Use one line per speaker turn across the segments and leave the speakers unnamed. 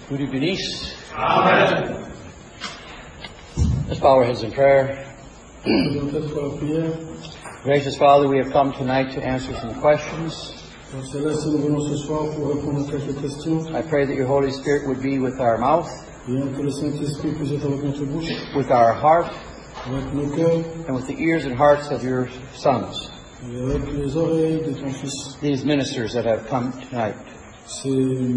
Vous lui bénisse.
Amen.
Let's bow our heads in prayer. Gracious Father, we have come tonight to answer some questions. I pray that your Holy Spirit would be with our mouth, with our heart, and with the ears and hearts of your sons, these ministers that have come tonight. So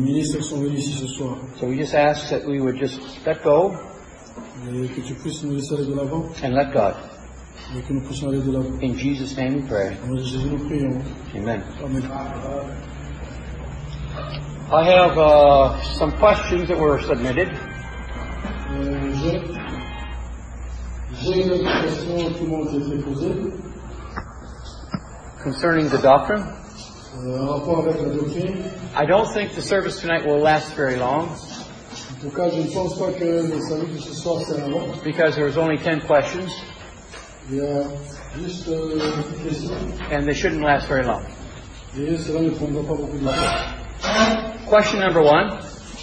we just ask that we would just let go and let God. In Jesus' name we pray. Amen. I have some questions that were submitted. Concerning the doctrine. I don't think the service tonight will last very long. Because there's only 10 questions. And they shouldn't last very long. Question number 1.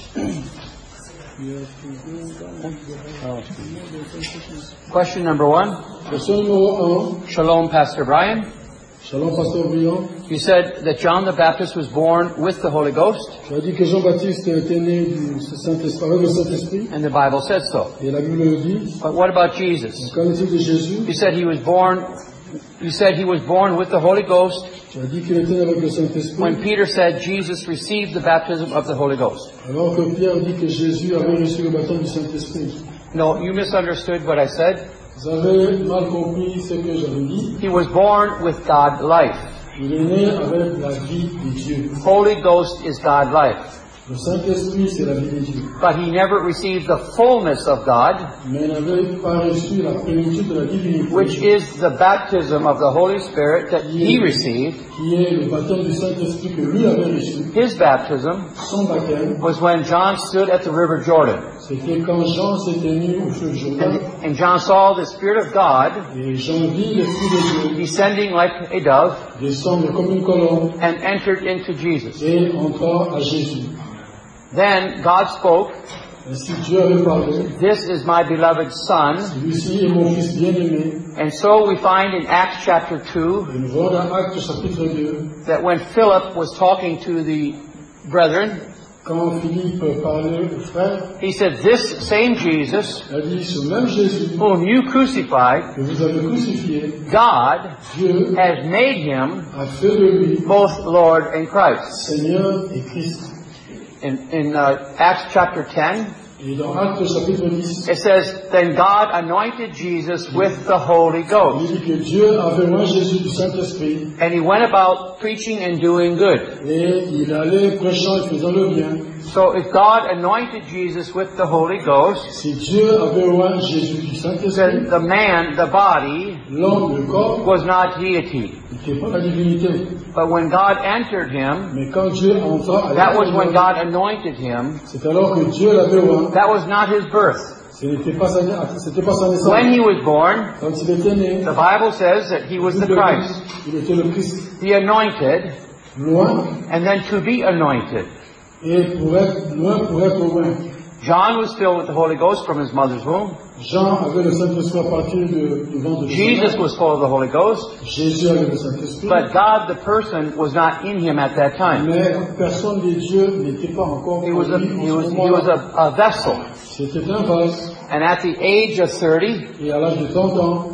Question number 1. Shalom, Pastor Brian.
Shalom, Pasteur Brian.
You said that John the Baptist was born with the Holy Ghost.
Tu as dit que Jean-Baptiste était né du Saint-Esprit, avec le Saint-Esprit.
And the Bible said so.
Et la Bible le dit.
But what about Jesus?
Qu'en est-il de Jésus?
You said he was born with the Holy Ghost.
Tu as dit qu'il était avec le Saint-Esprit.
When Peter said Jesus received the baptism of the Holy Ghost.
Alors que Pierre dit que Jésus avait reçu le baptême du Saint-Esprit.
No, you misunderstood what I said.
Vous avez mal compris ce que j'avais dit.
He was born with God life.
Il est né avec la vie de Dieu.
Holy Ghost is God life.
Le Saint-Esprit, c'est la vie de Dieu.
But he never received the fullness of God,
mais n'avait pas reçu la plénitude de la divinité,
which is the baptism of the Holy Spirit that he received.
Qui est le baptême du Saint-Esprit que lui avait reçu.
His baptism
Son baptême
was when John stood at the river Jordan.
C'était quand Jean s'est tenu au fleuve Jourdain.
And John saw the Spirit of God
et Jean vit l'Esprit de Dieu
descending like a dove
descendre comme une colombe
and entered into Jesus.
Et entra à Jésus.
Then God spoke,
ainsi Dieu avait parlé,
this is my beloved Son.
Celui-ci est mon fils bien-aimé.
And so we find in Acts chapter 2
et nous voyons dans Actes chapitre 2
that when Philip was talking to the brethren,
quand Philippe parlait aux frères,
he said, this same Jesus,
il a dit, ce même Jésus,
whom you crucified,
que vous avez crucifié,
God
Dieu
has made him
a fait de lui
both Lord and Christ.
Seigneur et Christ.
In Acts chapter 10,
et dans Actes chapitre 10,
it says, then God anointed Jesus with the Holy Ghost.
Il dit que Dieu avait oint Jésus du Saint-Esprit.
And he went about preaching and doing good.
Et il allait prêchant et faisant le bien.
So if God anointed Jesus with the Holy Ghost,
si Dieu avait oint Jésus du Saint-Esprit,
then the man, the body,
l'homme, le corps,
was not deity.
n'était pas la divinité.
But when God entered him,
mais quand Dieu entra,
that was when God anointed him.
C'est alors que Dieu l'avait oint.
That was not his birth.
C'était pas sa naissance.
When he was born,
quand il était né,
the Bible says that he was the Christ.
Il était le Christ.
The anointed,
loin,
and then to be anointed.
Et pour être loin, pour être oint.
John was filled with the Holy Ghost from his mother's womb.
Jean avait le Saint-Esprit à partir du ventre de
Jesus was full of the Holy Ghost.
Jésus avait le Saint-Esprit.
But God, the person, was not in him at that time.
Mais personne de Dieu n'était pas encore.
He was a vessel.
C'était un vase.
And at the age of 30,
et à l'âge de 30 ans,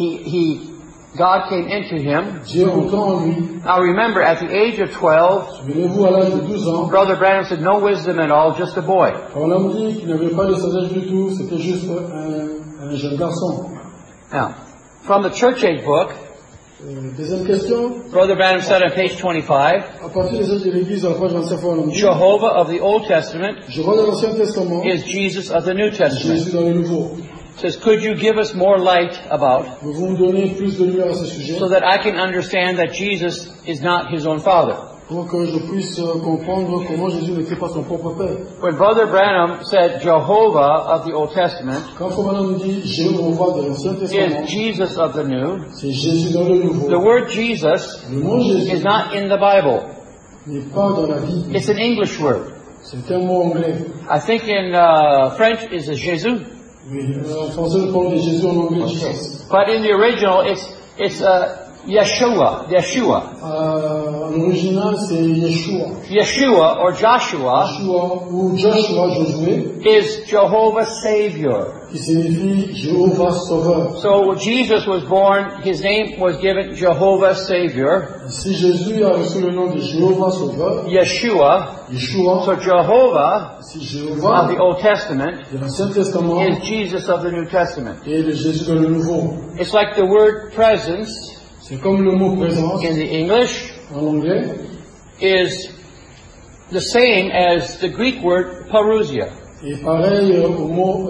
God came into him.
Dieu entra en lui.
Now remember, at the age of 12,
souvenez-vous, à l'âge de 12 ans,
Brother Branham said, no wisdom at all, just a boy.
On a dit qu'il n'avait pas de sagesse du tout, c'était juste un jeune garçon.
Now, from the Church Age book,
deuxième question.
Brother Branham said on page 25,
à partir des âges de l'Église, à la page 25, on dit,
Jehovah of the Old Testament
Jéhovah de l'Ancien Testament
is Jesus of the New Testament.
Jésus dans le Nouveau.
Says, could you give us more light about,
pouvez-vous me donner plus de lumière à ce sujet,
so that I can understand that Jesus is not his own father?
Pour que je puisse comprendre comment Jésus n'était pas son propre père.
When Brother Branham said Jehovah of the Old Testament,
quand Branham dit Jéhovah de l'Ancien Testament,
is Jesus of the New,
c'est Jésus dans le Nouveau.
The word Jesus
le nom Jésus
is not in the Bible.
N'est pas dans la Bible.
It's an English word.
C'est un mot anglais.
I think in French is Jésus.
Oui, en français, on parle de Jésus, en anglais, Jesus.
But in the original, it's Yeshua.
En original, c'est Yeshua.
Yeshua or Joshua
Yeshua ou Joshua, Josué,
is Jehovah Savior.
qui signifie Jéhovah Sauveur.
So when Jesus was born, his name was given Jehovah Savior,
Si Jésus a reçu le nom de Jéhovah Sauveur,
Yeshua.
Yeshua,
So Jehovah
si
of
Jéhovah
the Old Testament
de l'Ancien Testament
is Jesus of the New Testament.
et le Jésus dans le Nouveau.
It's like the word presence
C'est comme le mot présence
in the English
en anglais,
is the same as the Greek word parousia.
et pareil au mot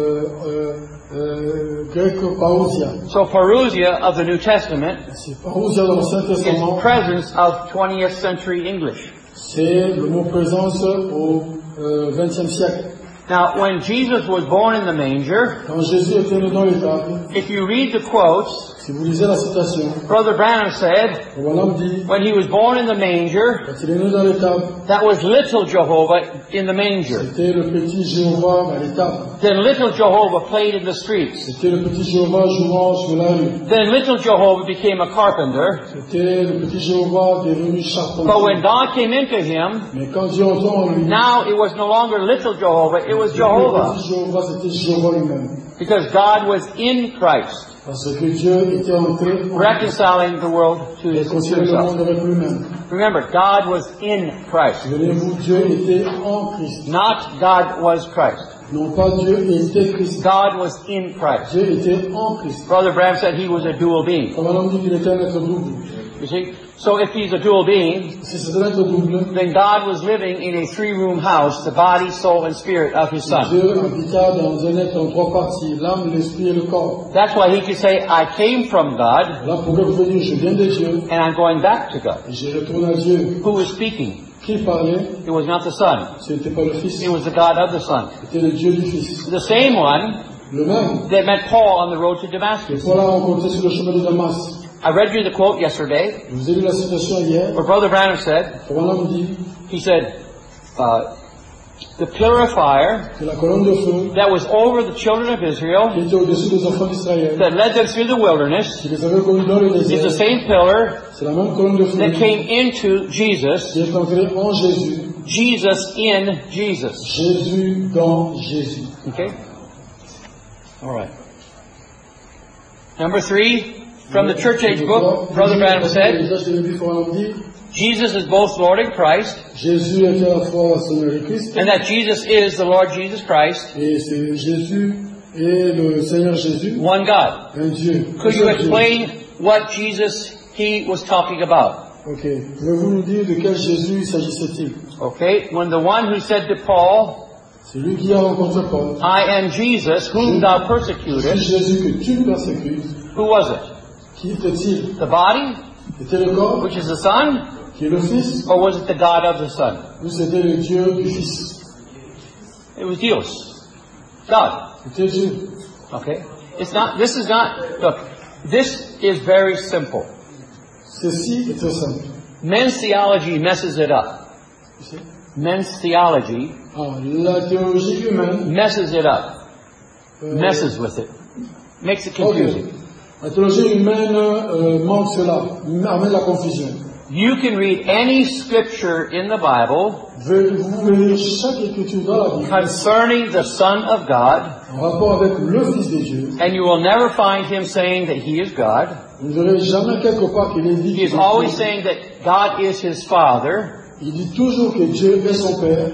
grec parousia.
So parousia of the New Testament
C'est parousia dans l'Ancien
is
Testament,
presence of 20th century English.
c'est le mot présence au XXe siècle.
Now, when Jesus was born in the manger,
Quand Jésus était né dans l'étable,
if you read the quotes,
si vous lisez la citation,
Brother Branham said,
le bonhomme dit,
when he was born in the manger,
quand il est né dans l'étable,
that was little Jehovah in the manger.
c'était le petit Jéhovah dans l'étable.
Then little Jehovah played in the streets.
C'était le petit Jéhovah jouant sur la rue.
Then little Jehovah became a carpenter.
C'était le petit Jéhovah devenu
But when
charpentier.
God came into him,
Mais quand Dieu entrant en lui,
now it was no longer little Jehovah, it was
le
Jehovah.
petit Jéhovah, c'était Jéhovah lui-même.
Because God was in Christ,
Parce que Dieu était entré en
reconciling the world to
et
to
concilier le
himself.
monde avec lui-même.
Remember, God was in Christ.
Souvenez-vous, Dieu était en Christ.
Not God was Christ.
Non pas Dieu était Christ.
God was in Christ.
Dieu était en Christ.
Brother Branham said he was a dual being.
Comme on dit qu'il était un être double.
You see? So if he's a dual being,
Si c'est un être double,
then God was living in a three-room house, the body, soul, and spirit of his Son.
Dieu habita dans un être en trois parties, l'âme, l'esprit et le corps.
That's why he could say, I came from God,
Là, pourquoi vous dire, je viens de Dieu
and I'm going back to God.
et je retourne à Dieu.
Who was speaking?
Qui parlait?
It was not the Son.
Ce n'était pas le Fils,
It was the God of the Son.
c'était le Dieu du Fils.
The same one
Le même
that met Paul on the road to
que
Damascus.
Paul a rencontré sur le chemin de Damas.
I read you the quote yesterday,
Je vous ai lu la citation hier.
where Brother Branham said,
Comme on dit
he said, the purifier
que la colonne de feu
that was over the children of Israel,
qui était au-dessus des enfants d'Israël,
that led them through the wilderness,
qui les avait connus dans le
is the
désert,
same pillar
c'est la même colonne de feu
that came into Jesus,
qui est entrée en Jésus.
Jesus in Jesus.
Jésus dans Jésus.
Okay? All right. Number 3, from the church age book, Brother Branham said, Jesus is both Lord and Christ,
Jésus est à la fois Seigneur et Christ,
and that Jesus is the Lord Jesus Christ,
et c'est Jésus et le Seigneur Jésus,
one God.
un Dieu.
Could you explain what Jesus he was talking about?
Ok. Pouvez-vous nous dire de quel Jésus s'agissait-il?
Okay, when the one who said to Paul,
C'est lui qui a rencontré Paul.
I am Jesus, whom thou
C'est
persecutest,
Jésus que tu persécutes.
who was it?
Qui était-il?
The body,
C'était le corps,
which is the Son,
qui est le Fils,
or was it the God of the Son?
ou c'était le Dieu du Fils?
It was Dios. God.
C'était Dieu.
Okay? This is not, look, this is very simple.
Ceci est très simple.
Men's theology messes it up.
Tu sais?
Men's theology
Ah, la théologie humaine,
messes it up. Messes with it. Makes it confusing.
ok. La théologie humaine manque cela, amène la confusion.
You can read any scripture in the Bible
Vous pouvez lire chaque écriture dans la Bible
concerning the Son of God,
en rapport avec le Fils de Dieu.
and you will never find him saying that he is God.
Vous ne verrez jamais quelque part qu'il ait dit
He is always saying that God is his Father.
Il dit toujours que Dieu est son Père.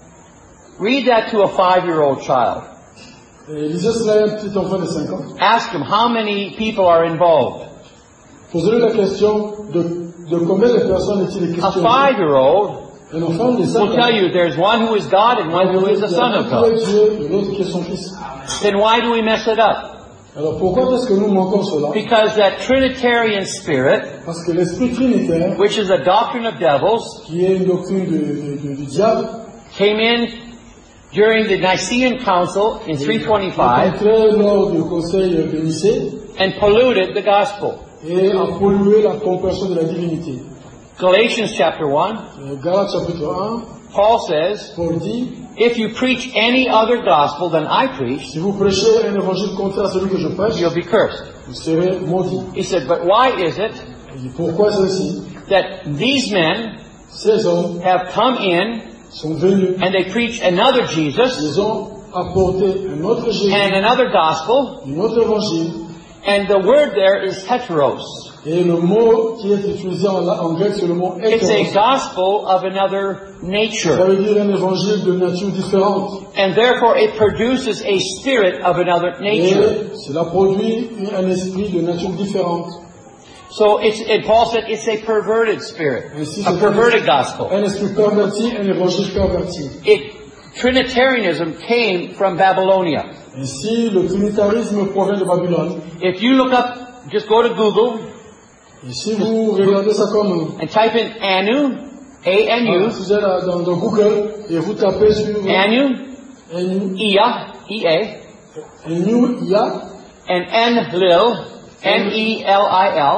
Read that to a 5-year-old child.
Lisez cela à un petit enfant de 5 ans.
Ask him how many people are involved.
Posez-lui la question de combien de personnes est-il
A
question.
5-year-old
Un enfant de 5
will
ans.
tell you there's one who is God and one who is the Son of
L'un
God.
qui est Dieu et l'autre qui est son Fils.
Then why do we mess it up?
Alors pourquoi est-ce que nous manquons cela?
Because that Trinitarian spirit,
Parce que l'esprit trinitaire,
which is a doctrine of devils,
qui est une doctrine du diable,
came in during the Nicene Council in 325
entré lors du conseil de Nicée
and polluted the gospel.
et a pollué la compréhension de la divinité.
Galatians chapter 1,
Galates chapitre 1,
Paul says,
Paul dit,
if you preach any other gospel than I preach,
si vous prêchez un évangile contraire à celui que je prêche,
you'll be cursed.
vous serez maudits.
He said, but why is it
Il dit, pourquoi ceci?
that these men
Ces hommes
have come in
sont venus,
and they preach another Jesus
ils ont apporté un autre Jésus,
and another gospel,
un autre évangile,
and the word there is heteros.
et le mot qui est utilisé en grec, c'est le mot
It's a
hétéros.
gospel of another
Ça
nature.
veut dire un évangile de nature différente.
And therefore it produces a spirit of another nature.
Et cela produit un esprit de nature différente.
So and Paul said it's a perverted spirit,
Ainsi,
a
c'est
perverted gospel.
un esprit perverti, un évangile perverti.
Trinitarianism came from Babylonia.
Ainsi, le trinitarisme provient de Babylone.
If you look up, just go to Google
Et si vous regardez ça comme
and type in Anu, A-N-U,
vous êtes dans Google et vous tapez sur
Anu,
Enu,
Ia, E-A,
Ia,
and Enlil, N-E-L-I-L.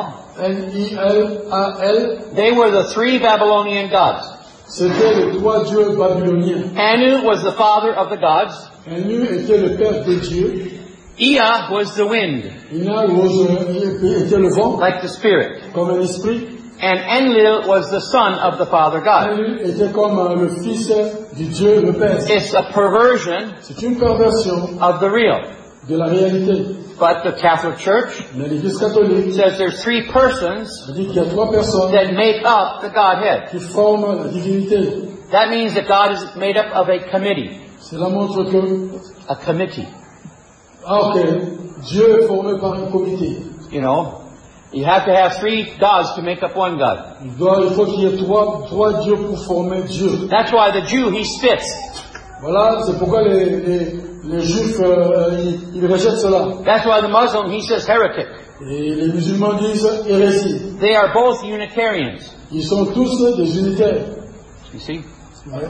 Nilal,
They were the three Babylonian gods.
c'était les trois dieux babyloniens.
Anu was the father of the gods.
Enu était le père des dieux.
Ea was the wind,
Ina était le vent,
like the spirit.
comme un esprit.
And Enlil was the son of the father god.
Enu était comme le fils du dieu, le père.
It's a perversion
C'est une perversion
of the real.
de la réalité.
But the Catholic Church
Mais l'Église catholique
says there's three persons
dit qu'il y a trois personnes
that make up the Godhead.
qui forment la divinité.
That means that God is made up of a committee.
Cela montre que,
A committee.
ok, Dieu est formé par un comité.
You know, you have to have three gods to make up one God.
Il faut qu'il y ait trois dieux pour former Dieu.
That's why the Jew, he spits.
Voilà, c'est pourquoi les Juifs, ils rejettent cela.
That's why the Muslim, he says heretic.
Et les musulmans disent hérésie.
They are both Unitarians.
Ils sont tous des unitaires.
You see?
Ouais.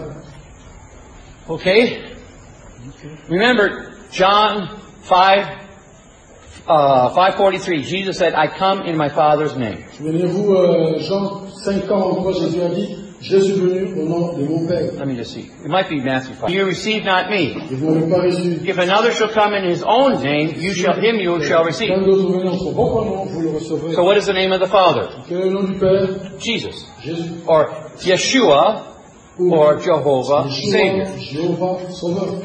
Okay? Remember, John 5:43. Jesus said, I come in my Father's name.
Souvenez-vous, Jean 5:43, Jésus a dit, je suis venu au nom de mon Père.
Let me just see. It might be Matthew 5. You receive not me.
Et vous n'avez pas reçu.
If another shall come in his own name, you shall receive.
Quand d'autres viennent en son propre nom, vous le recevrez.
So what is the name of the Father?
Quel est le nom du Père?
Jesus.
Jésus.
Or Yeshua, or Jehovah, Savior.
Jéhovah, Sauveur.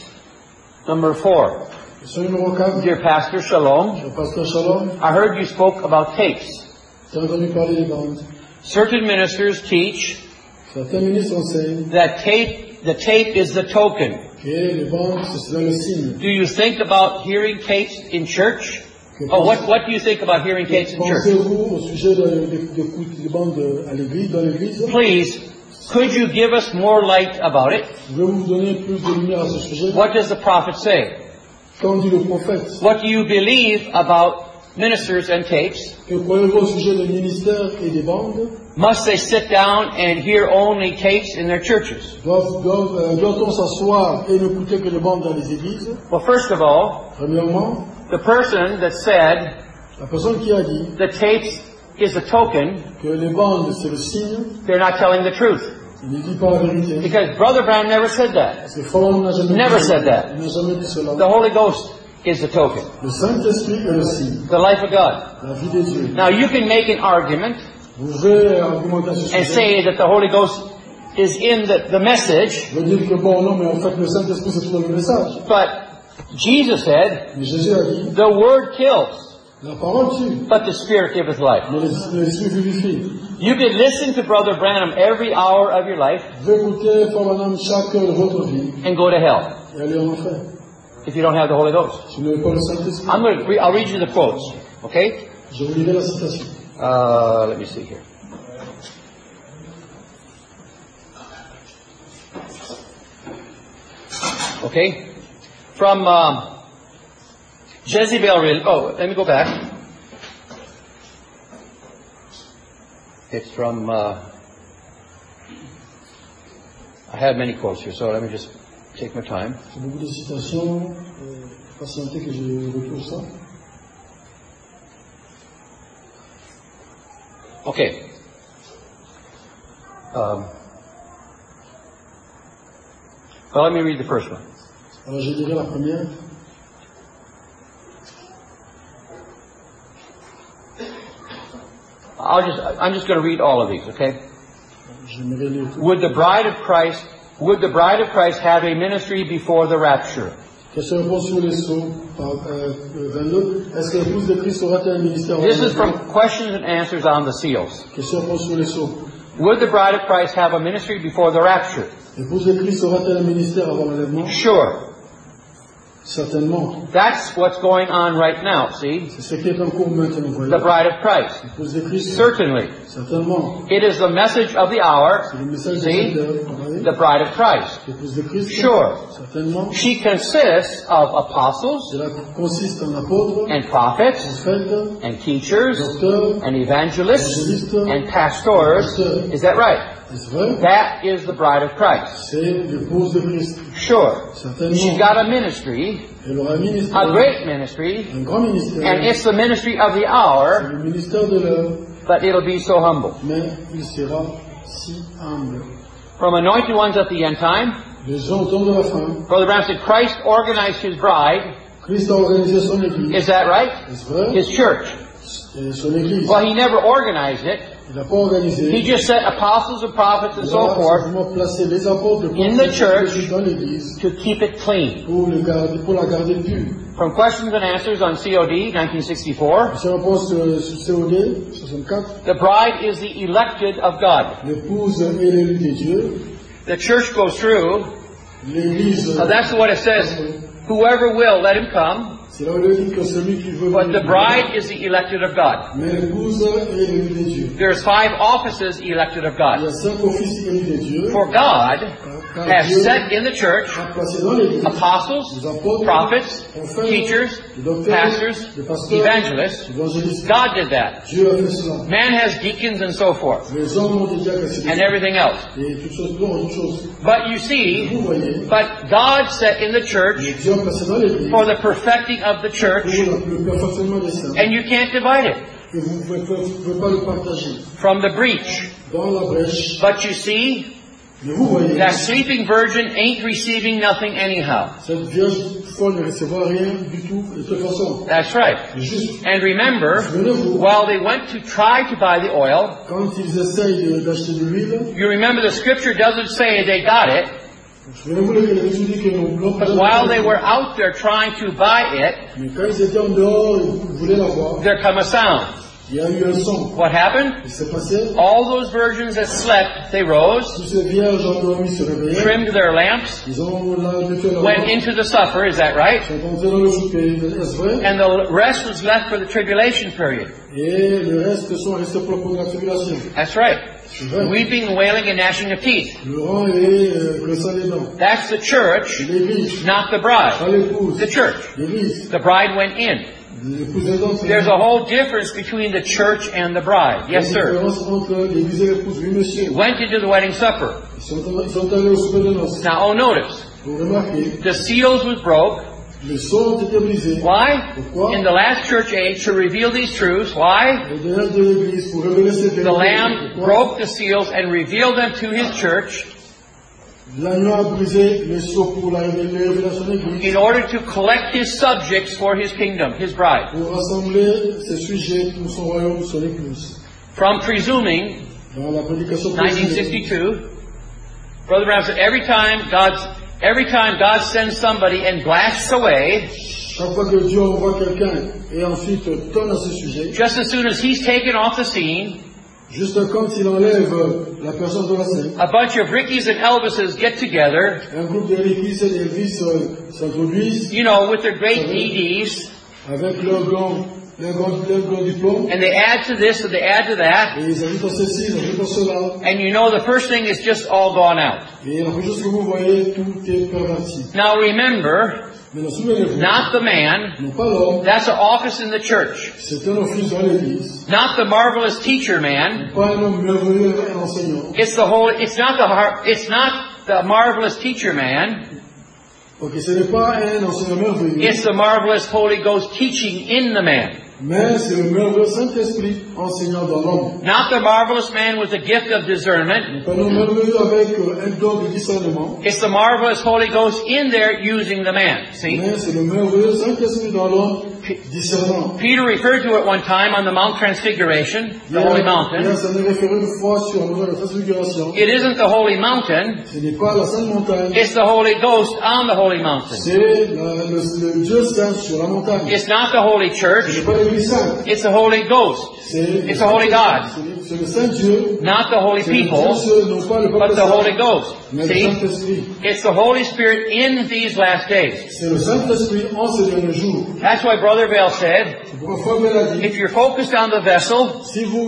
Number 4.
Question numéro 4.
Dear Pastor, Shalom.
Cher Pasteur Shalom,
I heard you spoke about tapes.
j'ai entendu parler des bandes.
Certain ministers teach
Certains ministres enseignent
that the tape is the token.
que les bandes, c'est cela le signe.
Do you think about hearing tapes in church? Oh, what do you think about hearing tapes in church?
Pensez-vous au sujet des bandes à l'église, dans l'église?
Please, could you give us more light about it?
Je vais vous donner plus de lumière à ce sujet.
What does the prophet say?
Qu'en dit le prophète?
What do you believe about ministers and tapes?
Que croyez-vous au sujet des ministères et des bandes?
Must they sit down and hear only tapes in their churches?
Doit-on s'asseoir et n'écouter que les bandes dans les églises?
Well, first of all,
Premièrement,
the person that said
la personne qui a dit
the tapes is a token,
que les bandes c'est le signe,
they're not telling the truth.
il ne dit pas la vérité.
Because Brother Brown never said that.
Parce que Fallon n'a jamais
Never
dit,
said that.
il n'a jamais dit cela.
The Holy Ghost is the token.
Le Saint-Esprit est le signe,
The life of God.
la vie des dieux.
Now you can make an argument
Vous pouvez argumenter à ce
and
sujet.
say that the Holy Ghost is in the message,
Je veux dire que bon, non, mais en fait, le Saint-Esprit, c'est tout dans le message.
but Jesus said,
Mais Jésus a dit,
the word kills,
la parole tue,
but the Spirit giveth life.
mais l'Esprit vivifie.
You can listen to Brother Branham every hour of your life
Vous pouvez écouter Fallon chaque heure de votre vie
and go to hell
et aller en enfer.
if you don't have the Holy Ghost.
Si vous n'avez pas le Saint-Esprit,
I'll read you the quotes, okay?
je vous lirai la citation.
Let me see here. Okay? From Jezebel. Oh, let me go back. It's from... I have many quotes here, so let me just take my time.
J'ai beaucoup de citations. Patientez que je retrouve ça.
Okay. Well, let me read the first one.
Alors je dirai la première.
I'm just going to read all of these, okay?
J'aimerais lire.
Would the bride of Christ have a ministry before the rapture?
Question réponse sur les sceaux par 22. Est-ce que l'épouse de Christ aura-t-elle un ministère?
This is from questions and answers on the seals.
Question réponse sur les sceaux.
Would the bride of Christ have a ministry before the rapture?
L'épouse de Christ aura-t-elle un ministère avant l'enlèvement?
Sure.
Certainement.
That's what's going on right now, see?
C'est ce qui est en cours maintenant, voyez.
The bride of Christ.
L'épouse de Christ.
Certainly.
Certainement.
It is the message of the hour.
C'est le message
See?
de l'heure.
The bride of Christ.
L'épouse de Christ.
Sure.
Certainement.
She consists of apostles
Cela consiste en apôtres,
and prophets
prophètes,
and teachers
docteurs,
and evangelists
évangélistes,
and pastors. Is that right?
est-ce vrai?
That is the bride of Christ.
C'est l'épouse de Christ.
Sure.
Certainement.
She's got a ministry,
Elle aura un ministère,
a great ministry,
un grand ministère.
and it's the ministry of the
C'est
hour,
le ministère de l'heure,
but it'll be so humble.
mais il sera si humble.
From anointed ones at the end time,
Les gens au temps de la fin,
Brother Branham said Christ organized his bride.
Christ a organisé son église.
Is that right?
Est-ce vrai?
His church.
Et son église.
Well, he never organized it.
Il n'a pas organisé.
He just set apostles and prophets and
Il
so
a
forth
simplement placé les apôtres
in the church
dans l'église
to keep it clean.
pour la garder pure.
From questions and answers on COD, 1964,
C'est réponse sur COD, 64.
the bride is the elected of God.
L'épouse est l'élue de Dieu.
The church goes through.
L'église.
That's what it says. Whoever will, let him come.
C'est là où il dit que celui qui veut.
But the bride is the elected of God.
Mais l'épouse est l'élue de Dieu.
There's 5 offices elected of
Il y
God.
a 5 offices élus de Dieu.
For God has set in the church
A placé dans l'église
apostles,
les apôtres,
prophets,
prophètes,
teachers,
les docteurs,
pastors,
les pasteurs,
evangelists.
évangélistes.
God did that.
Dieu a fait cela.
Man has deacons and so forth,
Les hommes ont des diacres
and everything else.
et toutes choses, toutes choses.
But you see,
Vous voyez,
but God set in the church
Dieu a placé dans l'église
for the perfecting of the church,
pour le perfectionnement des saints.
and you can't divide it
Et vous ne pouvez pas le partager
from the breach.
dans la brèche.
But you see,
Mais vous voyez,
that sleeping virgin ain't receiving nothing anyhow.
cette vierge folle ne recevra rien du tout de toute façon.
That's right.
Juste,
And remember,
souvenez-vous,
while they went to try to buy the oil,
quand ils essayent d'acheter de l'huile,
you remember the scripture doesn't say they got it,
souvenez-vous que l'Écriture dit que nous
but while they were out there trying to buy it,
mais quand ils étaient en dehors, ils voulaient l'avoir.
there come a sound.
Il y a eu un son.
What happened?
Il s'est passé.
All those virgins that slept, they rose,
Tous ces vierges endormies se réveillaient.
trimmed their lamps,
Ils ont nettoyé leur
went
lampe.
into the supper, is that right?
Ils sont entrés dans le souper. Est-ce vrai?
And the rest was left for the tribulation period.
Et le reste sont restés pour la tribulation.
That's right.
C'est vrai.
Weeping, wailing, and gnashing of teeth.
Le rang et le sang des dents.
That's the church,
L'église.
not the
Pas
bride.
l'épouse.
The church.
L'église.
The bride went in.
L'épouse est dans.
There's a whole difference between the church and the bride. Yes,
Il y a une
sir.
différence entre l'église et l'épouse. Oui, monsieur.
Went into the wedding supper.
Ils sont allés au souper de noces.
Now, oh, notice.
Vous remarquez,
The seals was broke.
les sceaux ont été brisés.
Why?
Pourquoi?
In the last church age, to reveal these truths. Why?
Et derrière de l'église, pour révéler ces vérités.
The Lamb
Pourquoi?
broke the seals and revealed them to His church
L'agneau a brisé les sceaux pour la révélation de l'église.
in order to collect His subjects for His kingdom, His bride.
Pour rassembler ses sujets pour son royaume, son épouse.
From presuming,
Dans la prédication précédente,
1962, Brother Branham said, every time God sends somebody and blasts away,
chaque fois que Dieu envoie quelqu'un et ensuite donne à ce sujet,
just as soon as He's taken off the scene,
juste quand il enlève la personne de la scène,
a bunch of Rickies and Elvises get together,
un groupe d'Elvis et d'Elvis s'introduisent
you know, with their great DDs,
avec leur grand diplôme
and they add to this and they add to that,
et ils ajoutent à ceci, ils ajoutent à cela.
and you know the first thing is just all gone out.
Et la première chose que vous voyez, tout est perverti.
Now remember,
Mais souvenez-vous,
not the man,
non pas l'homme,
that's an office in the church.
c'est un office dans l'église,
Not the marvelous teacher man.
pas un homme merveilleux, un enseignant.
It's not the marvelous teacher man.
Ok, ce n'est pas un enseignant merveilleux,
It's the marvelous Holy Ghost teaching in the man.
Mais c'est le merveilleux Saint-Esprit enseignant dans l'homme.
Not the marvelous man with the gift of discernment.
Pas le merveilleux avec un don de discernement.
It's the marvelous Holy Ghost in there using the man. See?
Mais c'est le merveilleux Saint-Esprit dans l'homme discernant.
Peter referred to it one time on the Mount Transfiguration, the holy mountain.
Ça m'est référé une fois sur la montagne de la Transfiguration.
It isn't the holy mountain.
Ce n'est pas la Sainte Montagne.
It's the Holy Ghost on the holy mountain.
C'est le Dieu Saint sur la montagne.
It's not the Holy Church.
Ce n'est pas l'Église Sainte.
It's the Holy Ghost. It's the Holy God.
C'est le Saint Dieu.
Not the holy people, but the Holy Ghost. See? It's the Holy Spirit in these last days.
C'est le Saint-Esprit en ces derniers jours.
That's why Brother Vail said, if you're focused on the vessel,
si vous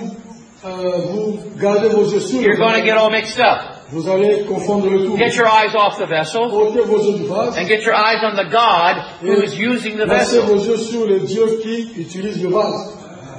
gardez vos yeux sur
you're going to get all mixed up.
Vous allez confondre le tout.
Get your eyes off the vessel
Ôtez vos yeux du vase.
and get your eyes on the God who is using the
Placez
vessel.
vos yeux sur le Dieu qui utilise le vase.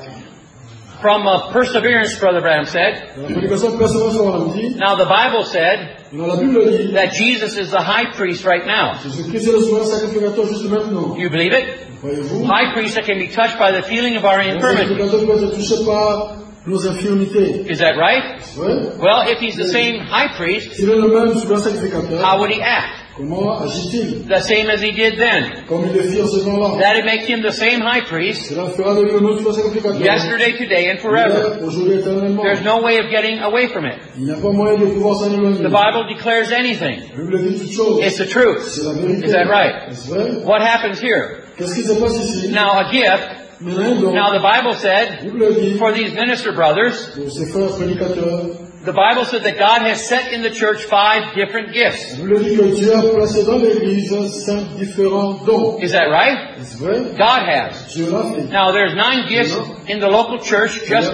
From Perseverance, Brother Branham said,
La prédication de Persévérance, on l'a dit.
now the Bible said
Dans la Bible dit
that Jesus is the high priest right now.
Jésus-Christ est le souverain sacrificateur juste maintenant.
You believe it?
Voyez-vous?
High priest that can be touched by the feeling of our
Le
infirmity.
sacrificateur peut être touché par nos infirmités.
Is that right?
Ouais.
Well, if he's the same high priest,
S'il est le même souverain sacrificateur,
how would he act?
comment agit-il?
The same as he did then.
Comme il le fit en ce temps-là.
That'd make him the same high priest
Cela fera de lui le même souverain sacrificateur.
yesterday, today, and forever.
Hier, aujourd'hui, éternellement.
There's no way of getting away from it.
Il n'y a pas moyen de pouvoir s'en éloigner.
The Bible declares anything.
La Bible dit toute chose.
It's the truth.
C'est la vérité.
Is that right?
Est-ce vrai?
What happens here?
Qu'est-ce qui se passe ici?
Now a gift.
Maintenant,
Now the Bible
la
said,
Bible dit,
for these minister brothers,
pour ses frères prédicateurs,
the Bible said that God has set in the church 5 different gifts.
la Bible dit que Dieu a placé dans l'Église 5 différents dons.
Is that right?
Est-ce vrai?
God has.
Dieu l'a fait.
Now there's 9 gifts in the local church, just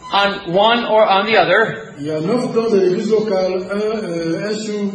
on one or on the other.
Il y a 9 dons de l'Église locale, un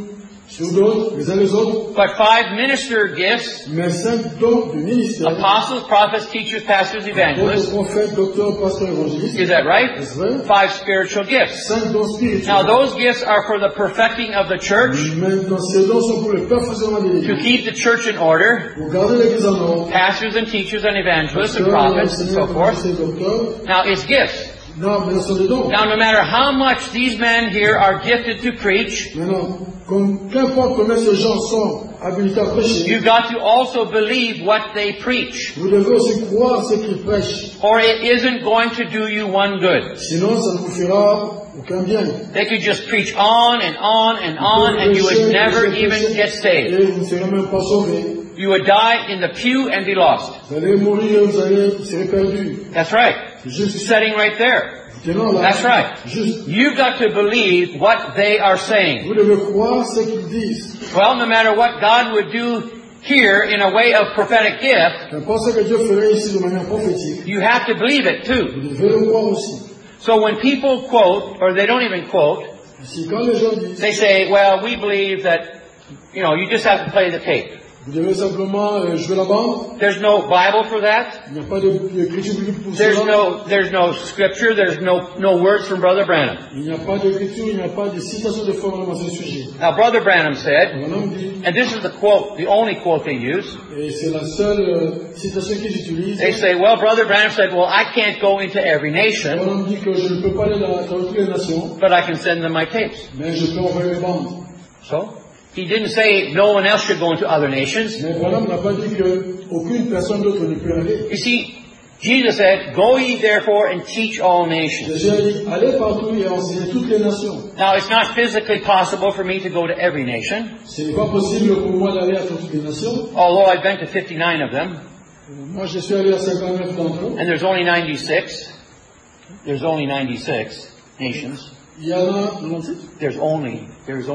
sur d'autres, les uns les autres,
But 5 minister gifts,
mais 5 dons de ministère.
apostles, prophets, teachers, pastors,
Apôtres,
evangelists.
prophètes, docteurs, pasteurs, évangélistes.
Is that right?
Est-ce vrai?
5 spiritual gifts.
5 dons spirituels.
Now those gifts are for the perfecting of the church,
Maintenant, ces dons sont pour le perfectionnement de
to
l'Église.
keep the church in order,
Pour garder l'Église en ordre.
pastors and teachers and evangelists and prophets and so forth. Now it's gifts.
Non, mais ce sont des dons.
Now no matter how much these men here are gifted to preach,
Maintenant, qu'importe combien ces gens sont habilités à prêcher,
you've got to also believe what they preach,
vous devez aussi croire ce qu'ils prêchent.
or it isn't going to do you one good.
Sinon, ça ne vous fera aucun bien.
They could just preach on and on and on, and you would never even get saved.
Et vous ne serez même pas sauvés.
You would die in the pew and be lost.
Vous allez mourir, vous serez perdus.
That's right.
Juste,
Sitting right there.
tenant là.
That's right.
Juste,
You've got to believe what they are saying.
vous devez croire ce qu'ils disent.
Well, no matter what God would do here in a way of prophetic gift,
Qu'importe ce que Dieu ferait ici de manière prophétique,
you have to believe it too.
vous devez le croire aussi.
So when people quote, or they don't even quote,
Si quand les gens disent,
they say, well, we believe that, you just have to play the tape.
vous devez simplement jouer la bande,
There's no Bible for that.
il n'y a pas d'écriture biblique pour
There's
cela.
there's no scripture. There's no words from Brother Branham.
Il n'y a pas d'écriture, il n'y a pas de citation de fondement à ce sujet.
Now, Brother Branham said,
Mon homme dit,
and this is the quote, the only quote they use.
et c'est la seule citation qu'ils utilisent.
They say, well, Brother Branham said, well, I can't go into every
Mon
nation,
homme dit que je ne peux pas aller dans toutes les nations,
but I can send them my tapes.
mais je peux envoyer les bandes.
So, he didn't say no one else should go into other nations.
Mais Branham n'a pas dit qu'aucune personne d'autre ne peut aller.
You see, Jesus said, go ye therefore and teach all nations.
Jésus a dit, allez partout et enseignez toutes les nations.
Now, it's not physically possible for me to go to every nation,
Ce n'est pas possible pour moi d'aller à toutes les nations.
although I've been to 59 of them,
Moi, je suis allé à 59 d'entre eux.
and there's only 96. There's only 96 nations.
Il y en a 96?
There's only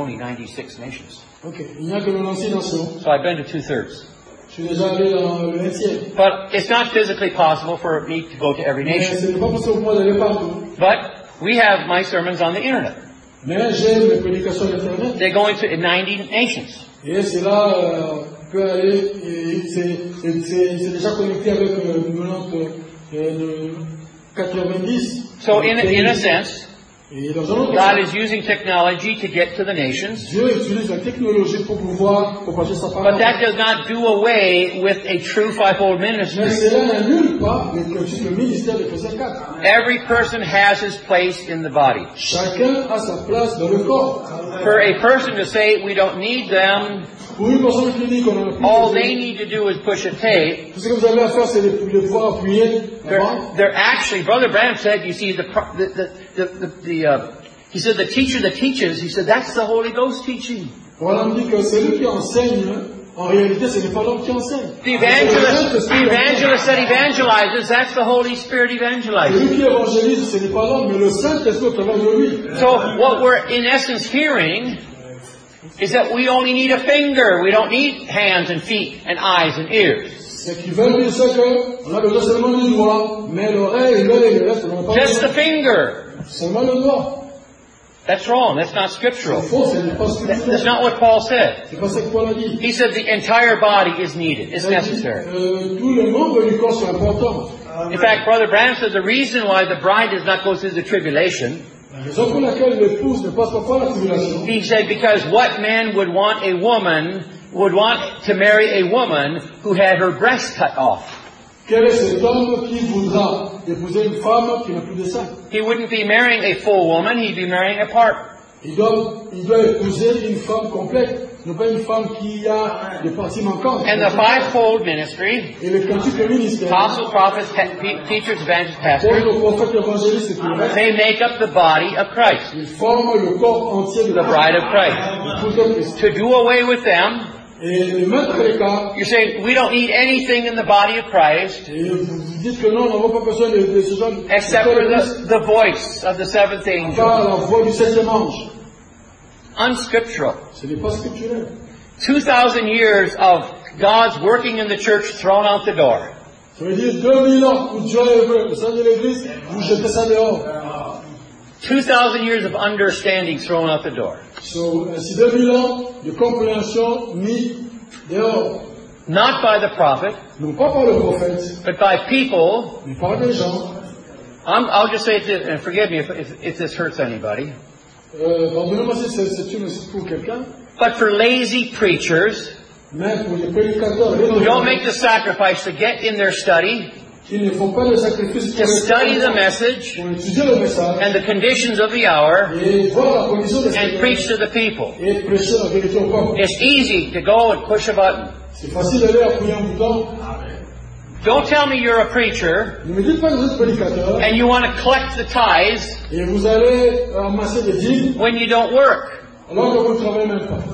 96 nations.
Ok. Il n'y a que 96 nations.
So I've been to 2/3.
Je suis déjà allé dans le 1e.
But it's not physically possible for me to go to every
Mais
nation.
ce n'est pas possible pour moi d'aller partout.
But we have my sermons on the internet.
Mais j'ai mes prédications sur Internet.
They go into 90 nations.
Et c'est là, peut aller, et c'est déjà connecté avec 90, 90.
So in a sense,
Et dans un autre
God is using technology to get to the nations.
Dieu utilise la technologie pour pouvoir propager sa parole.
But that does not do away with a true fivefold ministry.
Mais cela n'annule pas le ministère d'Éphésiens 4.
Every person has his place in the body.
Chacun a sa place dans le corps.
For a person to say we don't need them,
Pour une personne qui dit qu'on en a plus
all they need to do is push a tape.
tout ce que vous avez à faire, c'est de pouvoir appuyer avant.
They're actually, Brother Branham said, you see, he said the teacher that teaches, he said that's the Holy Ghost teaching.
Voilà, on dit que celui qui enseigne, en réalité, ce n'est pas l'homme qui enseigne.
The evangelist that evangelizes, that's the Holy Spirit evangelizing.
Celui qui évangélise, ce n'est pas l'homme, mais le Saint-Esprit au travers de lui.
So what we're in essence hearing is that we only need a finger. We don't need hands and feet and eyes and ears.
C'est qu'ils veulent dire ça qu'on a besoin seulement du doigt, mais l'oreille, l'œil et le reste, on n'a pas
Just the
besoin.
finger.
Seulement le doigt.
That's wrong. That's not scriptural.
C'est faux, ce n'est pas scripturel.
That's not what Paul said.
C'est pas ça que Paul a dit.
He said the entire body is needed. It's necessary.
Tous les membres du corps sont importants.
In fact, Brother Branham said the reason why the bride does not go through the tribulation,
La raison pour laquelle l'épouse ne passe pas par la tribulation,
he said, because what man would want to marry a woman who had her breast cut off?
quel est cet homme qui voudra épouser une femme qui n'a plus de sein?
He wouldn't be marrying a full woman, he'd be marrying a part.
Il doit épouser une femme complète, non pas une femme qui a des parties manquantes.
And the fivefold ministry,
Et le cantique ministère,
apostles, prophets, teachers, evangelists, pastors,
le prophète évangéliste et tout le reste,
they make up the body of Christ,
ils forment le corps entier de
the bride of Christ.
l'épouse de Christ.
To do away with them,
Et mettre l'écart,
you're saying we don't need anything in the body of Christ
et vous dites que non, on n'a pas besoin de ce genre de
except for the voice of the seventh angel.
par la voix du septième ange.
Unscriptural.
Ce n'est pas scripturel.
2,000 years of God's working in the church thrown out the door.
Ça veut dire 2000 ans où Dieu est venu au sein de l'église, vous jetez ça dehors.
2,000 years of understanding thrown out the door.
So, ainsi 2000 ans de compréhension mis dehors.
Not by the prophet,
Non pas par le prophète,
but by people.
mais par des gens.
I'll just say this, and forgive me if this hurts anybody.
Pardonnez-moi si c'est une insulte pour quelqu'un,
But for lazy preachers
mais pour les prédicateurs,
who don't make the sacrifice to get in their study,
qui ne font pas de sacrifice
to study the message
pour étudier le message
and the conditions of the hour,
et voir la condition des
and preach to the people.
et prêcher la vérité au peuple.
It's easy to go and push a button.
C'est facile d'aller appuyer un bouton.
Don't tell me you're a preacher
Ne me dites pas que vous êtes prédicateur
and you want to collect the tithes
et vous allez ramasser des dîmes
when you don't work.
alors que vous ne travaillez même pas.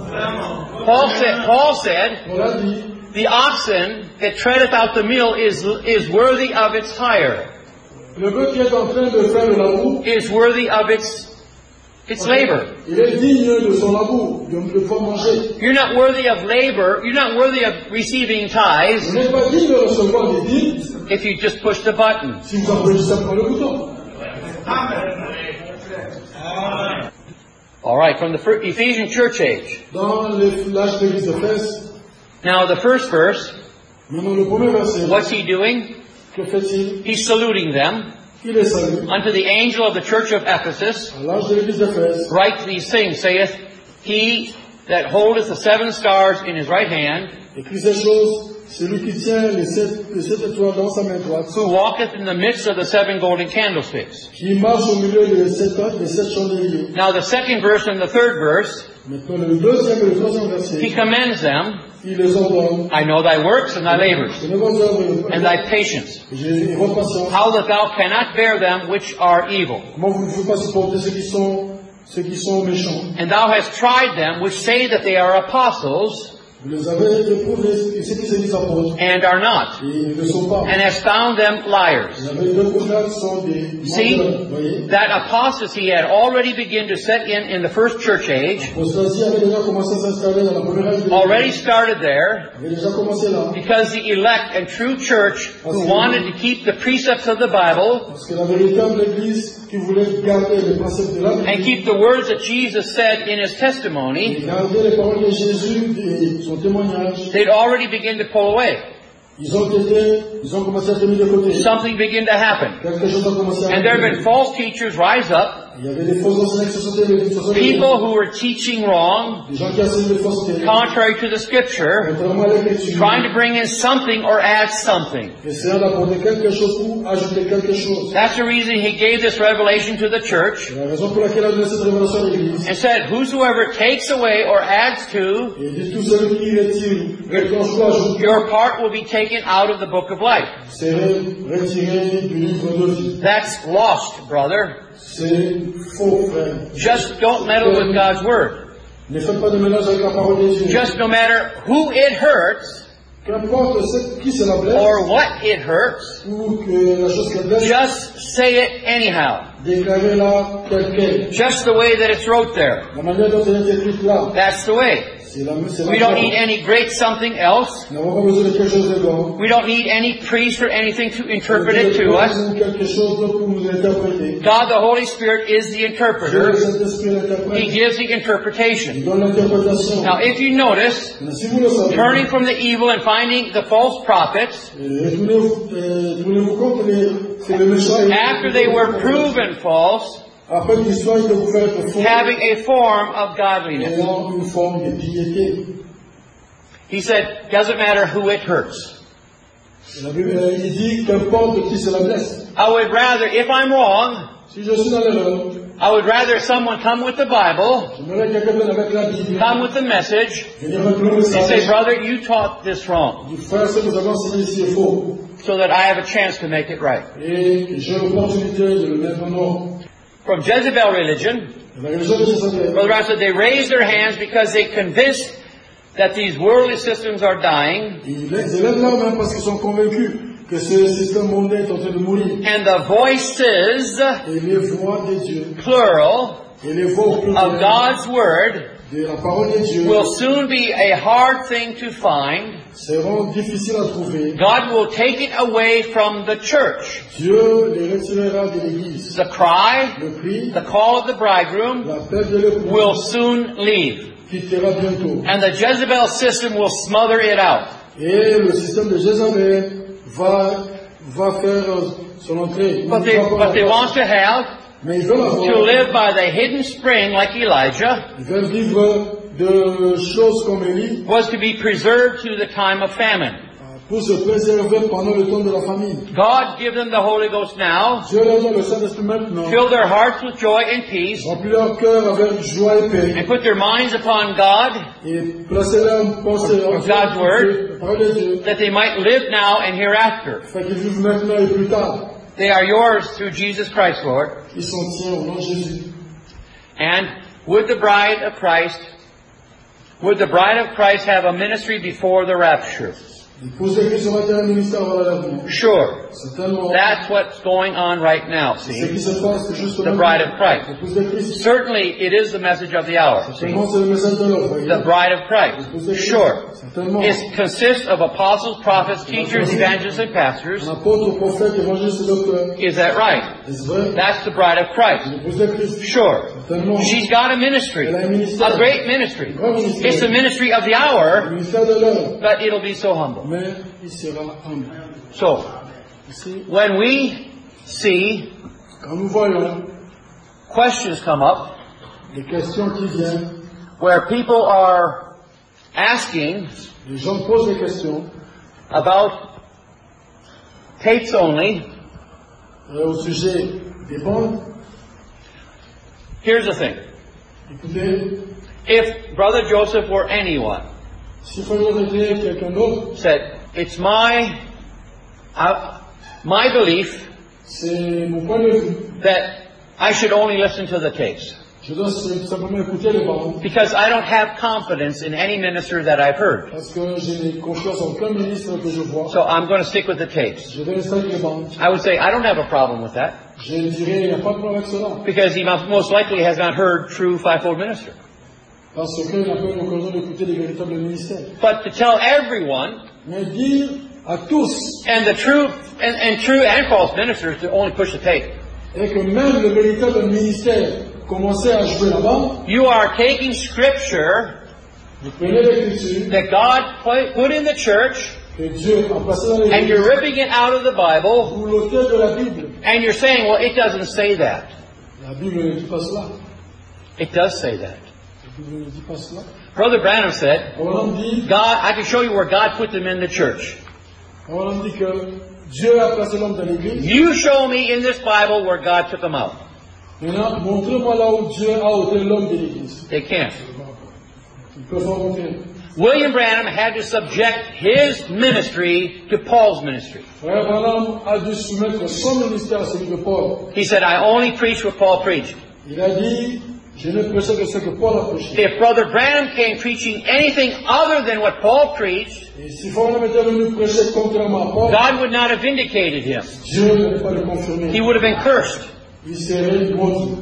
Paul said,
On l'a dit,
the oxen that treadeth out the mill is worthy of its hire,
le bœuf qui est en train de faire le labour,
is worthy of its labor.
il est digne de son labour, de pouvoir manger.
You're not worthy of labor, you're not worthy of receiving
Vous
tithes
n'êtes pas digne de recevoir des dîmes
if you just push the button.
si vous appuyez simplement le bouton.
All right, from the Ephesian church age.
Dans l'âge de l'église d'Éphèse,
Now the first verse,
maintenant le premier verset,
what's he doing?
que fait-il?
He's saluting them.
Il les salue.
Unto the angel of the church of Ephesus,
À l'âge de l'église d'Éphèse,
write these things, saith he that holdeth the 7 stars in his right hand,
écrit ces choses, celui qui tient les sept étoiles dans sa main droite,
who walketh in the midst of the 7 golden candlesticks.
qui marche au milieu des sept chandeliers.
Now the second verse and the third verse,
Maintenant le deuxième et le troisième
he
verset,
commends them.
il les ordonne.
I know thy works and thy labors,
Je ne vos œuvres
and thy patience,
et votre patience.
how that thou cannot bear them which are evil.
Comment vous ne pouvez pas supporter ceux qui sont méchants?
And thou hast tried them which say that they are apostles,
Vous les avez éprouvés, ceux qui se disent apôtres,
and are not,
et ils ne le sont pas.
and hast found them liars.
Vous avez deux prophètes qui sont des
See,
menteurs, voyez.
that apostasy had already begun to set in the first church age,
L'apostasie avait déjà commencé à s'installer dans la première âge de l'Église.
already started there,
Avait déjà commencé là.
because the elect and true church who wanted to keep the precepts of the Bible
Parce que la véritable Église qui voulait garder les principes de la
and
Bible,
keep the words that Jesus said in his
et
testimony,
garder les paroles de Jésus et son témoignage,
they'd already begun to pull away.
ils ont commencé à se mettre de côté.
Something began to happen.
Quelque chose a commencé à
And there have been false teachers rise up
Il y avait des faux enseignants qui se sont élevés.
People who were teaching wrong,
Des gens qui enseignaient des fausses théories.
contrary to the Scripture,
Contrairement à l'écriture.
trying to bring in something or add something.
Essayant d'apporter quelque chose ou ajouter quelque chose.
That's the reason he gave this revelation to the church
C'est la raison pour laquelle il a donné cette révélation à l'Église.
and said, whosoever takes away or adds to,
Et il dit tout celui qui retire, réclame ou ajoute,
your part will be taken out of the book of life.
c'est retiré du livre de vie.
That's lost, brother.
C'est faux, frère.
Just don't meddle with God's Word.
Ne faites pas de mélange avec la parole de Dieu.
Just no matter who it hurts
Qu'importe qui cela blesse,
or what it hurts,
ou que la chose qu'elle blesse,
just say it anyhow.
déclarez-la telle qu'elle.
Just the way that it's wrote there.
La manière dont elle est écrite là,
That's the way.
c'est la
We don't need any great something else.
Nous n'avons pas besoin de quelque chose de bon.
We don't need any priest or anything to interpret it to us.
Ou quelque chose d'autre pour nous interpréter.
God the Holy Spirit is the
Dieu,
interpreter.
le Saint-Esprit
He
l'interprète.
gives the
Il
interpretation.
donne l'interprétation.
Now, if you notice,
Mais si vous le savez,
turning from the evil and finding the false prophets,
tournez-vous compte que c'est le méchant.
after they were proven false,
Après qu'ils soient, ils vous faire être faux,
having a form of godliness.
ayant une forme de piété.
He said, doesn't matter who it hurts.
La Bible, il dit qu'importe qui cela blesse.
I would rather, if I'm wrong,
Si je suis dans l'erreur,
I would rather someone come with the Bible,
j'aimerais que quelqu'un vienne avec la Bible,
come with the message,
venir avec le
and say,
message.
brother, you taught this wrong,
Du frère, ce que nous avons enseigné ici est faux.
so that I have a chance to make it right.
Et que j'ai l'opportunité de le mettre en ordre.
From Jezebel religion,
La religion de Jésus-Christ.
Brother Brown said they raised their hands because they convinced that these worldly systems are dying,
Ils élèvent là même parce qu'ils sont convaincus que ce système mondain est en train de mourir.
and the voices,
Et les voix de Dieu,
plural,
et les voix au
of
pluriel
God's Word
de la parole de Dieu
will soon be a hard thing to find.
seront difficiles à trouver.
God will take it away from the church.
Dieu les retirera de l'Église.
The cry,
Le cri,
the call of the bridegroom
l'appel de l'époux
will soon leave.
quittera bientôt.
And the Jezebel system will smother it out.
Et le système de Jézabel va faire son entrée.
What they want to have,
Mais ils veulent
to
avoir,
live by the hidden spring like Elijah,
ils veulent vivre de choses comme Élie
was to be preserved to the time of famine.
pour se préserver pendant le temps de la famine.
God give them the Holy Ghost now,
Dieu leur donne le Saint-Esprit maintenant.
fill their hearts with joy and peace,
Remplis leur cœur avec joie et paix.
and put their minds upon God,
Et placez-les en pensée en
God's word.
la parole de Dieu.
that they might live now and hereafter.
Fait qu'ils vivent maintenant et plus tard.
They are yours through Jesus Christ, Lord.
Ils sont tiens au nom de Jésus.
And would the bride of Christ have a ministry before the rapture?
L'épouse de Christ aura un ministère avant l'avènement.
Sure.
Certainement.
That's what's going on right now,
Ce
see?
qui se passe, c'est justement
The bride of Christ.
l'épouse de Christ.
Certainly, it is the message of the hour, see?
Certainement, c'est le message de l'heure, voyez.
The bride of
L'épouse
Christ.
de Christ.
Sure.
Certainement.
It consists of apostles, prophets, teachers, evangelists, and pastors.
Un apôtre, prophète, évangéliste et docteur.
Is that right?
Est-ce vrai?
That's the bride of Christ.
L'épouse de Christ.
Sure.
Certainement.
She's got a ministry.
Elle a un ministère.
A great ministry.
Grand ministère.
It's the ministry of the
Le
hour,
ministère de l'heure.
but it'll be so humble.
Mais il sera humble.
So,
Ici,
when we see
quand nous voyons
questions come up
les questions qui viennent,
where people are asking
les gens posent des questions
about tapes only,
au sujet des bandes.
here's the thing.
Écoutez,
If Brother Joseph or anyone
si Frère était quelqu'un d'autre,
said, it's my belief
c'est mon point de vue.
that I should only listen to the tapes
Je dois simplement écouter les bandes
because I don't have confidence in any minister that I've heard.
parce que je n'ai confiance en aucun ministre que je vois.
So I'm going to stick with the tapes.
Je vais rester avec les bandes.
I would say I don't have a problem with that
Je dirais, il n'y a pas de problème avec cela.
because he most likely has not heard true fivefold minister.
Parce qu'il n'a pas eu l'occasion d'écouter les véritables ministères.
But to tell everyone,
Mais dire à tous,
and the true and false ministers to only push the tape,
et que même le véritable ministère commençait à jouer la bande,
you are taking scripture
vous prenez l'écriture
that God put in the church
que Dieu a placée dans
and
l'église,
you're ripping it out of the Bible
ou l'auteur de la Bible.
and you're saying, well, it doesn't say that.
La La Bible ne dit pas cela.
It does say that.
La Bible ne dit pas cela.
Brother Branham said,
On dit,
God, I can show you where God put them in the church.
on dit que Dieu a placé l'homme dans l'église.
You show me in this Bible where God took them out.
Maintenant, montrez-moi là où Dieu a ôté l'homme de l'église.
They can't.
Ils peuvent pas montrer.
William Branham had to subject his ministry to Paul's ministry.
Frère Branham a dû soumettre son ministère à celui de Paul.
He said, I only preach what Paul preached.
Il a dit, je ne prêchais que ce que Paul a prêché.
If Brother Branham came preaching anything other than what Paul preached,
Et si Branham était venu prêcher contrairement à Paul,
God would not have vindicated him.
Dieu n'allait pas le confirmer.
He would have been cursed.
Il serait maudit.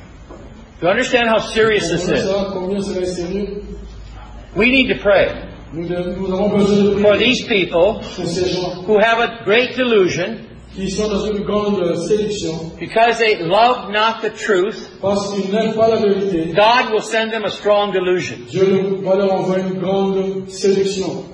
You understand how serious this
Combien
is?
cela est sérieux?
We need to pray
Nous avons besoin de
for
prier
these people
pour ces gens
who have a great delusion
qui sont dans une grande sélection
because they love not the truth.
parce qu'ils n'aiment pas la vérité.
God will send them a strong delusion.
Dieu va leur envoyer une grande sélection.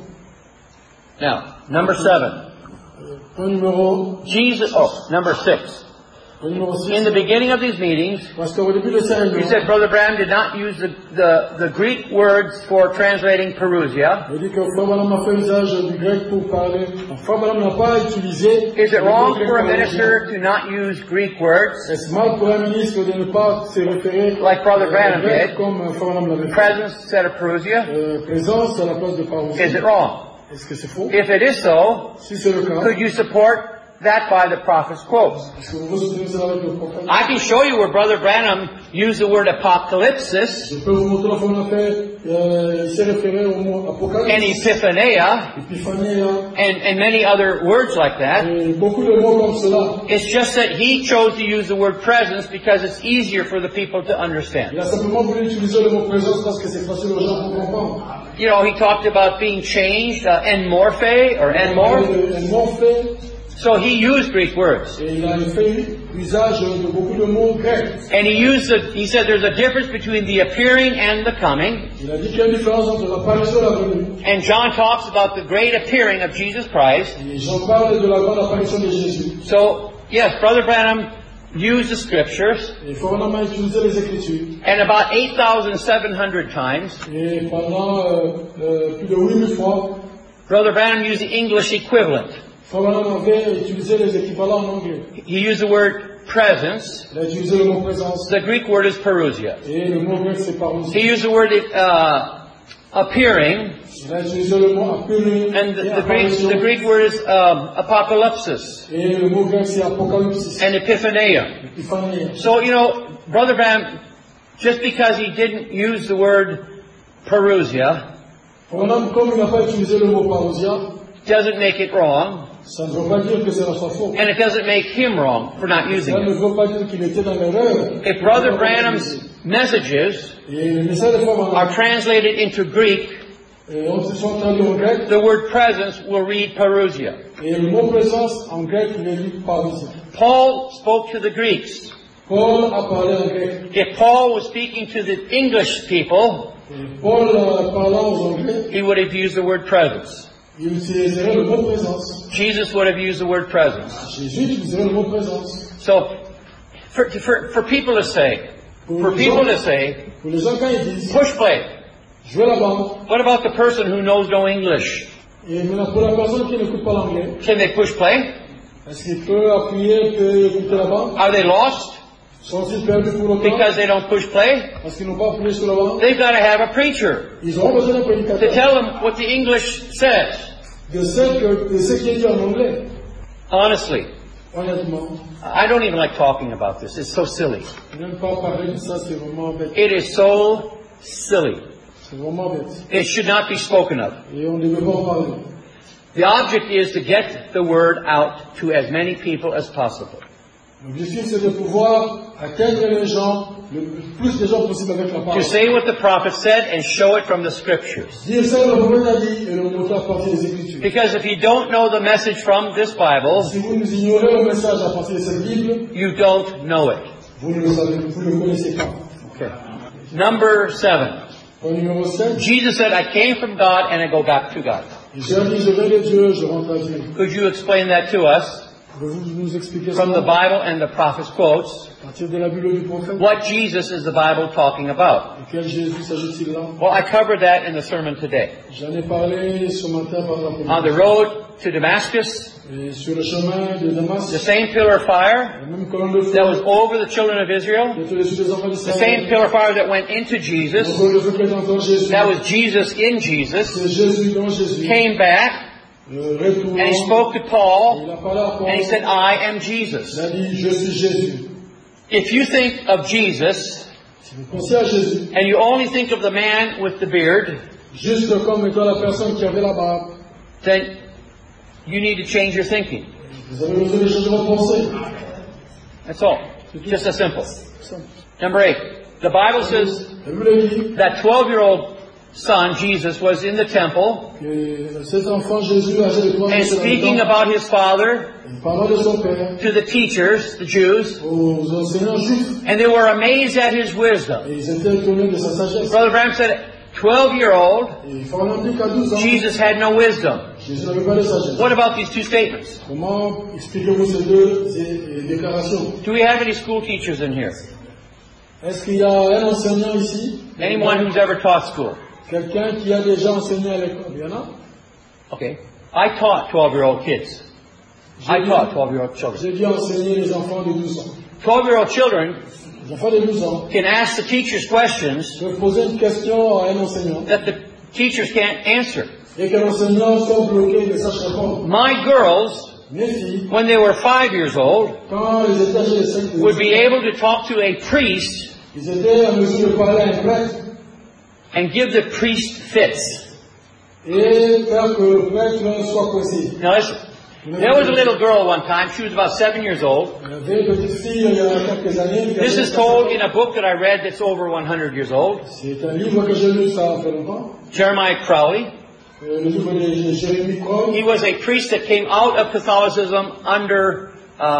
Now, number 7.
Point numéro,
Number 6.
point numéro 6.
In the beginning of these meetings,
Parce qu'au début de ces
you
réunions,
said Brother Branham did not use the Greek words for translating Perusia.
il dit que Frère Branham a fait usage du grec pour parler. Frère Branham n'a pas utilisé.
Is it
le
wrong
grec
for a
pour
minister to not use Greek words?
Est-ce mal pour un ministre de ne pas se référer
Like Brother Branham
au grec
did.
comme Frère Branham l'avait fait?
Presence instead of Perusia?
Présence à la place de parousia.
Is it wrong?
Est-ce que c'est faux?
If it is so,
Si c'est le cas,
could you support that by the prophet's quotes?
est-ce que vous pouvez soutenir cela avec le prophète?
I can show you where Brother Branham used the word apocalypsis
Je peux vous montrer la fois où on a fait, il s'est référé au mot
and
apocalypse,
epiphania
épiphanie,
and many other words like that.
et beaucoup de mots comme cela.
It's just that he chose to use the word presence because it's easier for the people to understand.
Il a simplement voulu utiliser le mot présence parce que c'est facile aux gens pour comprendre.
You know, he talked about being changed, enmorphe or enmorph.
Un mot fait,
So he used Greek words.
et il a fait usage de beaucoup de mots grecs.
And he said there's a difference between the appearing and the coming.
Il a dit qu'il y a une différence entre l'apparition et la venue.
And John talks about the great appearing of Jesus Christ.
Et j'en parle de la grande apparition de Jésus.
So, yes, Brother Branham used the scriptures,
Et Frère Branham a utilisé les Écritures.
and about 8,700 times,
Et pendant plus de 8000 fois,
Brother Branham used the English equivalent.
Frère Branham avait utilisé les équivalents en anglais.
He used the word presence.
Il a utilisé le mot présence.
The Greek word is parousia.
Et le mot grec c'est parousia.
He used the word appearing,
Il a utilisé le mot appeler.
and
et
the
apparition.
Greek word is apocalypsis
Et le mot grec c'est apocalypsis.
and epiphania.
Épiphanie.
So, you know, Brother Branham, just because he didn't use the word parousia,
Frère Branham, comme il n'a pas utilisé le mot parousia,
doesn't make it wrong,
ça ne veut pas dire que cela soit faux.
and it doesn't make him wrong for not using
Ça ne
it.
veut pas dire qu'il était dans l'erreur.
If Brother Branham's messages
Et les messages de Frère
are
Branham,
translated into Greek,
ils sont traduits en grec.
the word presence will read parousia.
Et le mot présence en grec, il est lu parousia.
Paul spoke to the Greeks.
Paul a parlé en grec.
If Paul was speaking to the English people,
Et Paul parlant aux Anglais,
he would have used the word presence.
il utiliserait le mot présence.
Jesus would have used the word presence.
Jésus utiliserait le mot présence.
So, for people to say,
Pour les gens, quand ils disent,
push play.
jouez la bande,
What about the person who knows no English?
et maintenant pour la personne qui n'écoute pas l'anglais,
Can they push play?
est-ce qu'il peut appuyer, peut écouter la bande?
Are they lost
Sont-ils perdus pour longtemps?
because they don't push play?
Parce qu'ils n'ont pas appuyé sur la bande?
They've got to have a preacher
Ils auront besoin d'un
to
prédicateur
tell them what the English says.
de ce qui est dit en anglais.
Honestly,
Honnêtement,
I don't even like talking about this. It's so silly.
je n'aime pas parler de ça, c'est vraiment bête.
It is so silly.
C'est vraiment bête.
It should not be spoken of.
Et on ne devait pas en parler.
The object is to get the word out to as many people as possible.
L'objectif, c'est de pouvoir atteindre les gens, le plus de gens possible avec la
To
parole.
say what the prophet said and show it from the scriptures.
Dire ça, le prophète a dit, et le montrer à partir des Écritures.
Because if you don't know the message from this Bible,
Si vous nous ignorez le message à partir de cette Bible,
you don't know it.
vous ne le savez, vous ne le connaissez pas.
Okay. Number 7.
Point numéro 7.
Jesus said, I came from God and I go back to God.
J'ai dit, je vais de Dieu, je rentre à Dieu.
Could you explain that to us?
Pouvez-vous nous expliquer
from the
ça
Bible and the prophet's quotes
à partir de la Bible du prophète?
what Jesus is the Bible talking about?
De quel Jésus s'agit-il là?
Well, I covered that in the sermon today.
J'en ai parlé ce matin par rapport
On the road to Damascus,
et sur le chemin de Damas,
the same pillar of fire
la même colonne de feu
that was over the children of Israel,
qui était dessus des enfants
the same
d'Israël,
pillar of fire that went into
le
Jesus,
colonne de feu qui est encore Jésus,
that was Jesus in Jesus,
c'est Jésus dans Jésus,
came back
retourne,
and he spoke to
il
Paul
a parlé à Paul,
and he said, I am
il
Jesus.
a dit, je suis Jésus.
If you think of Jesus
Si vous pensez à Jésus,
and you only think of the man with the beard,
juste comme étant la personne qui avait la barbe,
then you need to change your thinking.
vous avez besoin de changer votre pensée.
That's all. Just as simple.
Simple.
Number 8. The Bible says
La Bible dit
that 12-year-old son, Jesus, was in the temple
que cet enfant Jésus, âgé de 3 ans,
and speaking about his father
il parlait de son père
to the teachers, the Jews,
aux enseignants juifs,
and they were amazed at his wisdom.
et ils étaient étonnés de sa sagesse.
Brother Branham said, 12-year-old,
Et il faut en dire qu'à 12 ans,
Jesus had no wisdom.
Jésus n'avait pas de sagesse.
What about these two statements?
Comment expliquez-vous ces deux déclarations?
Do we have any school teachers in here?
Est-ce qu'il y a un enseignant ici?
Anyone who's ever taught school?
Quelqu'un qui a déjà enseigné à l'école? Il y en a?
Okay. I taught 12-year-old kids. I taught 12-year-old children.
J'ai dû enseigner les enfants de 12 ans.
12-year-old children
Les enfants de 12 ans
can ask the teachers questions
peuvent poser une question à un enseignant
that the teachers can't answer.
et que l'enseignant soit bloqué et ne sache répondre.
My girls,
Mes filles,
when they were 5 years old,
quand ils étaient âgés de 5
would
ans,
be able to talk to a priest
ils étaient en mesure de parler à un prêtre
and give the priest fits.
et faire que le prêtre soit coincé.
Now listen, there was a little girl one time, she was about 7 years old.
Il y avait une petite fille il y a quelques années.
This is told in a book that I read that's over 100 years old.
C'est un livre que j'ai lu ça fait longtemps.
Jeremiah Crowley.
Le livre de Jérémie Croix.
He was a priest that came out of Catholicism under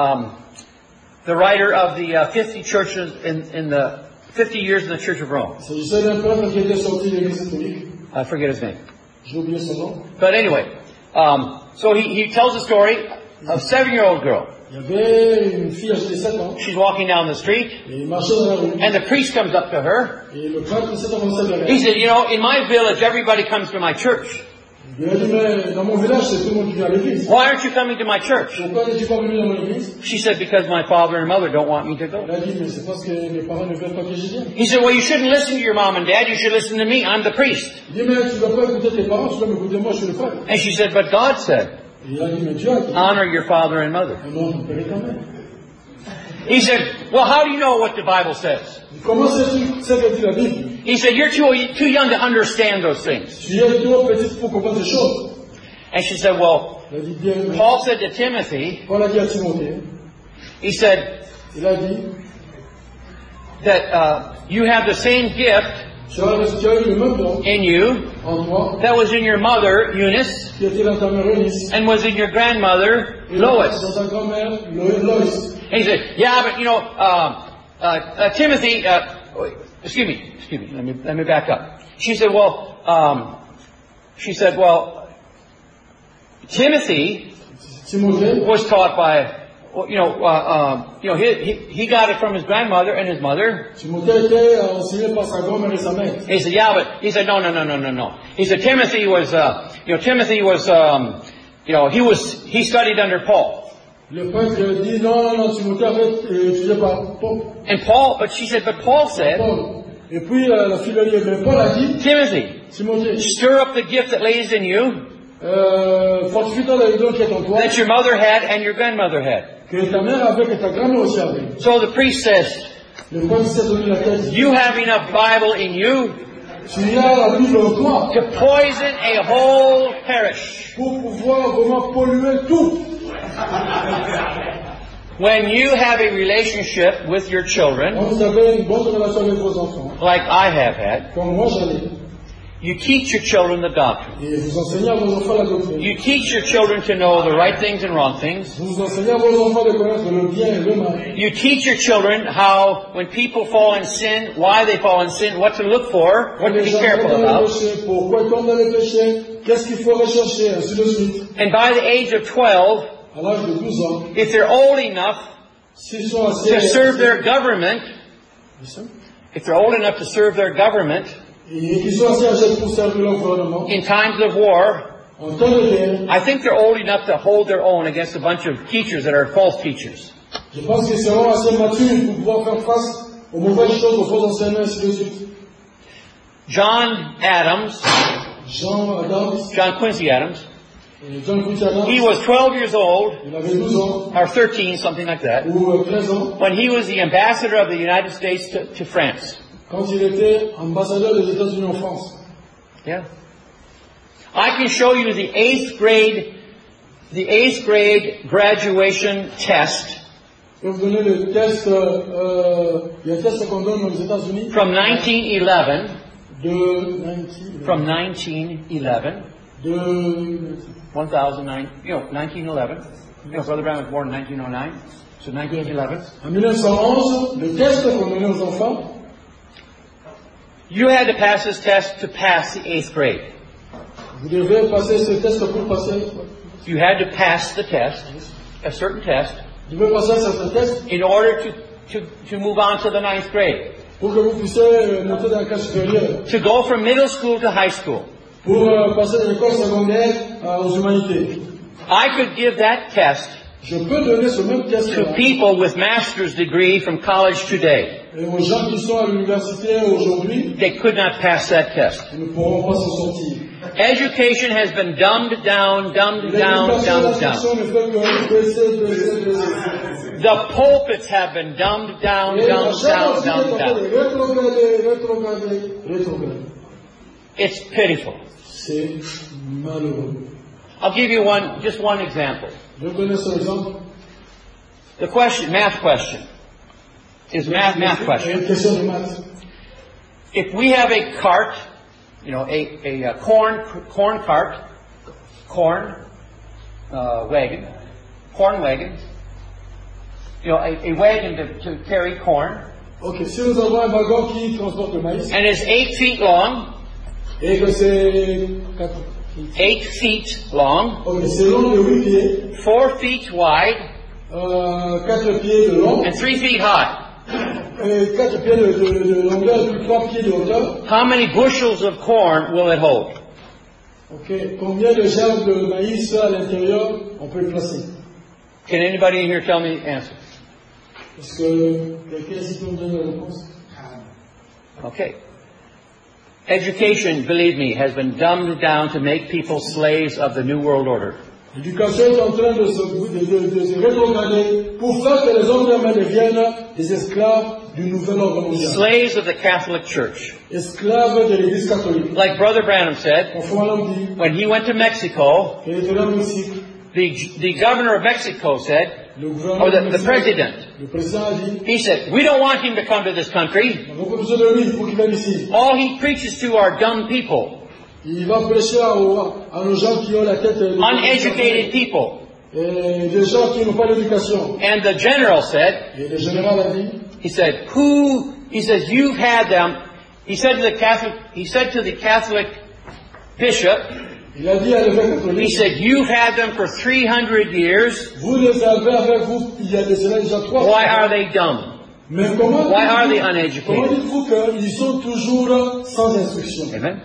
the writer of the 50 churches in the 50 years in the Church of Rome.
Il s'agissait d'un prêtre qui était sorti de l'Église catholique.
I forget his name.
J'ai oublié son nom.
But anyway, so he tells a story of a 7-year-old girl.
Il y avait une fille âgée de 7 ans.
She's walking down the street,
Et il marchait dans la rue.
and the priest comes up to her.
Et le prêtre s'est avancé vers
He
elle.
said, you know, in my village, everybody comes to my church.
Il a dit, mais dans mon village, c'est tout le monde qui vient à l'église.
Why aren't you coming to my church?
Pourquoi n'es-tu pas venu dans mon église?
She said, because my father and mother don't want me to go.
Il a dit, mais c'est parce que mes parents ne veulent pas que j'y vienne.
He said, well, you shouldn't listen to your mom and dad. You should listen to me. I'm the priest.
Il dit, mais tu ne dois pas écouter tes parents, tu dois m'écouter moi, je suis le prêtre.
And she said, but God said,
Et il a dit, mais Dieu a dit,
honor your father and mother.
non, ton père et ta mère.
He said, well, how do you know what the Bible says?
Comment sais-tu ce que dit la Bible?
He said, you're too young to understand those things.
Tu es trop petite pour comprendre ces choses.
And she said, well,
Il a dit, bien, mais
Paul said to Timothy,
Paul a dit à Timothée,
he said
il a dit,
that you have the same gift
tu as eu le même don
in you
en toi
that was in your mother, Eunice,
qui était dans ta mère Eunice
and was in your grandmother,
et
Lois.
dans ta grand-mère Lois.
And he said, yeah, but you know, Timothy, excuse me, let me back up. She said, well, Timothy
Timothée,
was taught by, he got it from his grandmother and his mother.
Timothée était enseigné par sa grand-mère et sa mère.
He said, yeah, but he said, no. He said, Timothy was, he studied under Paul.
Le prêtre dit, non, Timothée avait étudié par Paul.
And Paul said,
Paul. Et puis la fille lui a dit, mais Paul a dit,
Timothy,
Timothée,
stir up the gift that lays in you
fortifie-toi dans le don qui est en toi,
that your mother had and your grandmother had.
que ta mère avait, que ta grand-mère aussi avait.
So the priest says,
Le prêtre s'est donné la tête.
you have enough Bible in you
Tu as la Bible en toi
to poison a whole parish.
pour pouvoir vraiment polluer tout.
When you have a relationship with your children,
Quand vous avez une bonne relation avec vos enfants,
like I have had,
comme moi j'en ai,
you teach your children the doctrine.
et vous enseignez à vos enfants la doctrine.
You teach your children to know the right things and wrong things.
Vous enseignez à vos enfants de connaître le bien et le mal.
You teach your children how, when people fall in sin, why they fall in sin, what to look for, what to
Les
be
gens
careful
tombent dans le
about.
péché, pourquoi ils tombent dans le péché, qu'est-ce qu'il faut rechercher, ainsi de suite.
And by the age of 12,
à l'âge de 12 ans,
if they're old enough
s'ils sont assez...
to serve their government, if they're old enough to serve their government
Et qu'ils soient assez âgés pour servir leur gouvernement,
in times of war,
en temps de guerre,
I think they're old enough to hold their own against a bunch of teachers that are false teachers.
je pense qu'ils seront assez matures pour pouvoir faire face aux mauvaises choses, aux faux enseignants, ainsi de suite.
John Adams, John Quincy Adams,
John Quincy Adams,
he was 12 years old,
il avait 12 ans,
or 13, something like that,
ou 13 ans,
when he was the ambassador of the United States to France.
quand il était ambassadeur des États-Unis en France.
Yeah. I can show you the eighth grade graduation test
Je vais vous donner le test, il y a un test qu'on donne aux États-Unis.
from 1911,
de 1911.
from 1911,
De
1911, Brother Brown was born in 1909, so 1911.
En 1911, le test qu'on donnait aux enfants,
You had to pass this test to pass the eighth grade.
vous devez passer ce test pour passer.
You had to pass the test, a certain test,
Vous devez passer un certain test
in order to move on to the ninth grade.
pour que vous puissiez monter dans la classe supérieure.
To go from middle school to high school.
Pour passer de l'école secondaire aux humanités.
I could give that test
Je peux donner ce même test
to people with master's degree from college today.
aux gens qui sont à l'université aujourd'hui,
They could not pass that test.
ils ne pourront pas s'en sortir.
Education has been dumbed down.
L'éducation, l'instruction ne fait que baisser.
The pulpits have been dumbed down.
Rétrogradé.
It's pitiful.
C'est malheureux.
I'll give you just one example.
Je connais ce exemple.
The math question, is math question.
Une question de maths.
If we have a cart, a corn cart, wagon, a wagon to carry corn,
Ok, si nous avons un wagon qui transporte le maïs,
and is 8 feet long,
et que c'est
8 feet long,
ok, c'est long de 8 pieds,
4 feet wide,
4 pieds de long,
and 3 feet high.
et 4 pieds de longueur, puis 3 pieds de hauteur.
How many bushels of corn will it hold?
Ok, combien de gerbes de maïs à l'intérieur on peut le placer?
Can anybody in here tell me the answer?
Est-ce que quelqu'un ici peut me donner la réponse?
Okay. Education, believe me, has been dumbed down to make people slaves of the New World Order.
L'éducation est en train de se rétrograder pour faire que les hommes deviennent des esclaves du nouvel ordre mondial.
Slaves of the Catholic Church.
Esclaves de l'Église catholique.
Like Brother Branham said,
Conformément dit,
when he went to Mexico,
qu'il était là au Mexique,
the governor of Mexico said,
le
or
gouvernement
the president,
le président a dit,
he said, we don't want him to come to this country.
on n'a pas besoin de lui, il faut qu'il vienne ici.
All he preaches to are dumb people,
Il va prêcher à nos gens qui ont la tête
uneducated people.
et des gens qui n'ont pas d'éducation.
And the general said,
Et le général a dit,
he said, you've had them. He said to the Catholic bishop,
il a dit à l'évêque
he
catholique,
said, you've had them for 300 years.
vous les avez avec vous il y a déjà 3
Why are they dumb?
Mais comment
Why are they
comment
uneducated?
dites-vous qu'ils sont toujours sans instruction?
Amen.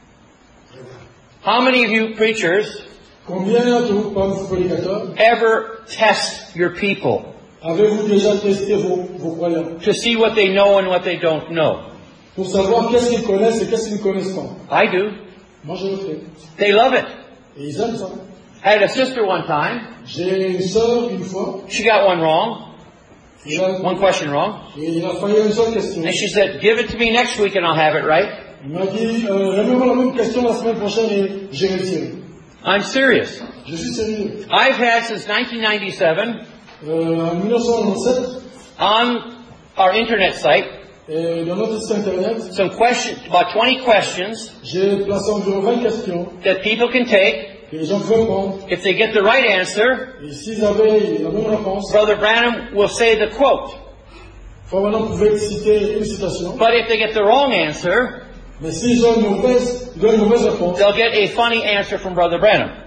How many of you preachers
Combien d'entre vous, parmi vos prédicateurs,
ever test your people
avez-vous déjà testé vos croyants
to see what they know and what they don't know?
pour savoir qu'est-ce qu'ils connaissent et qu'est-ce qu'ils ne connaissent pas?
I do.
Moi, je le fais.
They love it.
Et ils aiment ça.
I had a sister one time.
J'ai une sœur, une fois,
She got one wrong.
il a,
One question wrong.
il a failli une seule question.
And she said, give it to me next week and I'll have it right.
Il m'a dit, remets-moi la même question la semaine prochaine et j'ai réussi.
I'm serious.
Je suis sérieux.
I've had since 1997
En 1997,
on our internet site
dans notre site internet,
about 20 questions
j'ai placé environ 20 questions
that people can take.
que les gens peuvent répondre.
If they get the right answer,
Et s'ils avaient la bonne réponse,
Brother Branham will say the quote.
Froment pouvait citer une citation.
But if they get the wrong answer,
Mais s'ils ont une mauvaise réponse,
they'll get a funny answer from Brother Branham.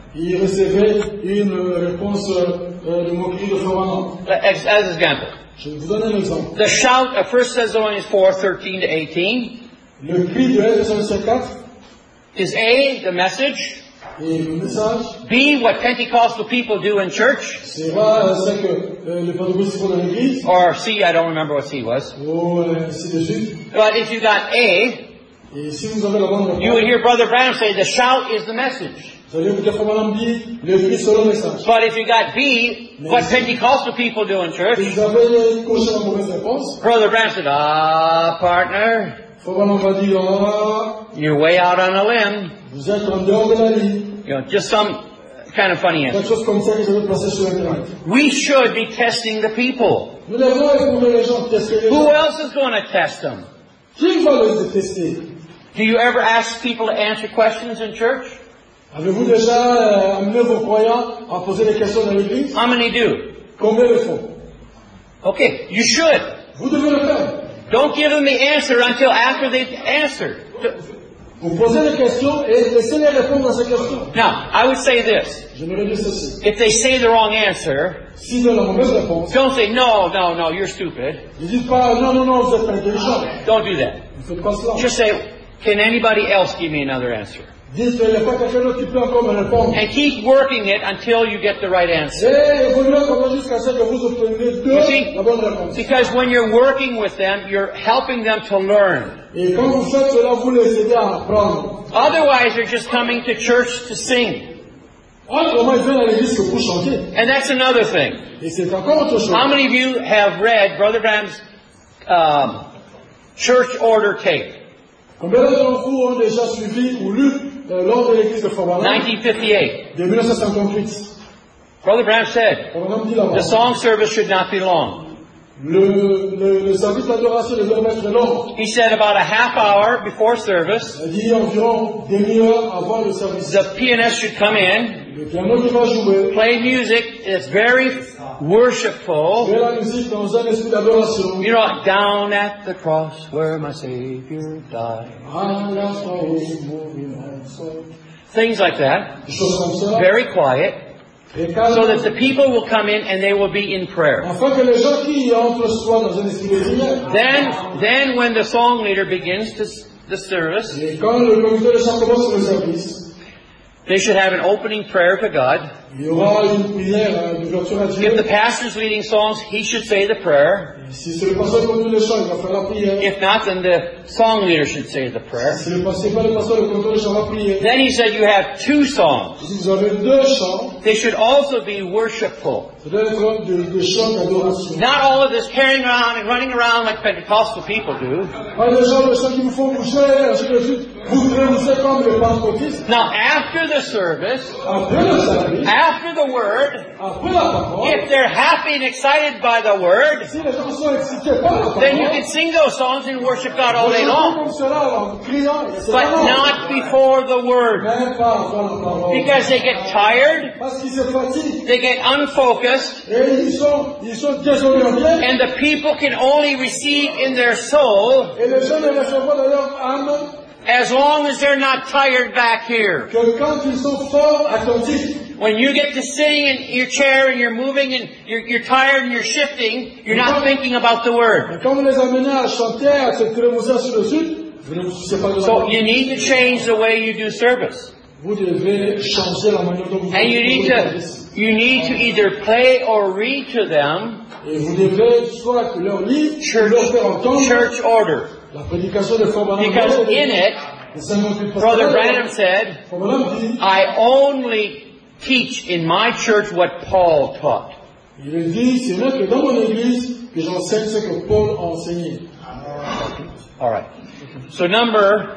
il recevait une réponse de moquerie de Frère
As an example.
Je vais vous donner un exemple.
The shout of 1 Thessalonians 4:13 to 18
Le cri de 1 Thessaloniciens 4
is A, the message,
et le message,
B, what Pentecostal people do in church,
c'est ce que les pentecôtistes font dans l'église,
or C, I don't remember what C was.
ou ainsi de suite.
But if you got A,
Et si vous avez la bonne
you would
réponse,
hear Brother Branham say the shout is the message.
vous allez écouter Frère Branham dit, le cri c'est le message.
But if you got B, what Pentecostal people do in
Et
church,
vous avez coché la mauvaise réponse,
Brother Branham said, partner,
Frère Branham va dire, ah,
you're way out on a limb.
vous êtes en dehors de la ligne.
Just some kind of funny answer.
Quelque chose comme ça que vous avez placé sur Internet.
We should be testing the people.
Nous devons éprouver les gens, tester les
Who
gens.
else is going to test them?
Qui va les tester?
Do you ever ask people to answer questions in church?
Avez-vous déjà amené vos croyants à poser des questions dans l'église?
How many do?
Combien le font?
Okay, you should.
Vous devez le faire.
Don't give them the answer until after they've answered.
Vous posez des questions et laissez-les répondre à ces questions.
Now, I would say this.
J'aimerais dire ceci.
If they say the wrong answer,
S'ils donnent la mauvaise réponse,
don't say, no, you're stupid.
ne dites pas, non, vous êtes pas intelligent.
Don't do that.
Ne faites pas cela.
Just say, can anybody else give me another answer?
Dites, il n'y a pas quelqu'un d'autre qui peut encore me répondre.
And keep working it until you get the right answer.
Et évoluez comme ça jusqu'à ce que vous obteniez la bonne réponse.
Because when you're working with them, you're helping them to learn.
Et quand vous faites cela, vous les aidez à apprendre.
Otherwise, they're just coming to church to sing.
Autrement, ils viennent à l'église que pour chanter.
And that's another thing.
Et c'est encore autre chose.
How many of you have read Brother Branham's church order tape?
Combien d'entre vous ont déjà suivi ou lu l'ordre de l'église de Frère Branham
1958.
de 1958?
Brother Branham said,
Frère Branham dit là-bas.
the song service should not be long.
Le service d'adoration ne doit pas être long.
He said about a half hour before service,
Il dit environ demi-heure avant le service.
the pianist should come in,
Le piano qui va jouer,
play music that's very worshipful.
jouer la musique dans un esprit d'adoration.
You know, down at the cross where my Savior died.
À l'instant où mourir mon sang.
Things like that.
Des choses comme ça.
Very quiet.
Et calme.
So that the people will come in and they will be in prayer.
Afin que les gens qui entrent soient dans un esprit de prière.
Then when the song leader begins the service,
Et quand le comité de chant commence le service,
they should have an opening prayer to God.
il y aura une prière d'ouverture à Dieu.
If the pastor's leading songs, he should say the prayer.
Si c'est le pasteur qui conduit le chant, il va faire la prière.
If not, then the song leader should say the prayer.
Si c'est pas le pasteur, le conducteur le chant va prier.
Then he said you have two songs.
Si vous avez deux chants,
They should also be worshipful.
ça doit être des chants d'adoration.
Not all of this carrying around and running around like Pentecostal people do.
Pas des chants qui vous font bouger, ainsi de suite. Vous voudrez vous faire comme les pentecôtistes.
Now, after the service,
Après le service,
after the word,
après la parole,
if they're happy and excited by the word,
si les gens sont excités par la parole,
then you can sing those songs and worship God all day long.
comme cela, en criant, et c'est
But
pas long.
not before the word.
Mais pas avant la parole.
Because they get tired,
Parce qu'ils se fatiguent.
they get unfocused,
Et ils sont désorientés.
and the people can only receive in their soul
Et les gens ne recevront dans leur âme
as long as they're not tired back here.
que quand ils sont forts, attentifs.
When you get to sitting in your chair and you're moving and you're tired and you're shifting, you're not thinking about the word.
Et quand vous les amenez à chanter, à se trémouser ainsi de suite, vous ne vous souciez pas de la
So
parole.
you need to change the way you do service.
Vous devez changer la manière dont vous
And you need to either play or read to them
Et vous devez soit leur lire, ou leur faire entendre
church order.
la prédication de Frère Branham.
Because in it,
Les 58
Brother
pasteurs,
Branham said,
Frère Branham dit,
I only teach in my church what Paul taught.
il dit, c'est vrai que dans mon église, que j'enseigne ce que Paul a enseigné.
All right. So number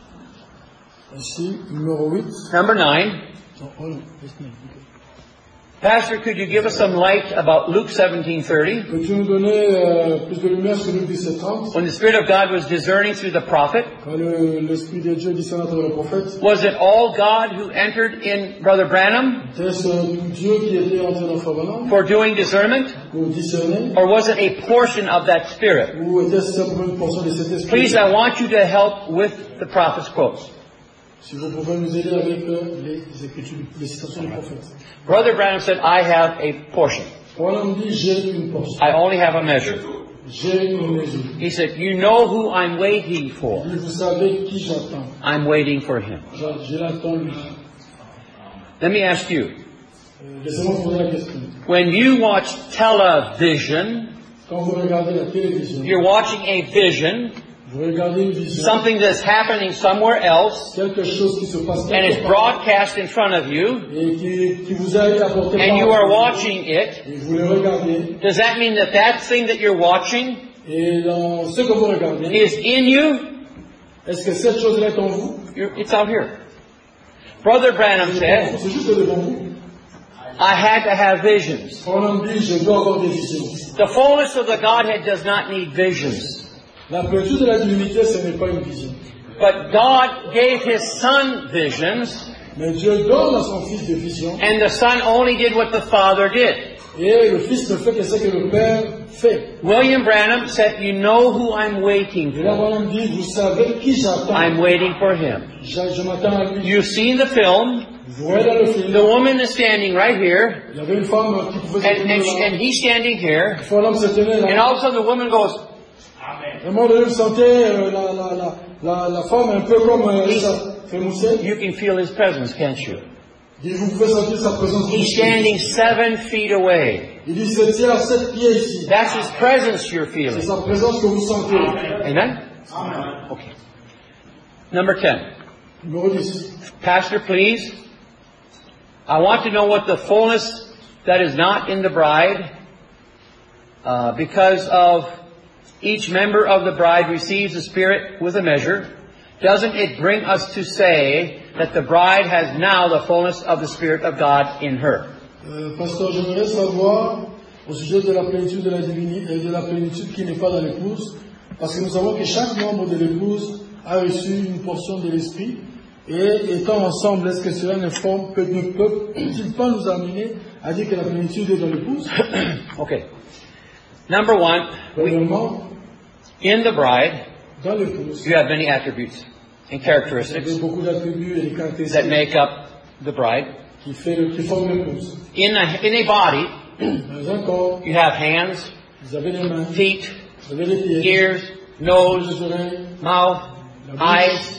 Ici, numéro 8.
9.
Non, oh non, laisse-moi.
Pastor, could you give us some light about Luke 17:30?
Peux-tu nous donner plus de lumière sur Luc 17:30?
When the Spirit of God was discerning through the prophet,
Quand l'Esprit de Dieu discerne à travers le prophète,
was it all God who entered in Brother Branham
était-ce Dieu qui était entré dans Frère Branham
for doing discernment?
pour discerner?
Or was it a portion of that Spirit?
Ou était-ce simplement une portion de cet esprit?
Please, I want you to help with the prophet's quotes.
Si vous pouvez nous aider avec les écritures, les citations des prophètes.
Brother Branham said, I have a portion.
Branham dit, j'ai une portion.
I only have a measure.
J'ai une mesure.
He said, you know who I'm waiting for.
Il dit, vous savez qui j'attends.
I'm waiting for him.
Je l'attends lui.
Let me ask you.
Laissez-moi poser la question.
When you watch television,
Quand vous regardez la télévision,
you're watching a vision,
vous regardez une vision,
something that's happening somewhere else,
quelque chose qui se passe
and
quelque
it's
part,
broadcast in front of you,
et qui vous a été apporté
and you
par
are watching it.
et vous le regardez,
Does that mean that that thing that you're watching
et dans ce que vous regardez,
is in you?
est-ce que cette chose-là est en vous?
It's out here. Brother Branham said,
C'est juste devant vous.
I had to have visions.
Branham dit, je dois avoir des visions.
The fullness of the Godhead does not need visions.
La plénitude de la divinité, ce n'est pas une vision.
But God gave His Son visions,
Mais Dieu donne à son Fils des visions,
and the Son only did what the Father did.
et le Fils ne fait que ce que le Père fait.
William Branham said, you know who I'm waiting
Et là,
for.
Branham dit, vous savez qui j'attends.
I'm waiting for Him.
Je m'attends à lui.
You've seen the film.
Vous voyez dans le film,
The woman is standing right here,
il y avait une femme qui pouvait se tenir là.
and he's standing here,
Une fois l'homme se tenait
and
là.
all of a sudden the woman goes,
À un moment donné, vous sentez la femme un peu comme ça, fait mousser.
you can feel His presence, can't you?
Il dit, vous pouvez sentir sa présence.
He's standing 7 feet away.
Il dit, se tient à 7 pieds ici.
That's His presence you're
C'est
feeling.
sa présence que vous sentez.
Amen? Okay. Number 10.
Numéro 10.
Pastor, please. I want to know what the fullness that is not in the bride, because of each member of the bride receives the Spirit with a measure. Doesn't it bring us to say that the bride has now the fullness of the Spirit of God in her?
Pasteur, j'aimerais savoir au sujet de la plénitude de la divinité et de la plénitude qui n'est pas dans l'épouse, parce que nous savons que chaque membre de l'épouse a reçu une portion de l'esprit, et étant ensemble, est-ce que cela ne peut-il pas nous amener à dire que la plénitude est dans l'épouse?
Okay. Number 1,
Premièrement,
in the bride,
dans l'épouse,
you have many attributes and
il y
characteristics
a beaucoup d'attributs et de
that
caractéristiques
make up the bride.
qui forment l'épouse.
In a body,
Dans un corps,
you have hands,
vous avez les mains,
feet,
vous avez les pieds,
ears,
les
nose,
oreilles,
mouth,
la bouche.
eyes.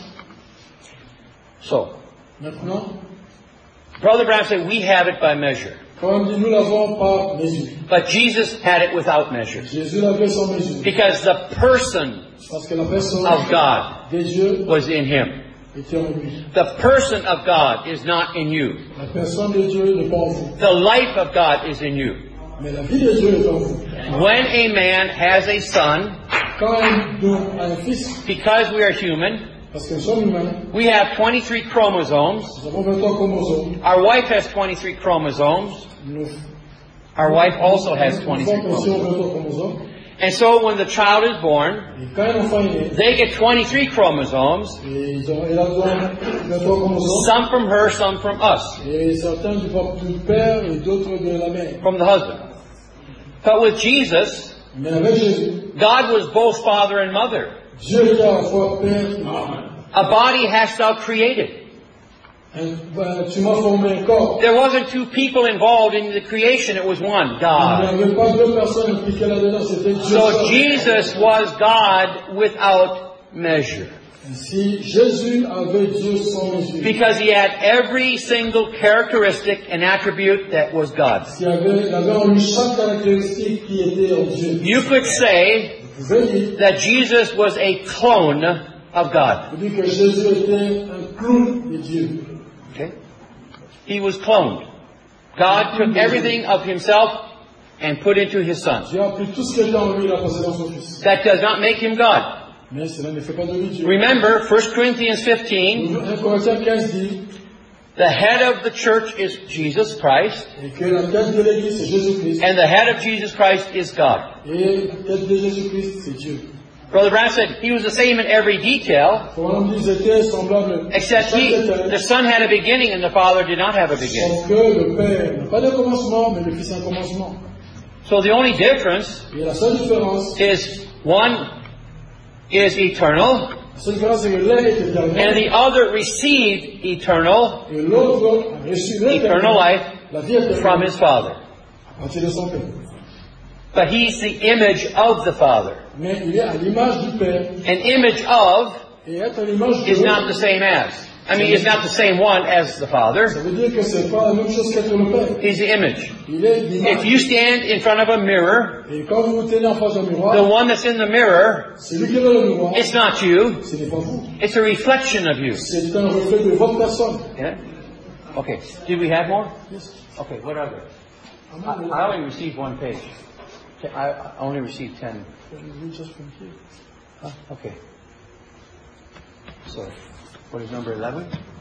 So,
Maintenant,
Brother Branham said we have it by measure.
quand on dit nous l'avons par mesure,
But Jesus had it without measure.
Jésus l'avait sans mesure.
Because the person
Parce que la personne
of God
des dieux
was in Him.
était en lui.
The person of God is not in you.
La personne de Dieu n'est pas en vous.
The life of God is in you.
Mais la vie de Dieu est en vous.
When a man has a son,
Quand un homme a un fils,
because we are human,
parce que nous sommes humains,
we have 23 chromosomes.
nous avons 23 chromosomes.
Our wife has 23 chromosomes.
Nos
Our wife also has
nos
23
femmes aussi ont
chromosomes.
23 chromosomes.
And so when the child is born,
Et quand un enfant est né,
they get 23 chromosomes,
et elle a 23 chromosomes.
some from her, some from us,
Et certains du père et d'autres de la mère.
from the husband. But with Jesus,
Mais avec Jésus,
God was both father and mother.
Dieu était à la fois père et mère.
A body hast thou created.
Tu m'as formé un corps.
There wasn't two people involved in the creation, it was one,
Il
God.
n'y avait pas deux personnes impliquées là-dedans, c'était Dieu
So
seul.
Jesus was God without measure.
Si Jésus avait Dieu sans mesure,
Because He had every single characteristic and attribute that was God's.
il avait en lui chaque caractéristique qui était en Dieu.
You could say
Vous pouvez dire,
that Jesus was a clone of God.
vous dites que Jésus était un clone de Dieu.
Okay? He was cloned. God took everything of Himself and put into His Son.
Dieu a pris tout ce qui était en lui et l'a passé dans son Fils.
That does not make Him God.
Mais cela ne fait pas de lui Dieu.
Remember, 1 Corinthians 15,
1 Corinthiens 15 dit,
the head of the church is Jesus Christ,
et que la tête de l'Église c'est Jésus-Christ.
and the head of Jesus Christ is God.
Et la tête de Jésus-Christ c'est Dieu.
Brother Branham said He was the same in every detail,
Comme on dit, ils étaient semblables.
except the Son had a beginning and the Father did not have a beginning.
Sauf que le Père n'a pas de commencement, mais le Fils a un commencement.
So the only difference
Et la seule différence,
is one is eternal
La seule différence, c'est que l'un est
and
éternel
the other received eternal
et l'autre a reçu
eternal life
la vie éternelle
from his Father.
à partir de son Père.
But he's the image of the Father.
Mais il est à l'image du Père.
An image of
Et être à l'image
is
de
not the same as. Is not the same one as the Father.
ça veut dire que c'est pas la même chose qu'être le Père.
He's the image.
Il est
If
l'image.
you stand in front of a mirror,
Et quand vous vous tenez en face d'un
the
miroir,
one that's in the mirror,
celui qui est dans le miroir,
it's not you.
ce n'est pas vous.
It's a reflection of you.
C'est un reflet de votre personne.
Yeah? Okay. Did we have more?
Yes.
Okay, what are they? I only received one page. I only received 10.
Just from here.
Okay. So, what is number 11?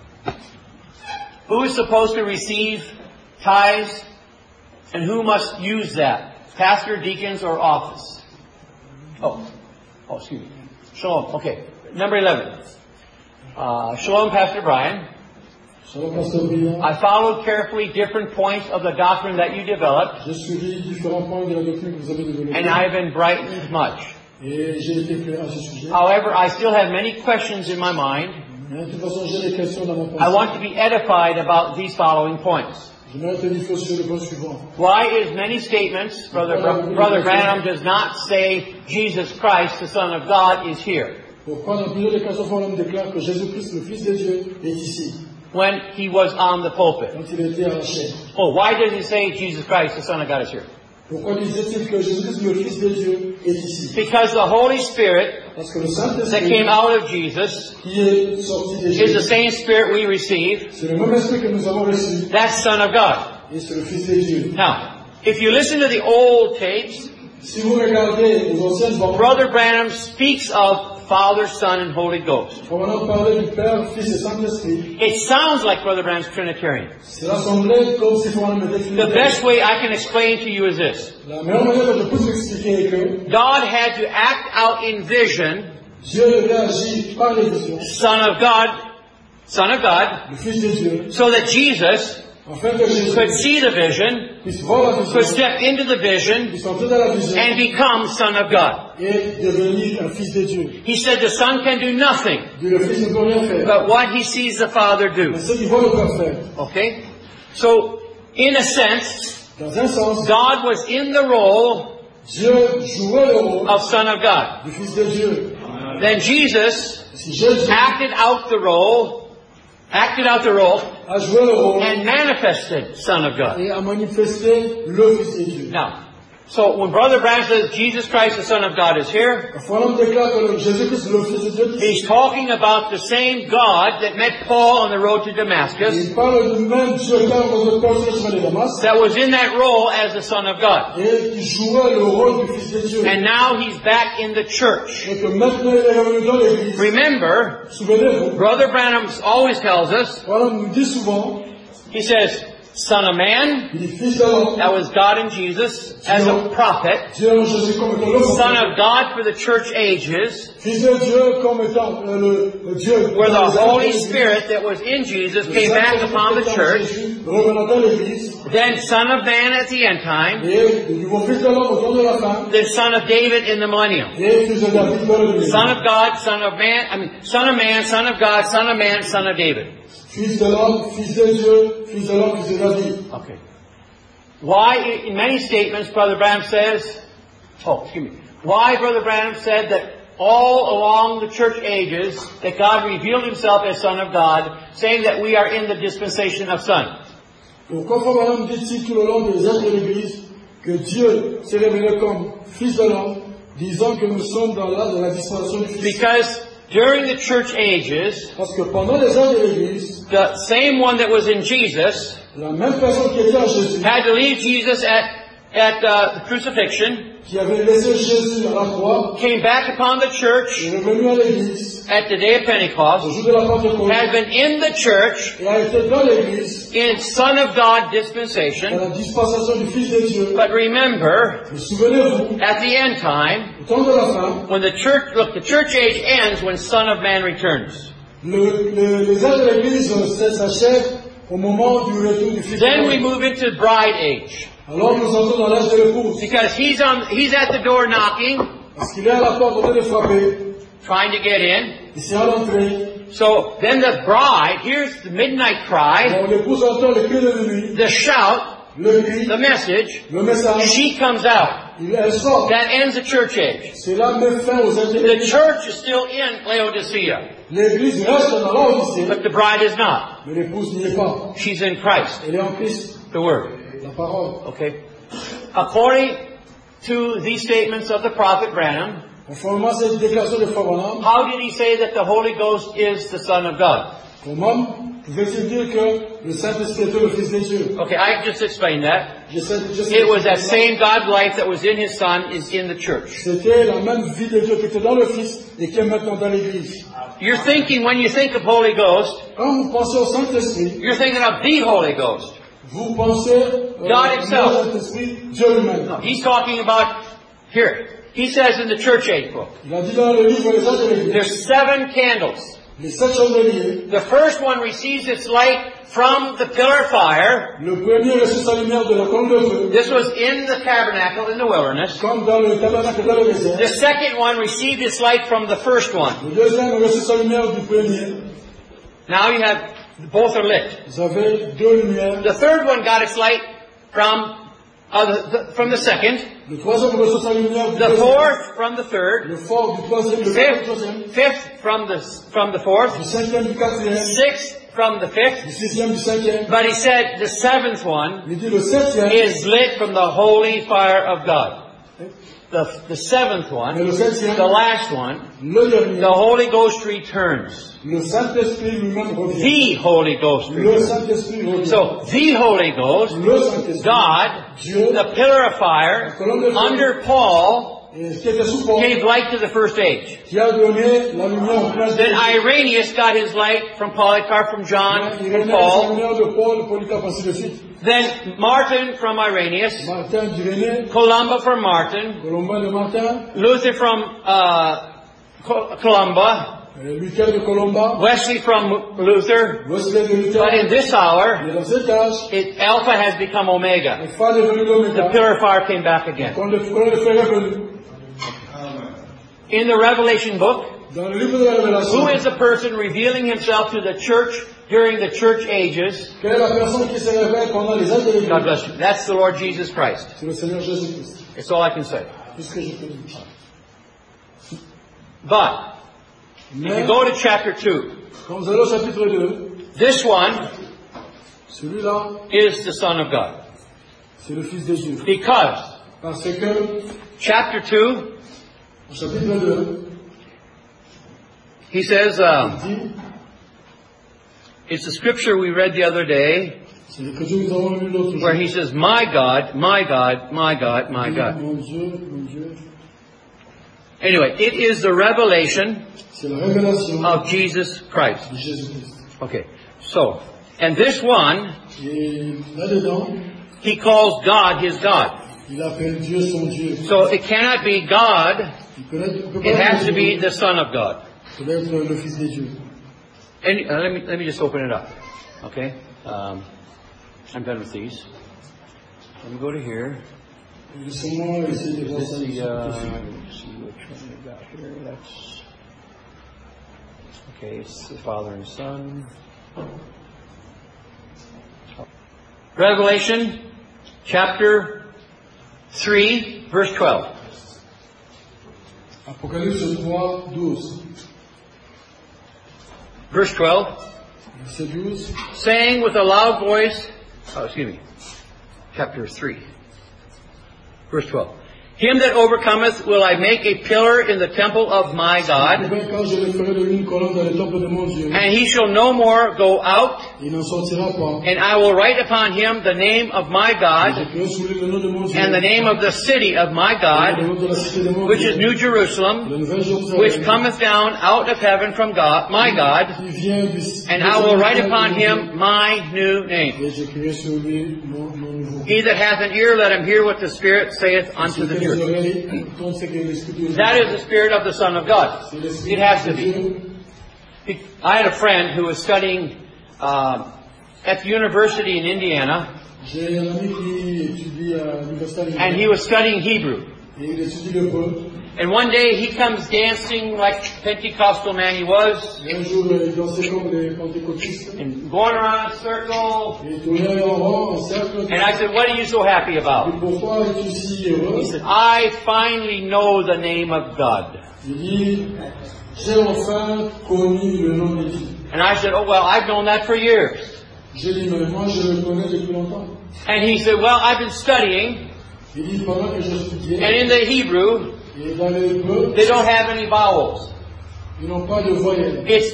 Who is supposed to receive tithes and who must use that? Pastor, deacons, or office? Oh, excuse me. Shalom. Okay. Number 11. Shalom, Pastor Brian.
Shalom, Pasteur Brian.
I followed carefully different points of the doctrine that you developed,
J'ai suivi différents points de la doctrine que vous avez développés.
and I've been brightened much.
Et j'ai été clair à ce sujet.
However, I still have many questions in my mind.
Mais de toute façon, j'ai des questions dans mon
I
pensée.
want to be edified about these following points.
J'aimerais être édifié sur le point suivant.
Why is many statements, Brother Branham does not say Jesus Christ, the Son of God, is here,
Pourquoi dans plusieurs occasions, on déclare que Jésus-Christ, le Fils de Dieu, est ici,
when he was on the pulpit?
quand il était à la chair?
Oh, why does he say Jesus Christ, the Son of God, is here?
Pourquoi disait-il que Jésus-Christ, le Fils de Dieu, est ici?
Because the Holy Spirit
Parce que le
that
Saint-Esprit,
came out of Jesus
qui est sorti de
is the
Jésus,
same Spirit we receive.
c'est le même esprit que nous avons reçu,
That's Son of God.
et c'est le Fils de Dieu.
Now, if you listen to the old tapes,
Si vous regardez les anciennes bandes,
Brother Branham speaks of Father, Son, and Holy Ghost.
on va parler du Père, Fils et Saint-Esprit.
It sounds like Brother Branham's Trinitarian.
Cela semblait comme si on me
The best way I can explain to you is this.
La meilleure manière que je peux vous expliquer est que
God had to act out in vision,
Dieu devait agir par les visions,
Son of God,
le Fils de Dieu,
so that Jesus
afin que Jésus
could see the vision,
puisse voir la
could
vision,
step into the vision,
puisse entrer dans la vision
and become Son of God.
et devenir un Fils de Dieu.
He said the Son can do nothing
Dieu le Fils ne peut rien faire.
but what he sees the Father do.
Mais ce qu'il voit le Père faire,
Okay? So, in a sense,
dans un sens,
God was in the role
Dieu jouait le rôle
of Son of God.
du Fils de Dieu.
Then Jesus
Si Jésus
acted out the role,
a joué le rôle
and manifested Son of God.
et a manifesté le Fils de Dieu.
Now, so when Brother Branham says Jesus Christ, the Son of God, is here,
Quand on déclare que Jésus-Christ, le Fils de Dieu,
he's talking about the same God that met Paul on the road to Damascus,
il parle du même Dieu qui a rencontré Paul sur le chemin de Damas
that was in that role as the Son of God.
et qui jouait le rôle du Fils de Dieu.
And now he's back in the church.
Et que maintenant il est revenu dans l'Église.
Remember,
Souvenez-vous,
Brother Branham always tells us,
voilà, nous dit souvent,
he says, Son of Man,
il dit Fils de l'homme,
that was God in Jesus, as a prophet,
Dieu en Jésus comme étant le
Son
prophète,
of God for the church ages,
Fils de Dieu comme étant le Dieu.
where the
dans les
Holy
âges,
Spirit that was in Jesus
le
came back
Saint-Esprit
upon the
étant
church,
Jésus, revenant dans l'Église,
then Son of Man at the end time,
et le nouveau Fils de l'homme au temps de la fin,
then Son of David in the millennium.
et Fils de David dans le milieu.
Son of God, Son of Man, Son of Man, Son of God, Son of Man, Son of David.
Fils de l'homme, Fils de Dieu, Fils de l'homme, Fils de David.
Okay. Why, in many statements, Brother Branham says, why Brother Branham said that all along the church ages, that God revealed Himself as Son of God, saying that we are in the dispensation of Son.
Pourquoi Frère Branham dit-il tout le long des âges de l'Église que Dieu s'est révélé comme Fils de l'homme, disant que nous sommes dans la dispensation du Fils?
Because during the church ages,
Parce que pendant les âges de l'Église,
the same one that was in Jesus
la même personne qui était en Jésus,
had to leave Jesus at the crucifixion,
qui avait laissé Jésus à la croix,
came back upon the church
est revenu à l'Église,
at the day of
au
Pentecost,
jour de la Pentecôte,
had been in the church
et a été dans l'Église,
in Son of God
dans
dispensation.
la dispensation du Fils de Dieu.
But remember,
Mais souvenez-vous,
at the end time,
au temps de la fin,
when the church age ends when Son of Man returns.
les âges de l'Église s'achèvent au moment du retour du Fils de
Then we
l'homme.
move into bride age.
Alors nous entrons dans l'âge de l'épouse.
Because he's at the door knocking,
Parce qu'il est à la porte en train de frapper.
trying to get in.
Il s'est à l'entrée.
So then the bride hears the midnight cry,
Donc l'épouse entend le cri de nuit,
the shout,
le cri,
the message.
le message.
She comes out.
Elle sort.
That ends the church age.
Cela met fin aux
The
intérêts.
church is still in Laodicea,
L'église reste dans l'Odyssée,
but the bride is not.
mais l'épouse n'y est pas.
She's in Christ,
Elle est en Christ,
the Word.
la parole.
Okay? According to these statements of the prophet Branham,
Conformément à cette déclaration de Frère Branham,
how did he say that the Holy Ghost is the Son of God?
comment pouvait-il dire que le Saint-Esprit était le Fils de Dieu?
Okay, I just explained that.
Je
It was that same God life that was in His Son is in the church.
C'était la même vie de Dieu qui était dans le Fils et qui est maintenant dans l'Église.
You're thinking, when you think of Holy Ghost,
Quand vous pensez au Saint-Esprit,
you're thinking of the Holy Ghost.
vous pensez
God himself.
au Saint-Esprit, Dieu lui-même.
No, he's talking about, here, he says in the church age book,
Il a dit dans le livre Les Âges de l'Église,
there's 7 candles.
les 7 chandeliers,
The first one receives its light from the pillar of fire.
le premier reçut sa lumière de la colonne de feu,
This was in the tabernacle in the wilderness.
comme dans le tabernacle dans le désert.
The second one received its light from the first one.
Le deuxième reçut sa lumière du premier.
Now you have, both are lit.
Vous avez 2 lumières.
The third one got its light from the second.
Le troisième reçut sa lumière du
The
deuxième.
fourth from the third.
Le fort du troisième, le quatrième du troisième.
Fifth from the fourth.
Du cinquième du quatrième.
Sixth from the fifth.
Du sixième du cinquième.
But he said the seventh one
Il dit le septième.
is lit from the holy fire of God. The seventh
Et
one,
le septième.
the last one,
Le dernier.
the Holy Ghost returns.
Le Saint-Esprit lui-même revient.
The Holy Ghost
Le
returns.
Saint-Esprit revient.
So, the Holy Ghost,
Le Saint-Esprit.
God,
Dieu.
the pillar of fire, under Paul,
Et qui était sous Paul.
gave light to the first age.
Qui a donné la lumière au prince
Then
de
Irenaeus got his light from Polycarp, from John,
Il
from
remet la
Paul.
lumière de Paul, Polycarpe, ainsi de suite.
Then Martin from Irenaeus,
Martin d'Irénée,
Columba from Martin,
Colomban de Martin,
Luther from Columba,
Luther de Colomba,
Wesley from Luther.
Wesley de Luther.
But in this hour,
Et dans cet âge,
Alpha has become Omega.
le phare est devenu
The
l'Oméga.
pillar of fire came back again.
Quand le fer est venu,
In the Revelation book,
dans le livre de la Révélation,
who is the person revealing himself to the church during the church ages?
quelle est la personne qui se révèle pendant les âges de l'Église?
God bless you. That's the Lord Jesus Christ.
C'est le Seigneur Jésus-Christ.
That's all I can say.
Tout ce que je peux dire.
But, if you
Mais,
go to chapter 2,
quand vous allez au chapitre 2,
this one
celui-là,
is the Son of God.
c'est le Fils de Dieu.
Because,
Parce que,
chapter 2,
au chapitre 2,
he says,
il dit,
it's the scripture we read the other day,
c'est l'écriture que nous avons lu l'autre
where
jour.
he says, my God, my God, my God, my God.
Mon Dieu, mon Dieu.
Anyway, it is the revelation
C'est la révélation
of Jesus Christ.
de Jésus-Christ.
Okay, so, and this one,
Et là-dedans,
he calls God his God.
il appelle Dieu son Dieu.
So it cannot be God,
Il peut
it has
être
to be the Son of God.
peut être le Fils de Dieu.
And let me just open it up. Okay, I'm done with these. Let me go to here.
Laissez-moi essayer de voir
Let's
ça.
see, see which one we got here. That's okay. It's the Father and Son. Revelation chapter 3, verse 12.
Apocalypse 3, 12.
Verse 12.
Verset 12.
Saying with a loud voice, chapter 3, verse 12. Him that overcometh will I make a pillar in the temple of my God,
Quand je le ferai de lui une colonne dans le temple de mon Dieu,
and he shall no more go out,
il n'en sortira pas.
and I will write upon him the name of my God,
J'écrirai sur lui le nom de mon Dieu,
and the name of the city of my
le
God,
nom de la cité de mon
which
Dieu,
is New Jerusalem,
la nouvelle Jérusalem,
which cometh down out of heaven from God, my God,
qui vient du
and I will write upon him my new name.
Et j'écrirai sur lui mon nouveau.
He that hath an ear, let him hear what the Spirit saith unto the church. That is the Spirit of the Son of God. It has to be. I had a friend who was studying at the university in Indiana,
J'ai un ami qui étudie à l'université
and he was studying Hebrew.
et il étudie l'hébreu.
And one day he comes dancing like Pentecostal man he was,
Et un jour, il dansait comme les pentecôtistes.
and going around in a circle.
Et il tournait en rond, en cercle.
And I said, what are you so happy
Et
about?
pourquoi es-tu si heureux?
He said, I finally know the name of God.
Il dit, j'ai enfin connu le nom de Dieu.
And I said, oh, well, I've known that for years.
J'ai dit, mais moi je le connais depuis longtemps.
And he said, well, I've been studying,
Il dit, pendant que je studiais,
and in the Hebrew,
et dans l'hébreu,
they don't have any vowels.
ils n'ont pas de voyelles.
It's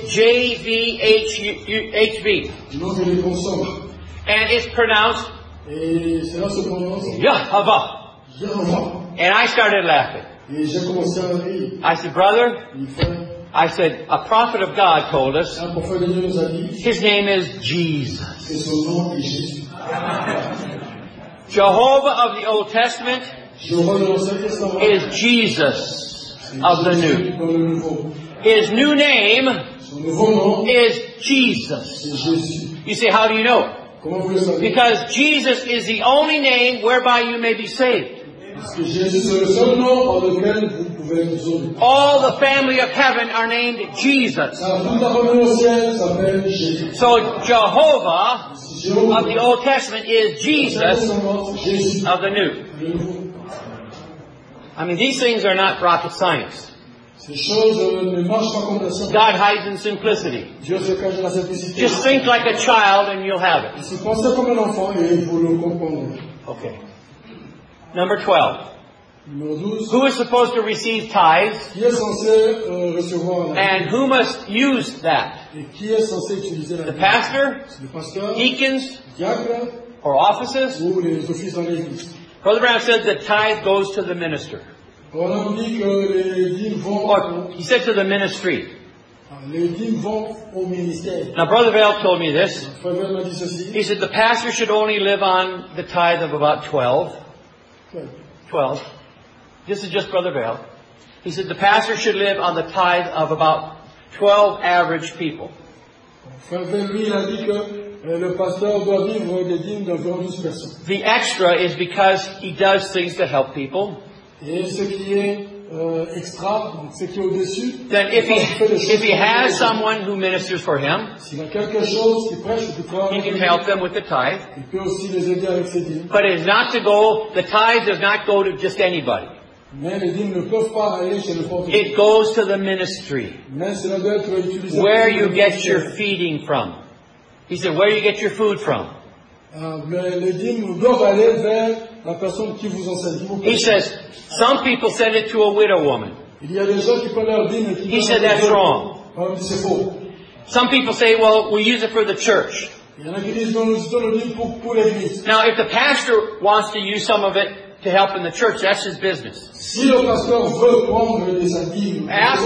JVHV.
Ils n'ont que des consonnes.
And it's pronounced
Et cela se prononce
Yahava.
Yahweh.
And I started laughing.
Et j'ai commencé à rire.
I said, brother,
Il fait,
I said, a prophet of God told us
un prophète de Dieu nous a dit
his name is Jesus.
que son nom est Jésus.
Jehovah of the Old Testament
Jéhovah de l'Ancien Testament
is Jesus of the New.
dans le Nouveau.
His new name
Son nouveau nom,
is Jesus.
c'est Jésus.
You say, how do you know?
Comment vous le savez?
Because Jesus is the only name whereby you may be saved.
Parce que Jésus, c'est le seul nom par lequel vous pouvez être sauvé.
All the family of heaven are named Jesus.
Toute la famille au ciel s'appelle Jésus.
So Jehovah
Jéhovah,
of the Old Testament is Jesus
son nom, Jésus.
of the New.
Le Nouveau.
I mean, these things are not rocket science.
Ces choses ne marchent pas comme ça.
God hides in simplicity.
Dieu se cache dans la simplicité.
Just think like a child and you'll have it.
Si pensez comme un enfant et vous le comprendrez.
Okay. Number 12.
Numéro 12.
Who is supposed to receive tithes
Qui est censé recevoir la
and who must use that?
Et qui est censé utiliser la
The pastor,
Le pasteur,
deacons,
diacre
or offices?
ou les offices dans l'église.
Brother Brown said the tithe goes to the minister.
On a dit que les dîmes vont,
Or he said to the ministry.
les dîmes vont au ministère.
Now Brother Vale told me this.
Frère Verne m'a dit ceci.
He said the pastor should only live on the tithe of about 12. 12. This is just Brother Vale. He said the pastor should live on the tithe of about 12 average people.
Frère Verne, lui, il a dit que le pasteur doit vivre des dîmes d'environ 12 personnes.
The extra is because he does things to help people.
Et ce qui est extra, donc ce qui est au-dessus,
Then if he has someone who ministers for him,
s'il a quelque chose qui prêche ou qui
he
travaille,
can help them with the tithe.
il peut aussi les aider avec ses dîmes.
But it is not to go, the tithe does not go to just anybody.
Mais les dîmes ne peuvent pas aller chez le porte.
It goes to the ministry,
Mais cela doit être utilisé.
where you get your feeding from. He said, where you get your food from.
Mais les dîmes doivent aller vers la personne qui vous enseigne.
He says, some people send it to a widow woman.
Il y a des gens qui prennent leur dîme et qui
He said that's wrong.
On dit c'est faux.
Some people say, well, we use it for the church.
Il y en a qui disent nous utilisons le dîme pour l'église.
Now, if the pastor wants to use some of it to help in the church, that's his business.
Si le pasteur veut prendre sa dîme,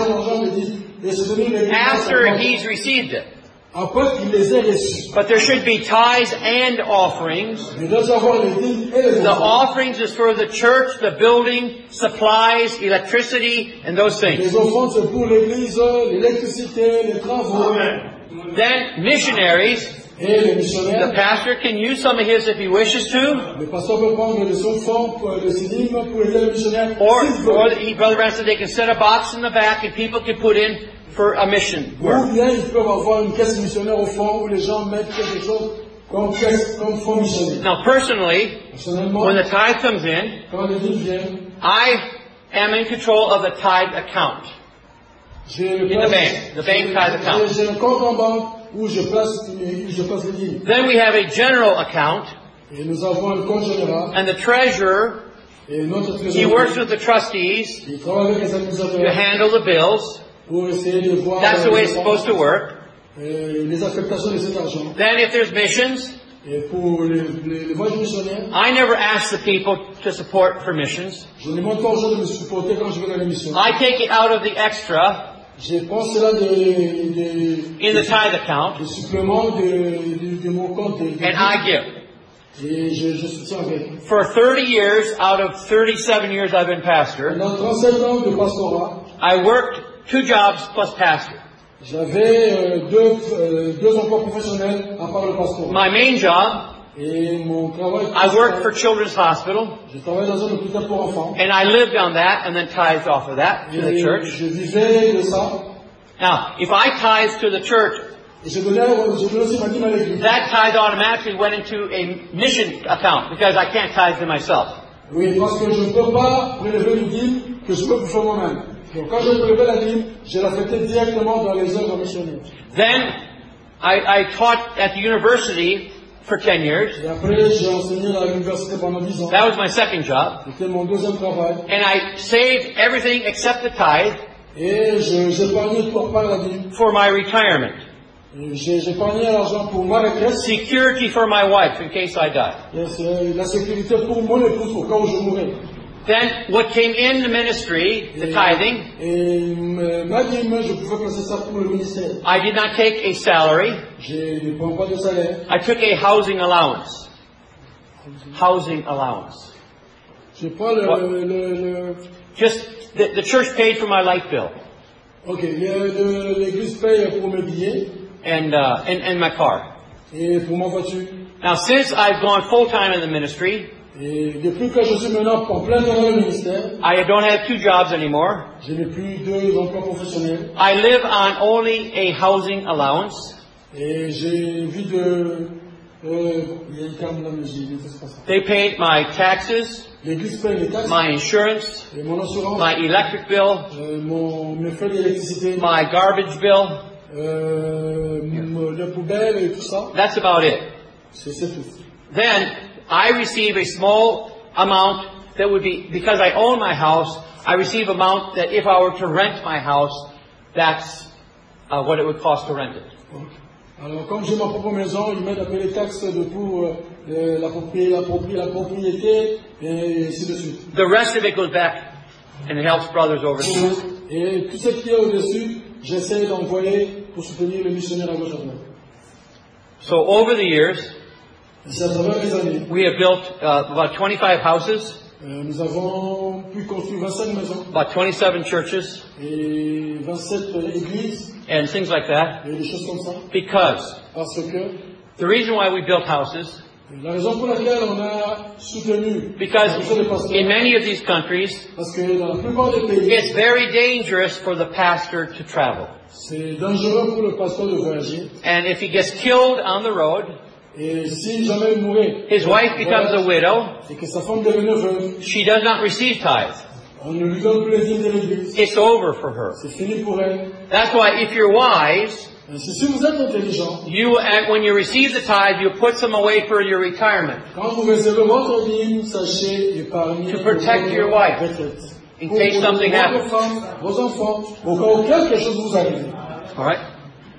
After he's received it.
après qu'il les ait reçus,
But there should be tithes and offerings.
il doit avoir les dîmes et les
The
offrandes.
offerings is for the church, the building, supplies, electricity, and those things.
Les offrandes c'est pour l'église, l'électricité, les travaux.
Then missionaries,
Et les
the
missionnaires,
pastor can use some of his if he wishes to,
le pasteur peut prendre de son fonds, de ses dîmes pour aider les missionnaires.
or
S'il veut.
Brother Brown said they can set a box in the back and people can put in for a mission
Ou
work.
bien ils peuvent avoir une caisse missionnaire au fond où les gens mettent quelque chose comme caisse, comme fonds missionnaire.
Now personally,
Personnellement,
when the tithe comes in,
quand les dîmes viennent,
I am in control of the tithe account.
j'ai le
In the bank, the bank tithe account.
J'ai un compte en banque où je place les dîmes.
Then we have a general account,
Et nous avons un compte général.
and the treasurer,
Et notre
he
trésorier,
works with the trustees
il travaille avec les
to
administrateurs
handle the bills.
pour essayer de voir
That's the way it's
les
supposed to work.
les affectations de cet argent.
Then if there's missions,
Et pour les voyages missionnaires,
I never ask the people to support for missions.
je ne demande pas aux gens de me supporter quand je vais dans les missions.
I take it out of the extra
Je prends cela
in the tithe account,
des suppléments de mon compte
and I give.
et je soutiens avec.
For 30 years, out of 37 years I've been pastor,
Pendant 37 ans de pastorat,
I worked 2 jobs plus pastor.
j'avais deux emplois professionnels à part le pastorat.
My main job
Et mon travail,
I worked for Children's Hospital,
je travaille dans un hôpital pour enfants.
and I lived on that and then tithed off of that to the
Et
church.
je vivais de ça.
Now, if I tithed to the church,
Et je donnais aussi ma dîme à l'église.
that tithe automatically went into a mission account because I can't tithe to myself.
Oui, parce que je ne peux pas prélever une dîme que je peux faire moi-même. Donc quand je prélevais la dîme, je l'affectais directement dans les œuvres missionnaires.
Then I taught at the university for 10 years.
Et après, j'ai enseigné à l'université pendant 10 ans.
That was my second job.
C'était mon deuxième travail.
And I saved everything except the tithe
Et j'épargnais pour part la dîme.
for my retirement.
J'épargnais l'argent pour ma retraite.
Security for my wife in case I die.
Et c'est la sécurité pour mon épouse au cas où je mourrais.
Then what came in the ministry, the tithing,
Et ma dîme, je pouvais placer ça pour le ministère.
I did not take a salary.
Je ne prends pas de salaire.
I took a housing allowance. Housing allowance.
Je prends
Just, the church paid for my light bill
Ok, l'église paye pour mes billets
and my car.
et pour ma voiture.
Now, since I've gone full time in the ministry,
Et depuis que je suis maintenant en plein dans le ministère,
I don't have 2 jobs anymore.
je n'ai plus 2 emplois professionnels.
I live on only a housing allowance.
Et j'ai vu de... il y a une terme là, mais j'ai c'est pas ça.
They paid my taxes,
L'église paye les taxes,
my insurance,
et mon assurance,
my electric bill,
mes frais d'électricité,
my garbage bill.
les poubelles et tout ça.
That's about it.
C'est tout.
Then I receive a small amount that would be, because I own my house, I receive amount that if I were to rent my house, that's what it would cost to rent it.
Alors, comme j'ai ma propre maison, ils m'aident à payer les taxes pour la propriété, et ainsi de suite.
The rest of it goes back and it helps brothers overseas.
Et tout ce qui est au-dessus, j'essaie d'envoyer pour soutenir les missionnaires à gauche à droite.
So over the years,
C'est à travers les années.
we have built about 25 houses,
Nous avons pu construire 25 maisons
about 27 churches,
et 27 églises
and things like that,
et des choses comme ça.
because
Parce que
the reason why we built houses,
la raison pour laquelle on a soutenu
because
les pasteurs,
in many of these countries,
parce que dans la plupart des pays,
it's very dangerous for the pastor to travel.
c'est dangereux pour le pasteur de voyager.
And if he gets killed on the road,
Et si jamais il mourait,
his wife becomes a widow,
et que sa femme devenait veuve,
she does not receive tithes.
on ne lui donne plus les dîmes de l'église.
It's over for her.
C'est fini pour elle.
That's why if you're wise,
Ainsi, si vous êtes intelligent,
when you receive the tithe, you put some away for your retirement.
quand vous recevez votre dîme, sachez épargner
To protect your wife,
retraite.
in
Pour
case something
votre
happens.
femme, vos enfants, au cas où quelque chose vous arrive.
All right?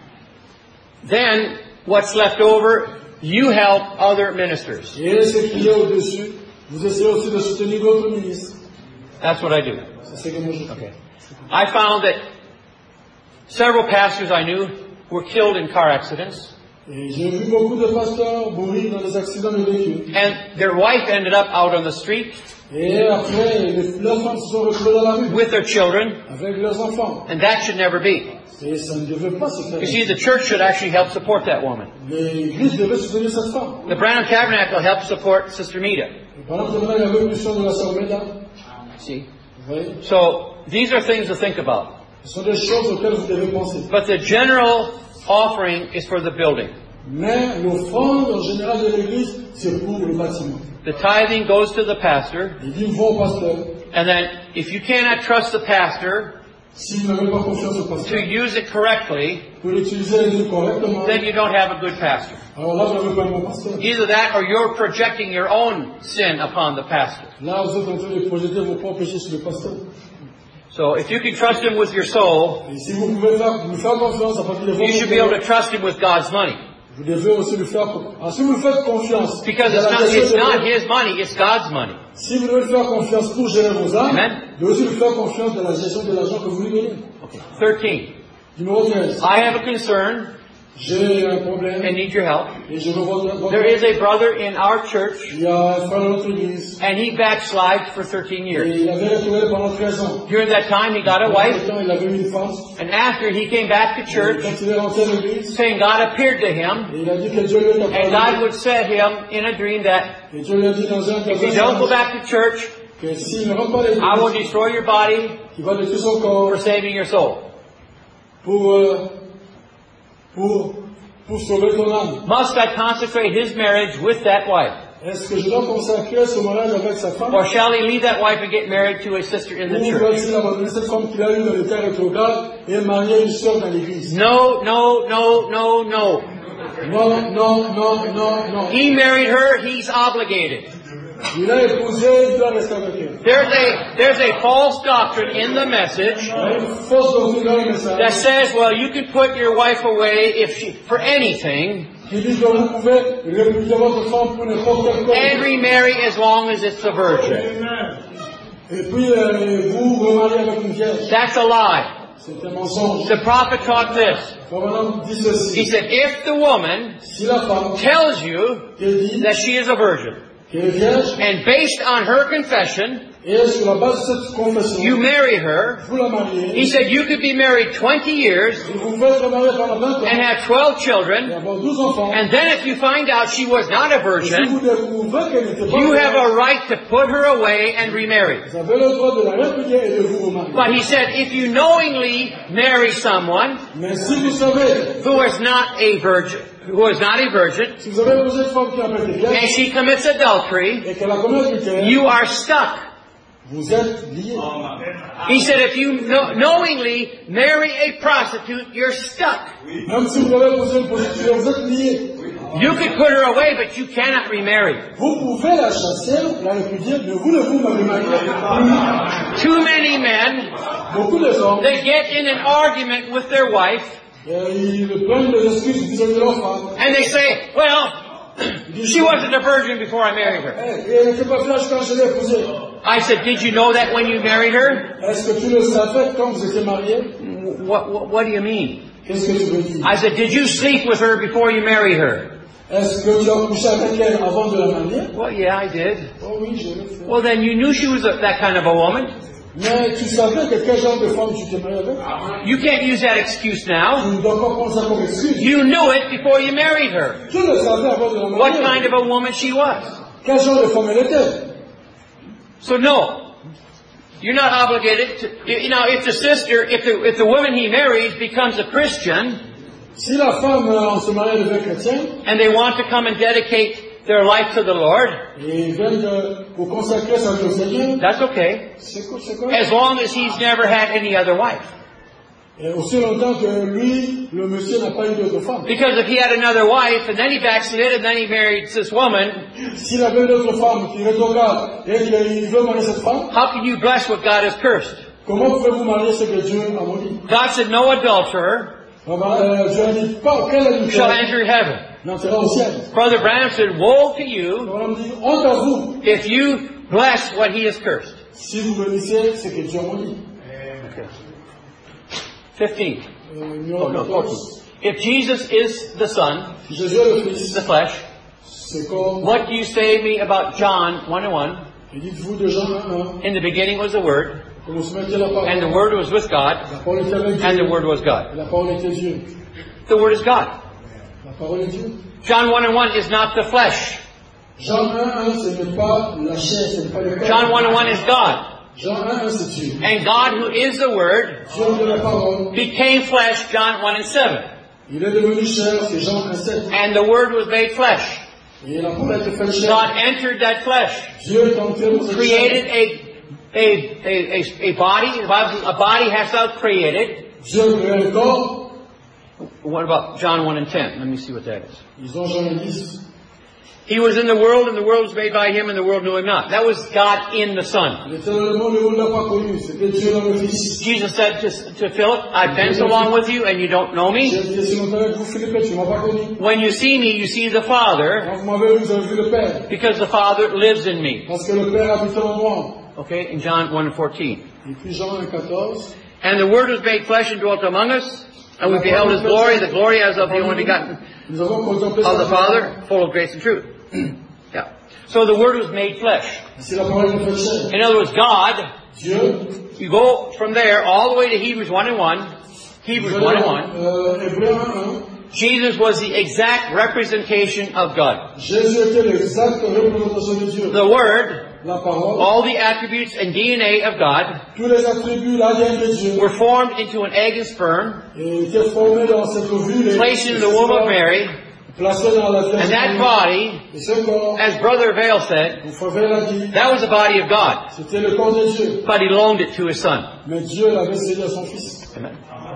Then, what's left over, you help other ministers.
Et ce qui est au-dessus, vous essayez aussi de soutenir d'autres ministres.
That's what I do.
C'est ce que moi je fais.
Okay. I found that several pastors I knew were killed in car accidents,
Et j'ai vu beaucoup de pasteurs mourir dans des accidents de véhicules.
and their wife ended up out on the street
Et après, leurs femmes se sont retrouvées dans la rue
with their children,
avec leurs enfants.
and that should never be.
Et ça ne devait pas se faire.
You see, the church should actually help support that woman.
L'église devait soutenir cette femme.
The Branham Tabernacle helped support Sister Mita.
Et pendant que il y avait une mission de la sœur Meda.
See?
Vous voyez?
So, these are things to think about.
Ce sont des choses auxquelles vous devez penser.
But the general offering is for the building.
Mais l'offrande en général de l'église, c'est pour le bâtiment.
The tithing goes to the pastor,
Les dîmes vont au pasteur.
and then if you cannot trust the pastor
Si vous n'avez pas confiance au
to
pasteur,
use it correctly,
pour utiliser les dîmes correctement,
then you don't have a good pastor.
alors là, vous n'avez pas un bon pasteur.
Either that or you're projecting your own sin upon the pastor.
Là, vous êtes en train de projeter vos propres péchés sur le pasteur.
So if you can trust him with your soul,
Et si vous pouvez lui faire confiance à partir de
you should be able to
votre
trust him with God's money.
vous devez aussi lui faire confiance. Si vous lui faites confiance,
Because
dans la
it's
gestion de
not
vos-
his money, it's God's money.
si vous devez lui faire confiance pour gérer vos âmes,
Amen.
vous devez aussi lui faire confiance dans la gestion de l'argent que vous lui donnez.
Okay. 13.
Numéro 13.
I have a concern
j'ai un problème
and need your help.
et je veux votre
There is a brother in our church,
Il y a un frère dans notre église
and he backslid for 13
et
years.
il avait retourné pendant 13 ans.
During that time, he got a
Pendant
wife,
ce temps, il avait eu une femme.
and after he came back to
Et
church,
quand il est rentré à l'église,
saying God appeared to him,
et il a dit que Dieu lui a
and God
parlé.
would say to him in a dream that
Et Dieu lui a dit dans un
if you don't go back to church,
que s'il ne rentre pas à
I will
l'église,
destroy your body
il va détruire son corps
for saving your soul.
pour sauver ton âme.
Must I consecrate his marriage with that wife?
Est-ce que je dois consacrer ce mariage avec sa femme?
Or shall he leave that wife and get married to a sister in the
Ou
church?
doit-il abandonner cette femme qu'il a eue dans les terres rétrogrades et marier une sœur dans l'église?
No, no, no, no, no.
Non, non, non, non, non.
He married her, he's obligated.
Il a épousé, il doit rester avec elle.
There's a false doctrine in the message
Il y a une fausse doctrine dans le
that
message
says, well, you can put your wife away for anything
qui dit que vous pouvez répudier votre femme pour n'importe quelle
and
cause.
remarry as long as it's a virgin.
Et puis vous remariez avec une vierge.
That's a lie.
C'est un mensonge.
The prophet taught this.
Proverbe dit
He
ceci.
said, if the woman
Si la femme
tells you
qu'elle dit
that she is a virgin,
qu'elle est vierge,
and based on her confession,
et sur la base de cette confession,
you marry her,
vous la mariez,
he said you could be married 20 years
et vous faites remarier pendant 20 ans,
and have 12
et
children,
avoir 12 enfants,
and then if you find out she was not a
et si
virgin,
vous découvrez qu'elle n'était pas
you have
vierge,
a right to put her away and remarry.
vous avez le droit de la répudier et de vous remarier.
But he said if you knowingly marry someone
Mais si vous savez,
who is not a virgin,
si vous avez épousé une femme qui n'a pas été
and
vierge,
she commits adultery,
et qu'elle a commis adultère,
you are stuck.
vous êtes liés.
He said if you knowingly marry a prostitute, you're stuck.
Même si vous avez épousé une prostituée, vous êtes liés.
You could put her away, but you cannot remarry.
Vous pouvez la chasser, la répudier, mais vous ne vous remariez.
Too many men,
Beaucoup de hommes,
they get in an argument with their wife,
ils prennent des excuses vis-à-vis de leur femme.
and they say, well, she wasn't a virgin before I married her.
Et elle n'était pas vierge quand je l'ai épousée.
I said, did you know that when you married her?
Est-ce que tu le savais quand vous étiez mariés?
What do you mean?
Qu'est-ce que tu veux dire?
I said, did you sleep with her before you married her?
Est-ce que tu as couché avec elle avant de la marier?
Well, yeah, I did.
Oh oui, je l'ai fait.
Well, then you knew she was that kind of a woman.
Mais tu savais que quel genre de femme tu t'es marié avec?
You can't use that excuse
Tu
now.
ne dois pas prendre ça comme excuse.
You knew it before you married her.
Tu le savais avant de la
What
marier.
kind of a woman she was.
Quel genre de femme elle était?
So no, you're not obligated to. You know, if the sister, if the woman he marries becomes a Christian,
Si la femme se marie avec un chrétien,
and they want to come and dedicate their life to the Lord,
et ils viennent pour consacrer sa vie au Seigneur,
that's okay,
c'est quoi?
as long as he's never had any other wife.
Et aussi longtemps que lui, le monsieur n'a pas eu d'autre femme.
Because if he had another wife and then he backslid and then he married this woman,
S'il avait une autre femme qui rétrograde et qu'il veut marier cette femme,
how can you bless what God has cursed?
comment pouvez-vous marier ce que Dieu a maudit?
God said no adulterer
Dieu a dit, pas aucun
shall
adultère
enter heaven.
n'entrera au ciel.
Brother Branham said, woe to you
On dit, honte à vous
if you bless what he has cursed.
si vous bénissez ce que Dieu a maudit.
Okay. 15.
Numéro
No,
14.
14. If Jesus is the Son,
Jésus est le Fils,
the flesh,
c'est comme,
what do you say to me about John 1:1?
et dites-vous de Jean 1,
In the beginning was the Word,
comme se mettait la parole.
and the Word was with God,
La parole était avec
and the
Dieu.
Word was God.
La parole était Dieu.
The Word is God.
La parole est Dieu.
John 1:1 is not the flesh.
Jean 1, ce n'est pas la chair, ce n'est pas le corps.
John 1:1 is God.
Jean 1, c'est Dieu.
And God, who is the Word,
Dieu de la parole.
became flesh, John 1:7.
Il est devenu chair, c'est Jean 1, 7.
And the Word was made flesh.
Et la parole a été faite chair.
God entered that flesh,
Dieu est entré dans cette
created
chair.
a body. The Bible says a body has thou created.
Dieu crée un corps.
What about John 1:10? Let me see what that is.
Ils ont Jean 10.
He was in the world, and the world was made by him, and the world knew him not. That was God in the Son.
Il était dans le monde et on ne l'a pas connu. C'était Dieu dans le Fils.
Jesus said to Philip, I've been so long with you, and you don't know me.
J'ai été si longtemps avec vous, Philippe, tu ne m'as pas connu.
When you see me, you see the Father,
Quand vous m'avez vu, vous avez vu le Père.
because the Father lives in me.
Parce que le Père habite en moi.
Okay, in John 1:14.
Et puis Jean 1, 14.
And the Word was made flesh and dwelt among us, And we beheld His glory, the glory as of the only begotten
Nous avons contemplé
of the
sa
Father, full of grace and truth. Yeah. So the Word was made flesh.
C'est la parole de fait chair.
In other words, God,
Dieu,
you go from there all the way to Hebrews 1 and 1. Hebrews 1 and 1.
Hébreux 1:1.
Jesus was the exact representation of God.
Jésus était l'exacte représentation de Dieu.
The Word,
La parole,
all the attributes and DNA of God,
tous les attributs, l'ADN de Dieu,
were formed into an egg and sperm,
étaient formés dans cette ovule,
placed into the womb of Mary,
placés dans la
and that body,
Et ce corps,
as Brother Vale said,
mon frère l'a dit,
that was the body of God,
c'était le corps de Dieu.
but He loaned it to His Son.
Mais Dieu l'avait cédé à son Fils.
Amen.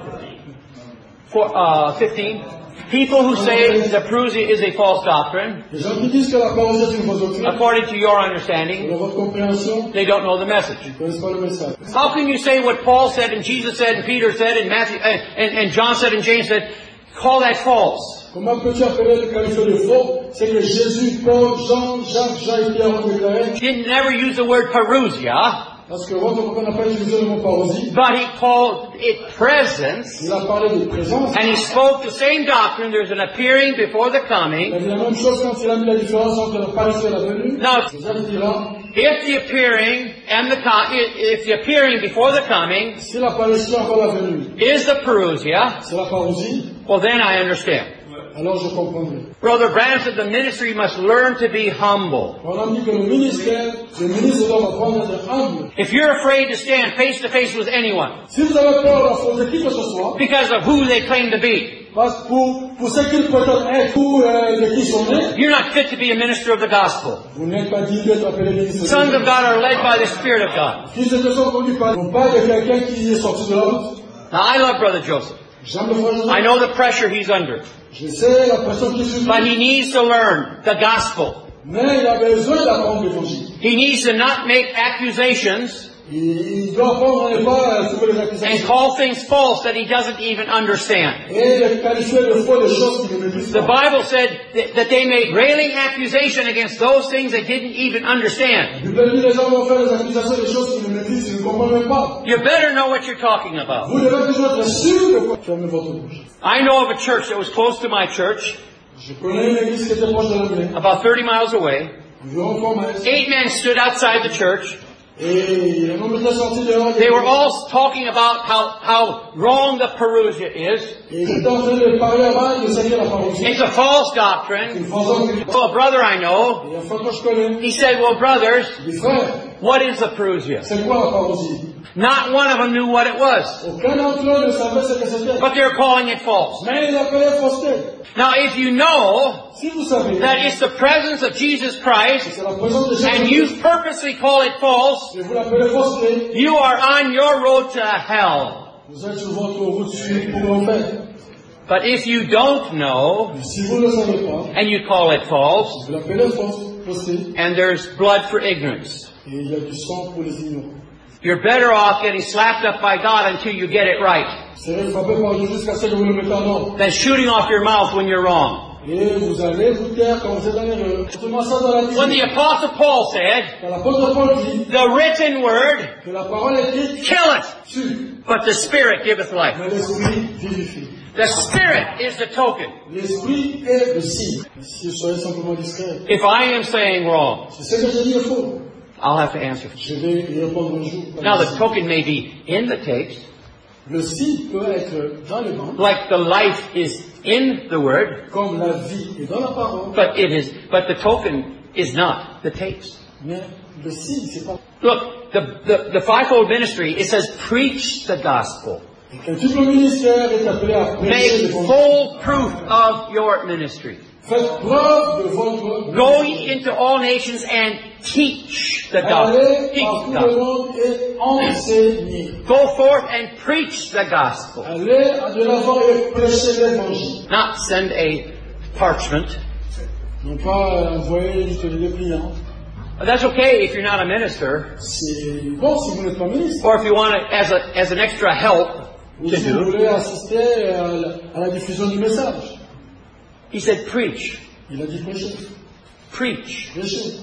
15. People who say that parousia is a false doctrine,
Les gens qui disent que la parole est une fausse doctrine,
according to your understanding,
dans votre compréhension,
they don't know the message.
ils ne connaissent pas le message.
How can you say what Paul said and Jesus said and Peter said and Matthew and John said and James said? Call that false.
Comment peux-tu appeler le qualifié de faux? C'est que Jésus, Paul, Jean, Jacques, Jean et Pierre ont déclaré,
He didn't never use the word parousia,
parce que votre papa n'a pas utilisé le mot parousie,
but he called it presence.
il a parlé de présence.
And he spoke the same doctrine. There's an appearing before the
Il a
coming.
dit la même chose quand il a mis la différence entre la apparition et la venue.
Now,
Joseph dira,
if the appearing and if the appearing before the coming
si l'apparition avant la venue,
is the parousia,
c'est la parousie,
well then I understand.
alors je comprendrai.
Brother Branham said the ministry must learn to be humble.
On a dit que le ministre doit apprendre à être humble.
If you're afraid to stand face to face with anyone
Si vous avez peur d'affronter qui que ce soit,
because of who they claim to be,
parce que pour ce qu'ils prétendent être ou de qui sont nés,
you're not fit to be a minister of the gospel.
vous n'êtes pas digne d'être appelé ministre.
Sons of God are led by the Spirit of God.
Fils de Dieu sont conduits par non pas de quelqu'un qui est sorti de la route.
Now I love Brother Joseph.
J'aime le frère Joseph.
I know the pressure he's under.
Je sais la personne qui suit.
But he needs to learn the gospel.
Mais il a besoin d'apprendre l'évangile.
He needs to not make accusations
Il doit apprendre à ne pas trouver les
and
accusations.
call things false that he doesn't even understand.
Et de qualifier de faux des choses qu'il ne maîtrise
The
pas.
Bible said that they made railing accusation against those things they didn't even understand.
La Bible dit les gens vont faire des accusations des choses qu'ils ne maîtrisent, qu'ils ne comprennent même pas.
You better know what you're talking about.
Vous devez toujours être sûr de quoi fermer votre bouche.
I know of a church that was close to my church,
Je connais une église qui était proche de la mienne,
about 30 miles away.
environ 3 miles.
8 men stood outside the church.
Et un homme était sorti dehors.
They were all talking about how wrong the parousia is.
Et il était en train de parler avant de saluer la parousie.
It's a false
Une
doctrine.
fausse doctrine.
Well, a brother I know,
Et un frère que je connais,
he said, well, brothers,
il dit, frère,
what is the parousia?
c'est quoi la parousie?
Not one of them knew what it was.
Aucun d'entre eux ne savait ce que c'était.
But they're calling it false.
Mais il appelait fausseté.
Now, if you know
Si vous savez
that it's the presence of Jesus Christ,
c'est la présence de
and
Jésus,
you purposely call it false,
et vous l'appelez fausseté,
you are on your road to hell.
vous êtes sur votre route pour l'enfer.
But if you don't know,
Mais si vous ne le savez pas,
and you call it false,
vous l'appelez fausseté,
and there's blood for ignorance,
et il y a du sang pour les ignorants.
you're better off getting slapped up by God until you get it right,
Serez frappé par Dieu jusqu'à ce que vous le mettez en ordre.
than shooting off your mouth when you're wrong.
Et vous allez vous taire quand vous êtes dans l'erreur. Justement ça dans la
When the
Bible.
Apostle Paul said,
Quand l'apôtre Paul dit
the written word,
que la parole est dite,
kill it,
tue,
but the Spirit giveth life.
mais l'esprit vivifie.
The Spirit is the token.
L'esprit est le signe. Si soyez simplement discret.
If I am saying wrong,
Si ce que j'ai dit est faux,
I'll have to answer.
je vais y répondre un jour.
Now the token may be in the text,
Le signe peut être dans les bandes,
like the life is in the word,
comme la vie est dans la parole,
but the token is not the text.
mais le signe, c'est pas...
Look, the fivefold ministry, it says preach the gospel.
Un triple ministère est appelé à prêcher
Make
l'évangile.
full proof of your ministry.
Faites preuve de votre...
Go ye into all nations and teach the gospel.
Allez
Teach
par tout
the
le
gospel.
monde et enseignez.
Go forth and preach the gospel.
Allez de l'avant et prêchez l'évangile.
Not send a parchment.
Non pas envoyer juste des dépliants.
That's okay if you're not a minister,
C'est bon si vous n'êtes pas ministre.
or if you want it as an extra help
Ou
to
si vous
do.
voulez assister à la diffusion du message.
He said, preach,
Il a dit prêcher.
preach,
Prêchez.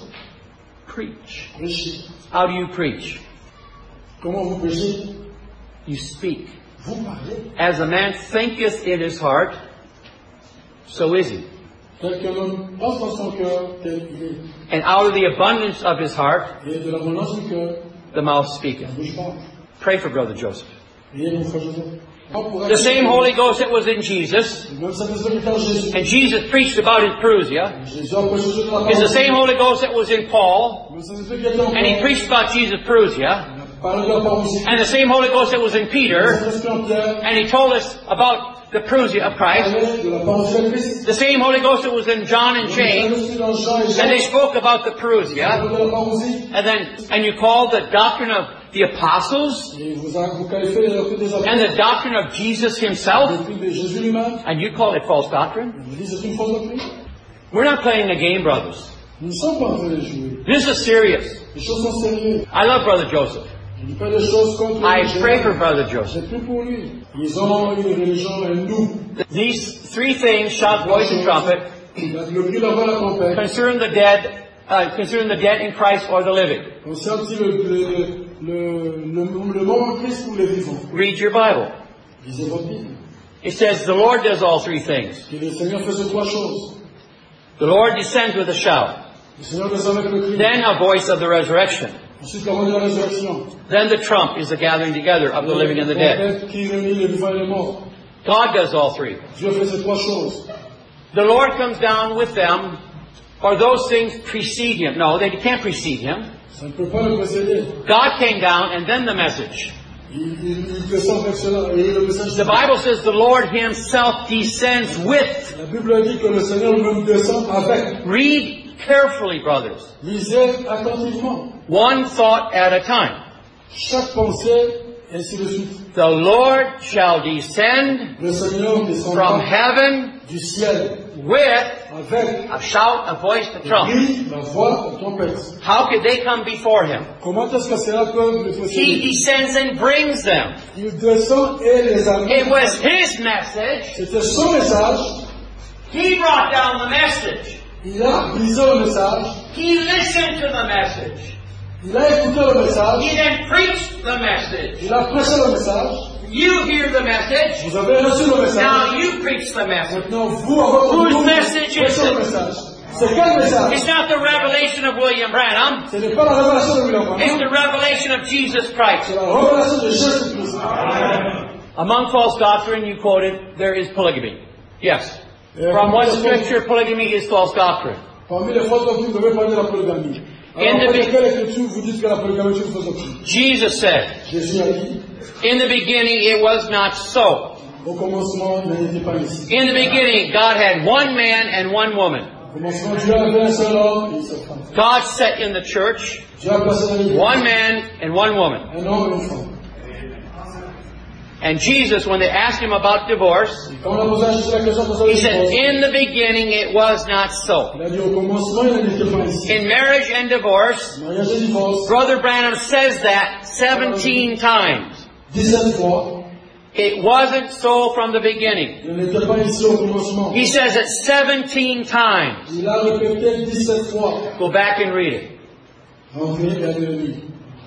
preach.
Prêchez.
How do you preach?
Comment vous prêchez?
You speak.
vous parlez.
As a man thinketh in his heart, so is he.
Tel qu'un homme pense dans son cœur, tel il est.
And out of the abundance of his heart,
Et de l'abondance du cœur,
the mouth
la
speaketh.
bouche parle.
Pray for Brother Joseph.
Priez mon frère Joseph.
The same Holy Ghost that was in Jesus,
Le même Saint-Esprit qui est en Jésus.
and Jesus preached about in Perusia,
Jésus a prêché sur la
is the
parole.
same Holy Ghost that was in Paul,
Le même Saint-Esprit qui était en
and he
Paul.
preached about Jesus Perusia,
Il a parlé de la parole aussi.
and the same Holy Ghost that was in
Le
Peter,
Saint-Esprit en Pierre.
and he told us about the Perusia of Christ.
Parlait de la parole de Christ.
The same Holy Ghost that was in John and
Le
James,
Saint-Esprit dans Jean et
and they
Jacques.
spoke about the
Il
Perusia,
parlait de la parole aussi.
and you call the doctrine of the apostles
Et vous qualifiez les doctrines des apôtres.
and the doctrine of Jesus himself,
Les doctrines de Jésus lui-même.
and you call it false doctrine?
Vous dites c'est une fausse doctrine.
We're not playing a game, brothers.
Nous ne sommes pas en train de jouer.
This is serious.
Les choses sont sérieuses.
I love Brother Joseph.
Je ne dis pas des choses contre
I
les
pray
gens.
for Brother Joseph.
C'est plus pour lui. Ils ont une religion et nous.
These three things, shout, voice, and trumpet,
Le cri, la voix, la trompette.
concern the dead in Christ or the living.
Concerne-t-il le mort en Christ ou les vivants?
Read your Bible.
Lisez votre Bible.
It says the Lord does all three things.
Que le Seigneur faisait trois choses.
The Lord descends with a shout,
Le Seigneur descend avec le cri.
then a voice of the resurrection,
Ensuite, la voix de la résurrection.
then the trump is the gathering together of the living and the dead.
Trompette qui réunit les vivants et les morts.
God does all three.
Dieu fait ces trois choses.
The Lord comes down with them, or those things precede him. No, they can't precede him.
Ça ne peut pas le précéder.
God came down and then the message.
Il descend avec cela et le message.
The Bible says the Lord himself descends with.
La Bible dit que le Seigneur même descend avec.
Read carefully, brothers.
Lisez attentivement.
One thought at a time.
Chaque pensée, ainsi de suite.
The Lord shall descend
Le Seigneur
from
descendra
heaven
du ciel
with
avec
a shout, a voice, a
le
trump.
cri, la voix, la trompette.
How could they come before him?
Comment est-ce que cela peut le
He
précéder?
descends and brings them.
Il descend et les
It
amène.
was his message.
C'était son message.
He brought down the message.
Il a brisé le message.
He listened to the message.
Il a écouté le message.
He then preached the message.
Il a prêché le message.
You hear the message.
Vous avez reçu le message.
Now you preach the message.
Maintenant, vous, à votre
Whose
tour,
message is
prêchez le
it?
message. C'est quel message?
It's not the revelation of William Branham.
Ce n'est pas la révélation de William
It's
Branham.
the revelation of Jesus Christ.
C'est la révélation de Jésus-Christ.
Among false doctrine, you quoted, there is polygamy. Yes. From what scripture polygamy is false doctrine?
Parmi les fausses doctrines, vous devez parler de la polygamie.
In
Alors,
the
après quelle écriture vous dites que la polygamie est une fausse doctrine?
Jesus said,
Jésus a dit,
in the beginning it was not so.
au commencement, il n'était pas ici.
In the beginning, God had one man and one woman.
Au commencement, Dieu avait un seul homme et une seule femme.
God set in the church
Dieu a placé dans l'Église
one man and one woman.
un homme et une femme.
And Jesus, when they asked him about divorce,
Quand on a posé à Jésus la question concernant
he
le
said,
divorce,
in the beginning it was not so.
il a dit au commencement, il n'était pas ici.
In marriage and divorce,
Mariage et divorce,
Brother Branham says that 17 times.
17 fois,
It wasn't so from the beginning.
il n'était pas ici au commencement.
He says it 17 times.
Il a répété 17 fois.
Go back and read it.
Rentrez et allez le lire.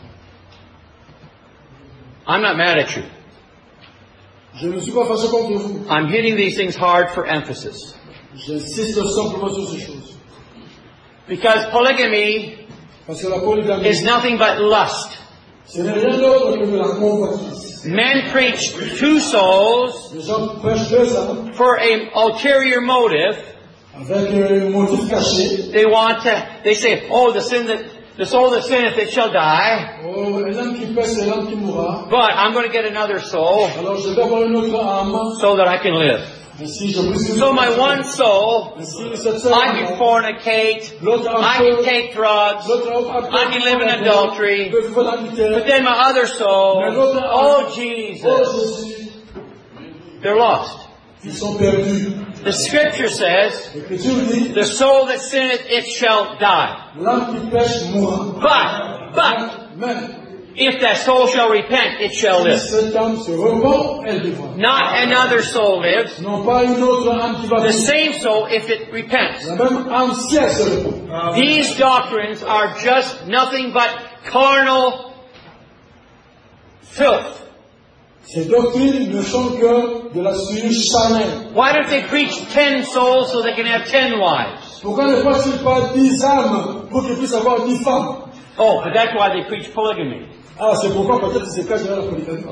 I'm not mad at you.
Je ne suis pas fâché contre vous.
I'm hitting these things hard for emphasis.
J'insiste simplement sur ces choses.
Because polygamy
Parce que la polygamie,
is nothing but lust.
ce n'est rien d'autre que de la convoitise.
Men preach two souls
Les gens prêchent deux âmes
for an ulterior motive.
avec un motif caché.
They say, oh, the soul that sinneth, it shall die.
Oh, l'âme qui pêche, c'est l'âme qui mourra.
But I'm going to get another soul
Alors je vais avoir une autre âme.
so that I can live.
Ainsi, je brise
So my one soul,
Ainsi, cette seule
I
âme,
can fornicate,
l'autre
I can take drugs, I can live in adultery. But then my other soul, oh Jesus, they're lost.
Ils sont perdus.
The scripture says,
L'Écriture dit,
the soul that sinneth, it shall die.
l'âme qui pêche mourra.
But,
Mais,
if that soul shall repent, it shall
si
live.
cette âme se repent, elle vivra.
Not another soul lives.
Non pas une autre âme qui va
The
vivre.
same soul if it repents.
La même âme si elle se repent.
These doctrines are just nothing but carnal filth.
Ces doctrines ne sont que de la suite charnelle.
Why don't they preach 10 souls so they can have 10 wives?
Pourquoi ne passe-t-il pas 10 âmes pour qu'ils puissent avoir 10 femmes?
Oh, but that's why they preach polygamy.
Ah, c'est pourquoi peut-être c'est cache derrière la polygamie.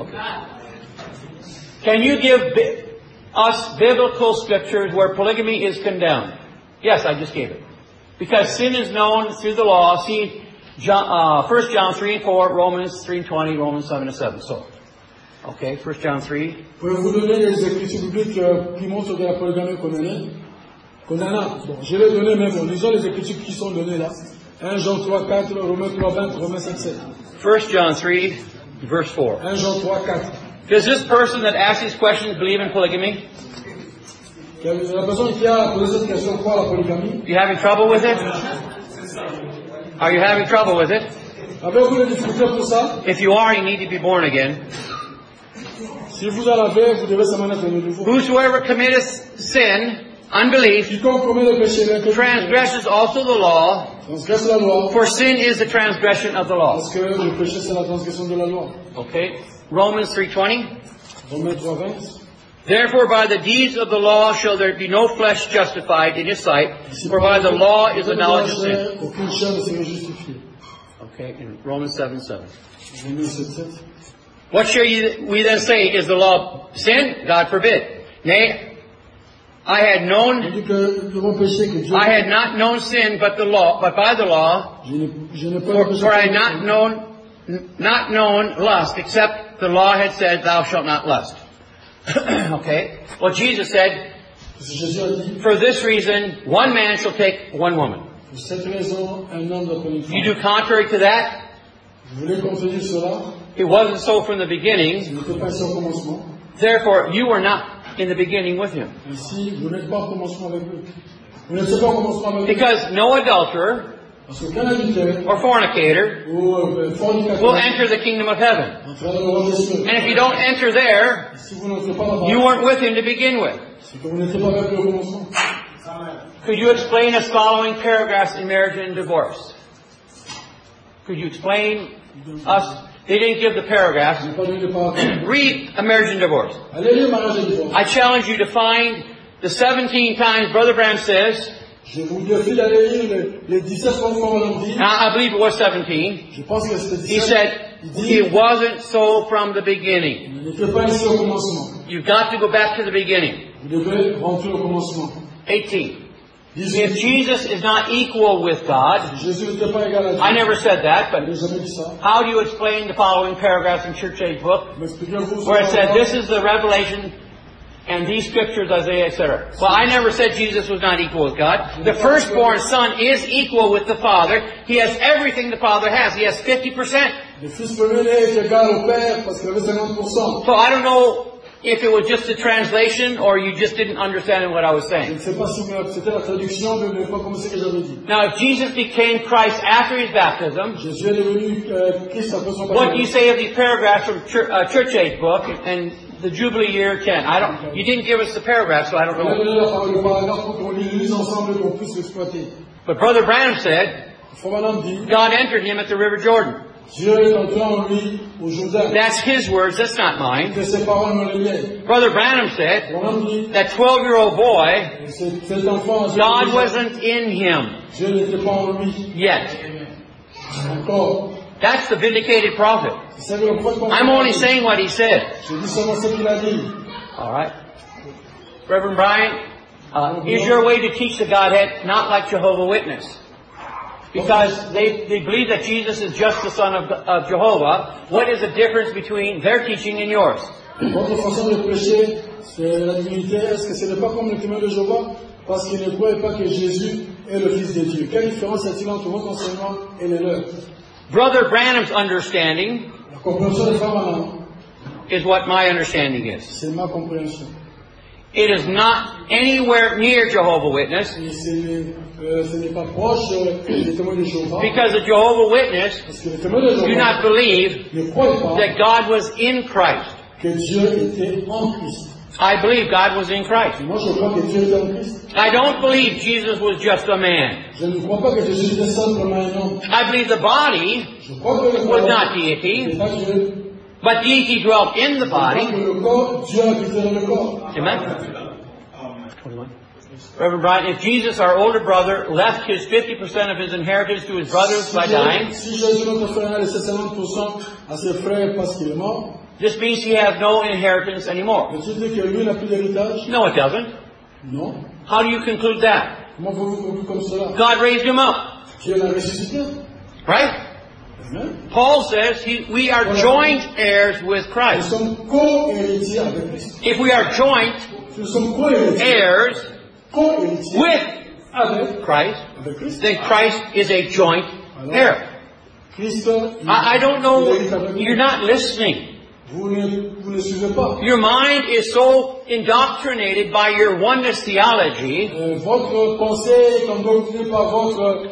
Can you give us biblical scriptures where polygamy is condemned? Yes, I just gave it. Because sin is known through the law. See 1 John 3 and 4, Romans 3 and 20, Romans 7 and 7. So, okay, 1 John 3.
Pouvez-vous donner les écritures bibliques qui montrent de la polygamie qu'on en a? Bon, je vais donner même en lisant les écritures qui sont données là. 1 Jean 3, 4, Romains 3, 20, Romains 5, 7.
1 John 3, verse 4.
1 Jean 3, 4.
Does this person that asks these questions believe in polygamy?
La personne qui a posé cette question croit à la polygamie.
You having trouble with it? Are you having trouble with it?
Avez-vous des difficultés pour ça?
If you are, you need to be born again.
Si vous en avez, vous devez s'en mettre de nouveau.
Whosoever committeth sin, unbelief,
Quiconque commet le péché,
transgresses also the law,
transgresse la loi.
for sin is the transgression of the law.
Parce que le péché, c'est la transgression de la loi.
Okay? Romans 3:20.
Romains 3, 20.
Therefore by the deeds of the law shall there be no flesh justified in his sight, for by the law is the knowledge of sin.
Aucune chair ne serait justifiée.
Okay, in Romans 7:7.
Romains 7, 7.
What shall we then say? Is the law sin? God forbid. Nay, I had
On dit que le bon péché que Dieu...
not known sin but by the law,
Je n'ai pas le péché.
for I had not known lust, except the law had said, thou shalt not lust. Okay? Well, Jesus said,
Parce que Jésus a dit,
for this reason, one man shall take one woman.
pour cette raison, un homme doit prendre une femme.
You do contrary to that,
Vous voulez contredire cela?
it wasn't so from the
Ce
beginning.
n'était pas ainsi au commencement.
Therefore, you were not in the beginning with him.
Ainsi, vous n'êtes pas au commencement avec lui. Vous n'êtes pas au commencement avec lui.
Because no adulterer
Parce qu'aucun adultère
or fornicator
ou fornicateur
will enter the kingdom of heaven.
entrera dans le royaume des cieux.
And if you don't enter there,
Si vous n'entrez pas là-bas,
you weren't with him to begin with.
c'est que vous n'étiez pas avec lui au commencement.
Could you explain us following paragraphs in marriage and divorce? Could you explain us? They didn't give the paragraphs.
Je n'ai pas donné de paragraphe.
Read a marriage and divorce.
Allez lire mariage et divorce.
I challenge you to find the 17 times Brother Branham says,
Je vous défie d'aller lire les 17 fois où on dit.
and I believe it was 17,
Je pense que c'était 17.
he said,
Il dit,
it wasn't so from the beginning.
il n'était pas ici au commencement.
You've got to go back to the beginning.
Vous devez rentrer au commencement.
18.
18.
If Jesus is not equal with God,
Jésus n'était pas égal à Dieu.
I never said that,
Je
but
n'ai jamais dit ça.
how do you explain the following paragraphs in Church Age book?
M'expliquez-vous
Where it said, this is the revelation, and these scriptures, Isaiah, etc. Well, I never said Jesus was not equal with God. The firstborn son is equal with the Father. He has everything the Father has. He has 50%.
Le fils premier-né est égal au père parce qu'il avait 50%.
So I don't know if it was just a translation or you just didn't understand what I was
Je
saying.
ne sais pas si c'était la traduction, mais pas comme ce que j'avais dit.
Now, if Jesus became Christ after his baptism,
Jésus est devenu Christ après son
what do you
baptême.
say of these paragraphs from Church Age book and the Jubilee year 10? You didn't give us the paragraphs, so I don't
On a
know.
donné le paragraphe pour qu'on les lise ensemble et qu'on puisse l'exploiter.
But Brother Branham said,
Frère Branham dit,
God entered him at the River Jordan.
Dieu est entré en lui au Jourdain.
That's his words, that's not mine.
Que ses paroles ne les miennes.
Brother Branham said,
Branham dit,
that 12-year-old boy,
cet enfant,
God wasn't in him
Dieu n'était pas en lui.
yet.
Encore.
That's the vindicated prophet.
C'est le prophète.
I'm only saying what he said.
Je dis seulement ce qu'il a dit.
All right. Reverend Brian, is your way to teach the Godhead not like Jehovah's Witness? Because they believe that Jesus is just the Son of Jehovah. What is the difference between their teaching and yours?
Votre façon de prêcher, c'est la divinité. Est-ce que ce n'est pas comme le témoin de Jéhovah? Parce qu'ils ne croient pas que Jésus est le Fils de Dieu. Quelle différence y a-t-il entre votre enseignement et les leurs?
Brother Branham's understanding
La compréhension des femmes maintenant,
is what my understanding is.
c'est ma compréhension.
It is not anywhere near Jehovah's Witness,
Et ce n'est pas proche des témoins de Jéhovah.
because the Jehovah's Witness
Parce que les témoins de
do
Jéhovah
not believe
ne croient pas
that God was in Christ.
que Dieu était en Christ.
I believe God was in Christ.
Et moi, je crois que Dieu était en Christ.
I don't believe Jesus was just a man.
Je ne crois pas que Jésus était simplement un homme.
I believe the body
Je crois que le
was
corps
not deity.
n'est pas Dieu.
But deity dwelt in the body.
Le corps, Dieu habitait dans le corps.
Amen. 21. Reverend Brian, if Jesus, our older brother, left his 50% of his inheritance to his brothers by dying,
Si Jésus, notre frère, a laissé 50% à ses frères parce qu'il est mort,
this means he has no inheritance anymore.
veux-tu dire que lui n'a plus d'héritage?
No, it doesn't.
Non.
How do you conclude that?
Comment pouvez-vous conclure comme cela?
God raised him up,
Dieu l'a ressuscité.
right?
Amen.
Paul says we are joint heirs with
Nous
Christ.
sommes co-héritiers avec Christ.
If we are joint
Nous sommes co-héritiers.
heirs
Co-héritiers
with
avec
Christ,
Christ.
then Christ is a joint heir.
Christ,
I don't know, you're not listening.
vous ne suivez pas.
Your mind is so indoctrinated by your oneness theology
Votre pensée est endoctrinée par votre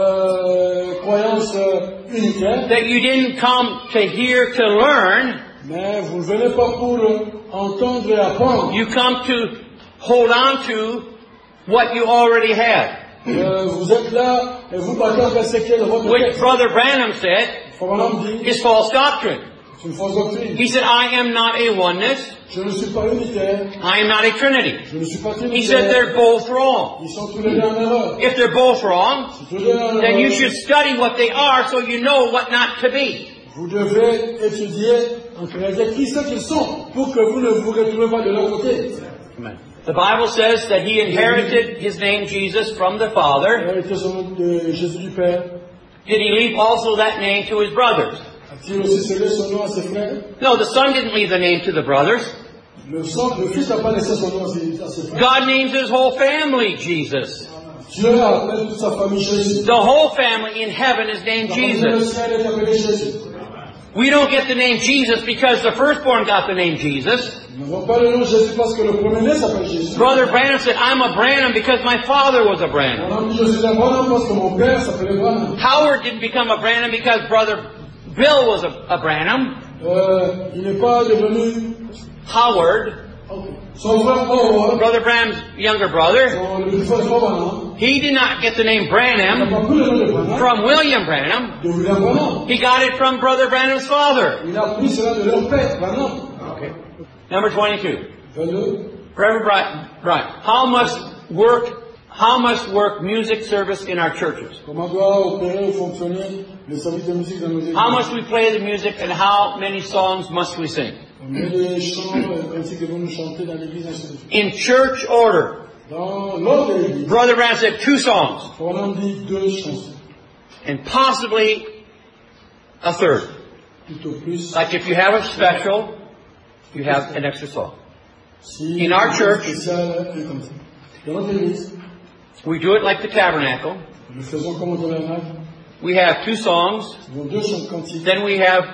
croyance unitaire,
that you didn't come to hear to learn.
mais vous ne venez pas pour entendre et apprendre.
You come to hold on to what you already had.
Vous êtes là et vous partez avec ce qui est de votre
Which
tête.
Brother Branham said
Probablement dit,
is false doctrine.
c'est une fausse doctrine.
He said, I am not a oneness.
Je ne suis pas unitaire.
I am not a Trinity.
Je ne suis pas
He said
trinitaire.
they're both wrong.
Ils sont tous les deux en erreur.
If they're both wrong,
Si tous les deux en
then you
erreur,
should study what they are so you know what not to be.
vous devez étudier entre les qui c'est qu'ils sont pour que vous ne vous retrouvez pas de leur côté.
The Bible says that he inherited his name Jesus from the Father.
Hérité son nom de Jésus du Père.
Did he leave also that name to his brothers?
A-t-il aussi cédé son nom à ses frères?
No, the Son didn't leave the name to the brothers.
Le Fils n'a pas laissé son nom à ses frères.
God names his whole family Jesus.
Dieu appelle toute sa famille Jésus.
The whole family in heaven is named
La famille du
Jesus.
ciel est appelée Jésus.
We don't get the name Jesus because the firstborn got the name Jesus.
Nous n'avons pas le nom Jésus parce que le premier-né s'appelle Jésus.
Brother Branham said, I'm a Branham because my father was a
On
Branham.
a dit je suis un Branham parce que mon père s'appelait Branham.
Howard didn't become a Branham because Brother Bill was a Branham.
Il n'est pas devenu
Howard,
son frère Howard,
Brother Branham's younger brother,
le petit frère Branham.
he did not get the name
Il n'a
Branham
pas pris le nom de Branham,
from William Branham.
de William Branham.
He got it from Brother Branham's father.
Il a pris cela de leur père, Branham.
Number 22.
22.
Reverend Brian, how must work music service in our churches?
Comment doit opérer ou fonctionner le service de musique dans nos églises?
How must we play the music and how many songs must we sing?
Combien de chants ainsi que nous chantons dans l'église ainsi de suite.
In church order,
Dans l'ordre de l'église,
Brother Branham said 2 songs
Branham dit 2 chansons,
and possibly a third.
tout au plus.
Like if you have a special, you have an extra song.
Si
In our church,
spécial est comme ça. Dans notre église,
we do it like the tabernacle.
nous faisons comme au tabernacle.
We have 2 songs.
Nous avons 2 chants cantiques.
Then we have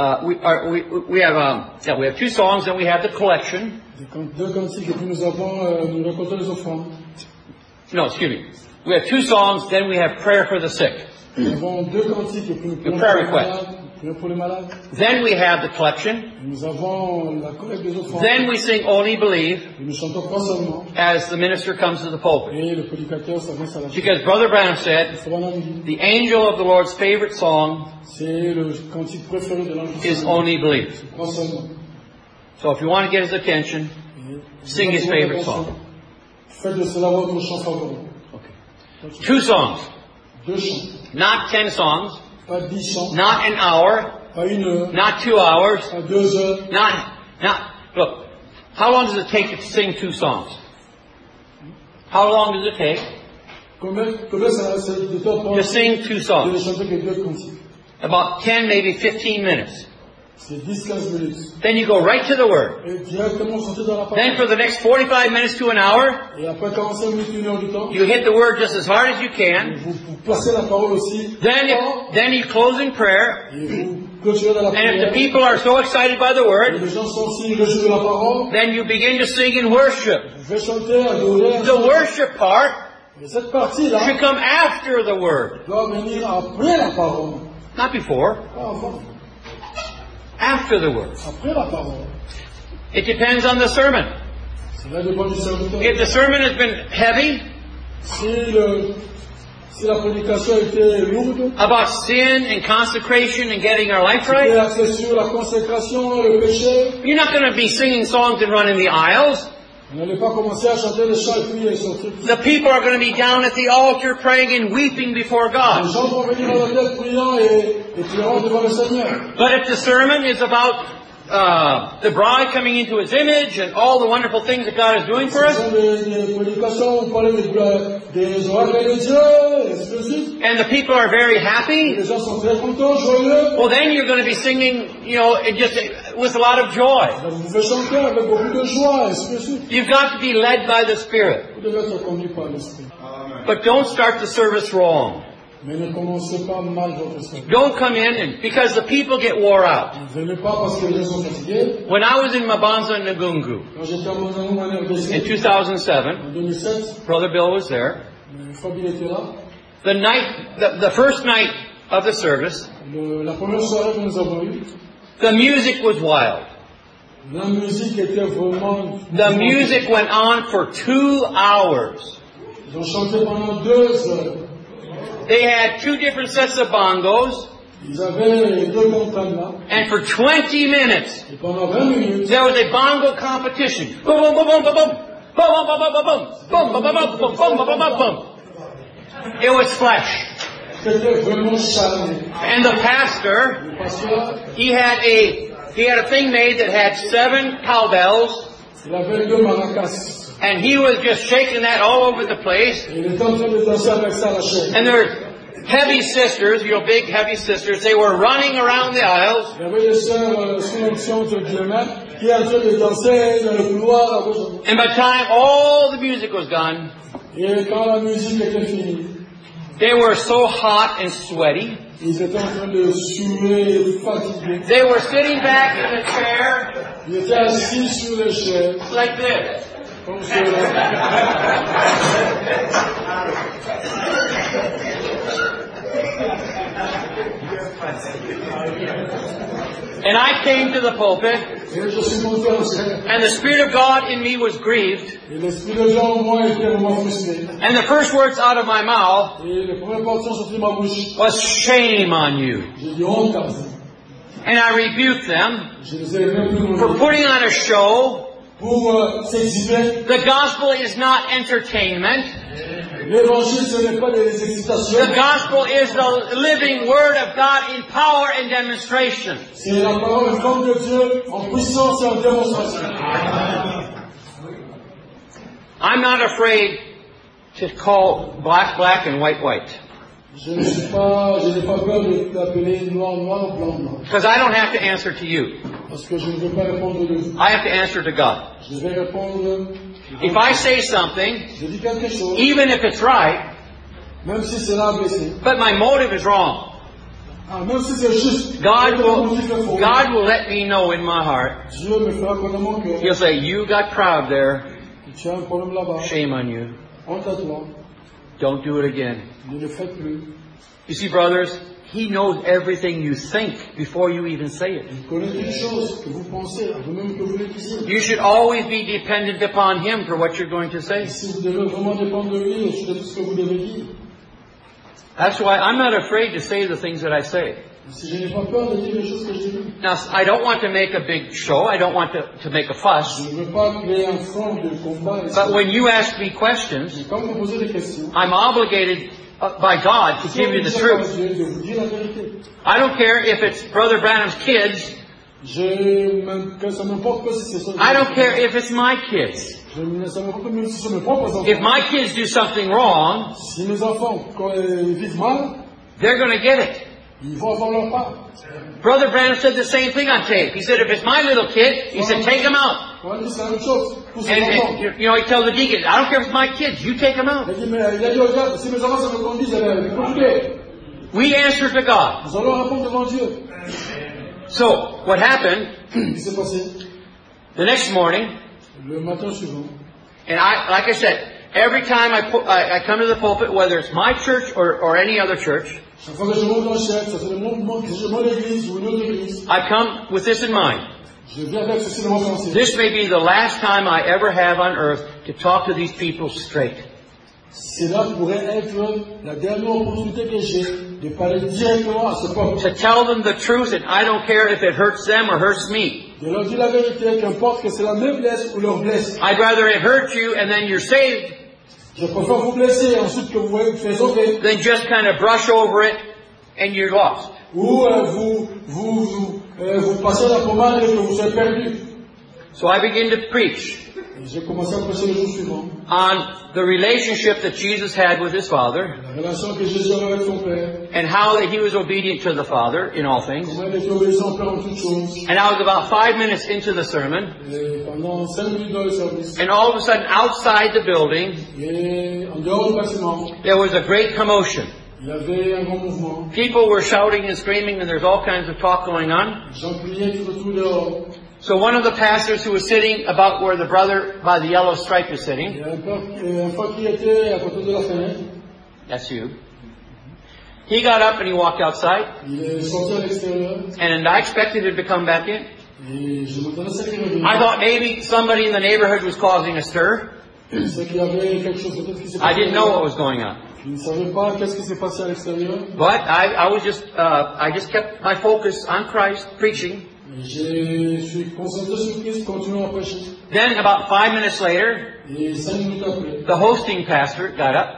we have 2 songs. Then we have the collection.
2 cantiques et puis nous avons nous récoltons les offrandes.
No, excuse me. We have 2 songs. Then we have prayer for the sick.
Nous avons 2 cantiques et puis nous prions
prayer
pour les
request.
malades. Prions pour les malades.
Then we have the collection.
Et nous avons la collecte des offrandes.
Then we sing Only Believe
Et nous chantons pas seulement.
as the minister comes to the pulpit.
Et le prédicateur s'avance à la chaise.
Because Brother Branham said,
Branham dit,
the angel of the Lord's favorite song
c'est le cantique préféré de l'ange du
is
Seigneur.
Only Believe.
Pas seulement.
So if you want to get his attention,
Et
sing his favorite song.
Faites de cela votre chant favori.
2 songs.
2 chants.
Not 10 songs.
Pas 10 chants.
Not an hour.
Pas 1 heure.
Not 2 hours.
Pas 2 heures.
Look, how long does it take to sing 2 songs? How long does it take
Combien ça de temps prend
to sing 2
de
songs?
chanter les 2 cantiques?
About 10, maybe 15 minutes.
C'est 10-15 minutes.
Then you go right to the Word.
Et directement chanter dans la
Then
parole.
for the next 45 minutes to an hour,
Et après 45 minutes, 1 heure du temps,
you hit the Word just as hard as you can.
vous placez la parole aussi.
Then you close in prayer.
Et vous clôturez dans la
And if the
prière.
people are so excited by the
Et
Word,
les gens sont aussi réjouis de la parole.
then you begin to sing in worship.
Vous faites chanter, adorer.
The worship part
Et cette partie-là
should come after the Word,
doit venir après la parole.
not before.
Pas avant.
After the Word.
Après la parole.
It depends on the sermon.
Cela dépend du serviteur.
If the sermon has been heavy,
Si le Si la prédication était lourde,
about sin and consecration and getting our life
c'était
right,
axé sur la consécration, le péché.
you're not going to be singing songs and running the aisles.
On n'allait pas commencer à chanter des chants et puis sortir.
The people are going to be down at the altar praying and weeping before
Les
God.
gens vont venir à l'autel priant et pleurant devant le Seigneur.
But if the sermon is about the bride coming into His image and all the wonderful things that God is doing for us,
Ce sont des prédications où on parlait des oracles de Dieu, et ainsi de suite.
and the people are very happy,
Les gens sont très contents, joyeux.
well then you're going to be singing, just with a lot of joy.
Vous pouvez chanter avec beaucoup de joie, et ainsi de suite.
You've got to be led by the Spirit.
Vous devez être conduit par l'Esprit.
But don't start the service wrong.
Mais ne commencez pas mal votre service.
Don't come in because the people get wore out.
Ne venez pas parce que les gens sont fatigués.
When I was in Mabanza, Ngungu,
Quand j'étais à Mozambique en
in
RDC,
2007,
en 2007,
Brother Bill was there.
Fabien était là.
The first night of the service,
La première soirée que nous avons eue,
the music was wild.
la musique était vraiment...
The music went on for 2 hours.
Ils ont chanté pendant 2 heures.
They had 2 different sets of bongos,
Ils avaient 2 montagnes là.
and for 20 minutes,
Et pendant 20 minutes,
there was a bongo competition. Boom, boom, boom, boom, boom, boom. Boom, boom, boom, boom, boom. Boom, boom, boom, boom, boom, boom, boom, boom, boom. It was flesh.
c'était vraiment charmé.
And the pastor,
Le pasteur,
he had a thing made that had 7 cowbells,
il avait 2 maracas.
and he was just shaking that all over the place.
Et il était en train de danser avec ça à la chaîne.
And there were heavy sisters, big heavy sisters, they were running around the aisles.
Il y avait des sœurs sous l'onction de Clément qui étaient en train de danser dans le couloir à gauche à droite.
And by the time all the music was done,
Et quand la musique était finie,
they were so hot and sweaty.
ils étaient en train de suer, fatigués.
They were sitting back in the chair
Ils étaient assis sur les chaises,
like this.
comme cela.
And I came to the pulpit,
Et je suis monté au ciel.
and the Spirit of God in me was grieved.
Et l'esprit de Jean en moi était vraiment frustré.
And the first words out of my mouth
Et les premières portions sorties de ma bouche,
was, "Shame on you."
j'ai dit honte à vous.
And I rebuked them
Je les ai même plus
for
nommés.
putting on a show.
Pour s'exhiber,
The gospel is not entertainment.
l'évangile ce n'est pas des excitations.
The gospel is the living Word of God in power and demonstration.
C'est la parole comme de Dieu en puissance et en démonstration.
I'm not afraid to call black, black, and white, white.
Je n'ai pas peur d'appeler noir, noir, blanc, blanc.
Because I don't have to answer to you.
Parce que je ne veux pas répondre de vous.
I have to answer to God.
Je vais répondre,
If I say something,
je dis quelque chose,
even if it's right,
même si c'est là blessé.
but my motive is wrong,
Même si c'est juste,
God
le motif est faux.
will let me know in my heart.
Dieu me fera connaître mon cœur.
He'll say, "You got proud there.
Tu as un problème là-bas.
Shame on you.
Honte à toi.
Don't do it again."
Ne le faites plus.
You see, brothers, He knows everything you think before you even say it.
Il connaît toutes choses que vous pensez, avant même que vous les disiez.
You should always be dependent upon Him for what you're going to say.
Si vous devez vraiment dépendre de lui, et de tout ce que vous devez dire.
That's why I'm not afraid to say the things that I say.
Si je n'ai pas peur de dire les choses que j'ai dites.
Now, I don't want to make a big show. I don't want to make a fuss.
Je ne veux pas créer un front de combat.
But when you ask me questions,
Quand vous posez des questions,
I'm obligated by God to give you the truth.
de vous dire la vérité.
I don't care if it's Brother Branham's kids.
Ça m'importe pas si c'est ça.
I don't care if it's my kids.
Ça m'importe même si c'est mes propres enfants.
If my kids do something wrong,
Si mes enfants, quand ils vivent mal,
they're going to get it.
ils vont avoir leur part.
Brother Branham said the same thing on tape. He said, if it's my little kid, he said, take them out.
On dit c'est la même chose pour ses
And
enfants.
he tells the deacon, I don't care if it's my kids, you take them out.
Il a dit, mais il a dit, regarde, si mes enfants ça me conduisent, il faut couper.
We answer to God.
Nous allons répondre devant Dieu.
So, what happened,
Qu'est-ce qui s'est passé?
the next morning,
Le matin suivant,
and like I said, every time I come to the pulpit, whether it's my church or any other church,
chaque fois que je monte dans le chef, ça fait le monde que je monte l'église ou une autre église,
I come with this in mind.
je viens avec ceci dans mon pensée.
This may be the last time I ever have on earth to talk to these people straight.
cela pourrait être la dernière opportunité que j'ai de parler directement à ce peuple.
To tell them the truth, and I don't care if it hurts them or hurts me.
De leur dire la vérité, qu'importe que cela me blesse ou leur blesse.
I'd rather it hurt you and then you're saved
Je préfère vous blesser et ensuite que vous faites sauver.
than just kind of brush over it and you're lost.
Ou vous passez la pommade et que vous êtes perdu.
So I begin to preach
Et j'ai commencé à prêcher le jour suivant.
on the relationship that Jesus had with His Father
La relation que Jésus avait avec son Père.
and how that He was obedient to the Father in all things.
Comment il était obéissant au Père en toutes choses.
And I was about 5 minutes into the sermon,
Et pendant 5 minutes dans le service.
and all of a sudden outside the building,
Et en dehors du bâtiment,
there was a great commotion.
il y avait un grand mouvement.
People were shouting and screaming, and there's all kinds of talk going on.
Les gens criaient tout dehors.
So one of the pastors who was sitting about where the brother by the yellow stripe is
Il
sitting,
y a un frère qui était à côté de la fenêtre.
that's you, he got up and he walked outside,
Il est sorti à l'extérieur.
and I expected him to come back in.
Et je m'attendais à ce qu'il revienne.
I thought maybe somebody in the neighborhood was causing a stir.
C'est qu'il y avait quelque chose peut-être qui s'est
I
passé.
didn't know what was going on.
Je ne savais pas qu'est-ce qui s'est passé à l'extérieur.
But I just kept my focus on Christ, preaching.
Je suis concentré sur Christ, continuant à prêcher.
Then about 5 minutes later,
Et 5 minutes après,
the hosting pastor got up.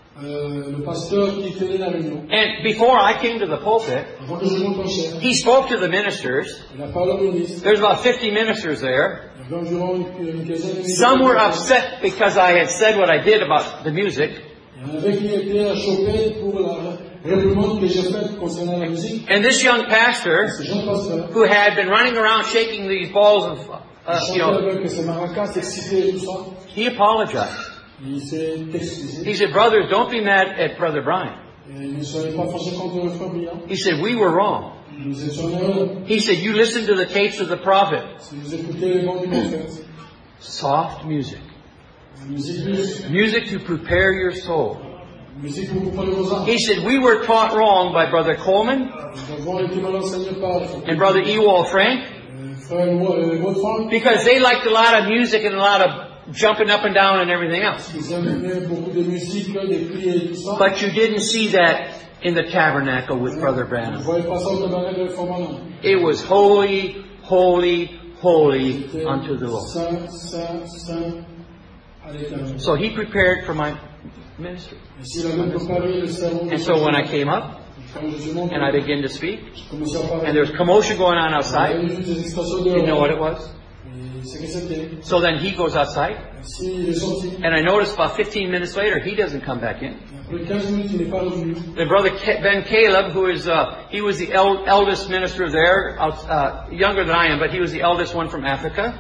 le pasteur qui tenait la réunion,
And before I came to the pulpit,
avant que je monte en chair,
he spoke to the ministers.
il a parlé au ministre.
There's about 50 ministers there.
Il y avait environ une quinzaine de minutes.
Some were upset because I had said what I did about the music.
Il y en avait qui étaient choqués pour la réprimande que j'ai faite concernant la musique.
And this young pastor,
Ce jeune pasteur,
who had been running around shaking these balls of,
chantait avec ses maracas, s'excitait et tout ça.
he apologized.
Il s'est excusé.
He said, brothers, don't be mad at Brother Brian.
Et il ne serait pas fâché contre le frère Brian.
He said, we were wrong.
Nous étions heureux.
He said, you listened to the tapes of the prophet.
Si vous écoutez les bons du prophète,
Soft music.
la musique douce,
Music to prepare your soul.
la musique pour préparer vos âmes.
He said, we were taught wrong by Brother Coleman
Nous avons été mal enseignés par
and Brother Ewald Frank
frère Godefranc.
because they liked a lot of music and a lot of jumping up and down and everything else.
Ils aimaient beaucoup de musique, des cris et tout ça.
But you didn't see that in the tabernacle with Brother
Vous
Branham.
voyez pas ça au tabernacle de Formanan.
It was holy, holy, holy unto the Lord.
Saint, saint, saint à l'Éternel.
So he prepared for my ministry.
Et s'il avait préparé le sermon,
And so when I came up
quand je suis monté,
and I began to speak,
je commençais à parler.
and there was commotion going on
Il y
outside,
avait juste des excitations
you know what it
dehors.
was?
Et c'est que c'était.
So then he goes outside,
S'il est sorti,
and I noticed about 15 minutes later, he doesn't come back in.
après 15 minutes, il n'est pas revenu.
Then Brother Ben Caleb, who is, he was the eldest minister there, younger than I am, but he was the eldest one from Africa.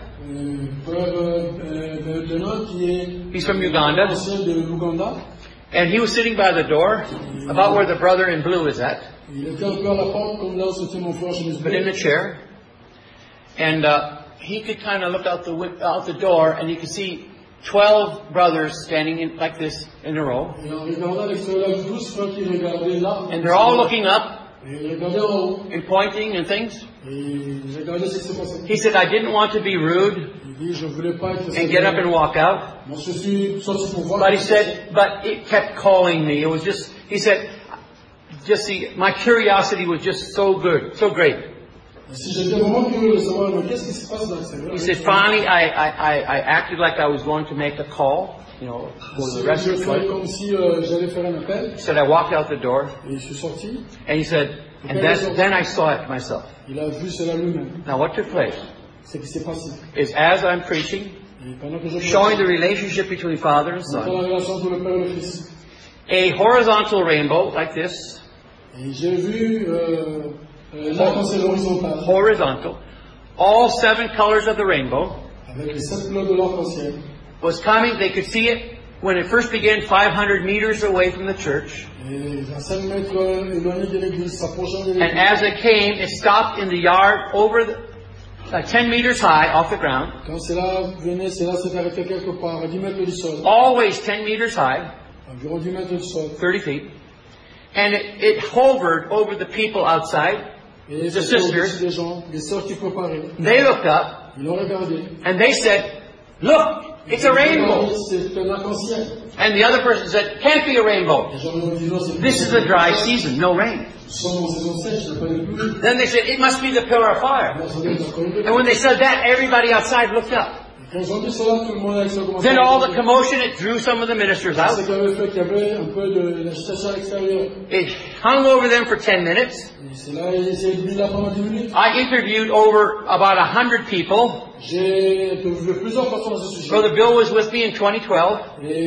Frère Benoît, qui est
He's from Uganda.
ancien de l'Ouganda,
And he was sitting by the door, about where the brother in blue is at,
il était un peu à la porte, comme là où c'était mon frère chemise
but in the
bleue.
chair. And he could kind of look out the door, and he could see 12 brothers standing in, like this in a row.
Et en regardant à l'extérieur, il y avait 12 frères qui regardaient là.
And they're all looking up
Et ils regardaient en haut.
and pointing and things.
Et ils regardaient ce qui se passait.
He said, I didn't want to be rude
Il dit, je voulais pas être
and get up and walk out.
Moi, je suis sorti pour voir.
But he said, but it kept calling me. It was just, he said, my curiosity was just so good, so great.
Si j'étais vraiment curieux de savoir, mais qu'est-ce qui se passe dans l'extérieur?
He said, finally, I acted like I was going to make a call, you know, go to the
Je
restroom.
fais comme si j'allais faire un appel.
He said, I walked out the door,
Et je suis sorti.
and he said, and then I saw it myself.
Il a vu cela lui-même.
Now what took place
Ce qui s'est passé.
is as I'm preaching,
Et pendant que je
showing the relationship between Father and
montrant
Son,
la relation entre le Père et le Fils.
a horizontal rainbow like this,
Et j'ai vu l'arc-en-ciel horizontal
horizontal, all 7 colors of the rainbow,
avec les 7 couleurs de l'arc-en-ciel.
was coming. They could see it when it first began 500 meters away from the church.
Et à 5 mètres éloigné de l'église, s'approchant de
And
l'église.
as it came, it stopped in the yard over 10 meters high off the ground,
Quand cela venait, cela s'est arrêté quelque part à 10 mètres du sol.
always 10 meters high,
Environ 10 mètres du sol.
30 feet. And it hovered over the people outside.
Et
The
c'était
sisters,
au-dessus des gens, les sœurs qui préparaient.
they looked up
Ils l'ont regardé.
and they said, look, It's a rainbow.
C'est un arc-en-ciel.
And the other person said, can't be a rainbow.
Les gens me disent, non, c'est
This is the dry season, no rain.
Nous sommes en saison sèche, il n'y a pas de pluie.
Then they said, it must be the pillar of fire.
Alors, ça doit être encore une pluie.
And when they said that, everybody outside looked up.
Quand ils ont dit cela, tout le monde a commencé
Then all the
à
commotion, it drew some of the ministers out.
c'est qu'il avait fait qu'il y avait un peu de l'agitation à l'extérieur.
It hung over them for 10 minutes.
Et c'est là, il essayé de là pendant 10 minutes.
I interviewed over about 100 people.
J'ai interviewé plusieurs personnes à ce sujet.
Brother Bill was with me in 2012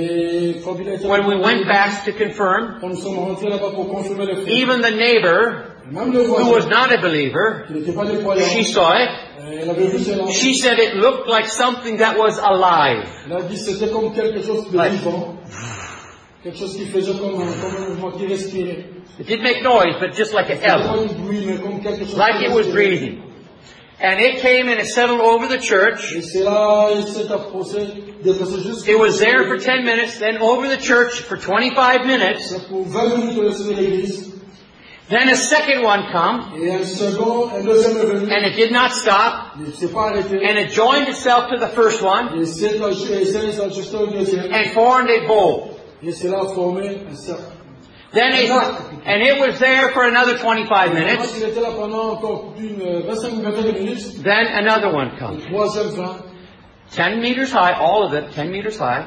Et Frère Bill a été
when we went back to confirm.
quand nous sommes rentrés là-bas pour confirmer les faits.
Even the neighbor,
Même le
who was
voisin,
not a believer,
qui n'était pas des croyants,
she saw it.
elle avait vu cela.
She said it looked like something that was alive.
Elle a dit que c'était comme quelque chose de
Ouais.
vivant. Quelque chose qui faisait comme un mouvement qui respirait.
It didn't make noise, but just like an
C'était pas
L,
du bruit, mais comme quelque chose
like
qui
it was
respirait.
breathing. And it came and it settled over the church.
Et c'est là, il s'est approché, déplacé jusqu'à...
It was there for 10 minutes, then over the church for 25 minutes.
C'est pour 20 minutes de laisser l'église.
Then a second one come,
Et un deuxième est venu.
and it did not stop,
Il ne s'est pas arrêté.
and it joined itself to the first one,
Et s'est ajusté au deuxième.
and formed a bowl.
Et c'est là formé un cercle.
Then and it was there for another 25 minutes.
Il était là pendant encore une 25 minutes.
Then another one
Le
comes.
troisième vint,
10 meters high, all of them, 10 meters high.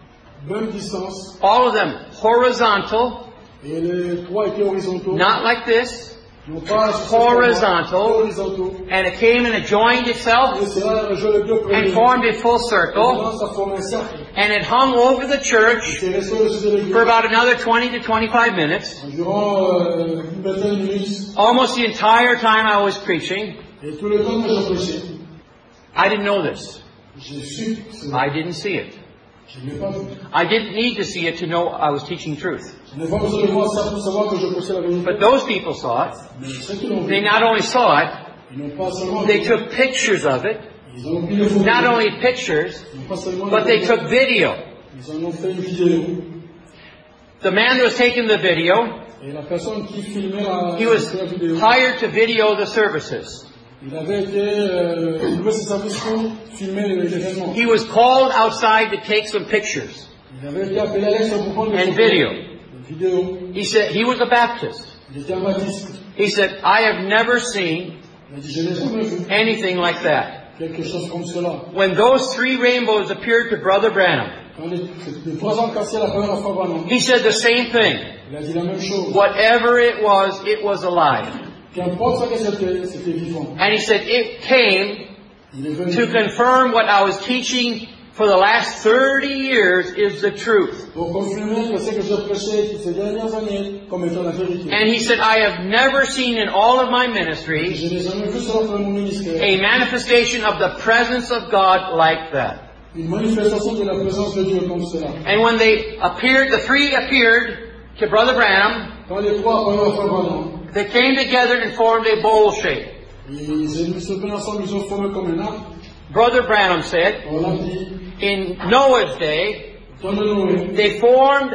même distance.
All of them horizontal,
Et les trois étaient horizontaux.
not like this.
Non pas
Horizontal.
horizontaux.
And it came and it joined itself
Et c'est là, les deux
and
premiers.
formed a full
Et
circle.
là, ça forme un cercle.
And it hung over the church
C'est resté au-dessus de l'église.
for about another 20 to 25 minutes.
Environ une vingtaine de minutes.
Almost the entire time I was preaching.
Et tout le temps que j'ai prêché,
I didn't know this.
j'ai su cela.
I didn't see it.
Je ne l'ai pas vu.
I didn't need to see it to know I was teaching truth.
Je n'ai pas besoin de voir ça pour savoir que je prêchais la vérité.
But those people saw it.
Mais ceux qui l'ont
They
vu,
not only saw it,
ils n'ont pas seulement
they
vu,
took pictures of it.
ils ont pris les photos.
Not only pictures,
Ils n'ont pas seulement
but they took video.
Ils en ont fait une vidéo.
The man that was taking the video,
Et la personne qui filmait la
he
vidéo,
was hired to video the services.
il avait été loué ses services pour filmer l'événement.
He was called outside to take some pictures
Il avait été appelé à l'extérieur pour prendre des
and
photos,
video.
des vidéos.
He said he was a Baptist.
Il était un baptiste.
He said, I have never seen
Il a dit, je n'ai jamais vu
anything like that.
quelque chose comme cela.
When those three rainbows appeared to Brother Branham,
Quand les trois arcs-en-ciel apparurent à Frère Branham,
he said the same thing.
il a dit la même chose.
Whatever it was alive.
Qu'importe ce que c'était, c'était vivant.
And he said it came
Il est venu
to confirm what I was teaching for the last 30 years is the truth.
pour confirmer que ce que j'ai prêché ces dernières années comme étant la vérité.
And he said, I have never seen in all of my ministry
Je n'ai jamais vu cela dans mon ministère.
a manifestation of the presence of God like that.
Une manifestation de la présence de Dieu comme cela.
And when they appeared, the three appeared to Brother Branham,
Quand les trois apparurent à Frère Branham,
they came together and formed a bowl shape.
ils se tenaient ensemble, ils ont formé comme un arc.
Brother Branham said,
On a dit,
in Noah's day,
dans le Noé,
they formed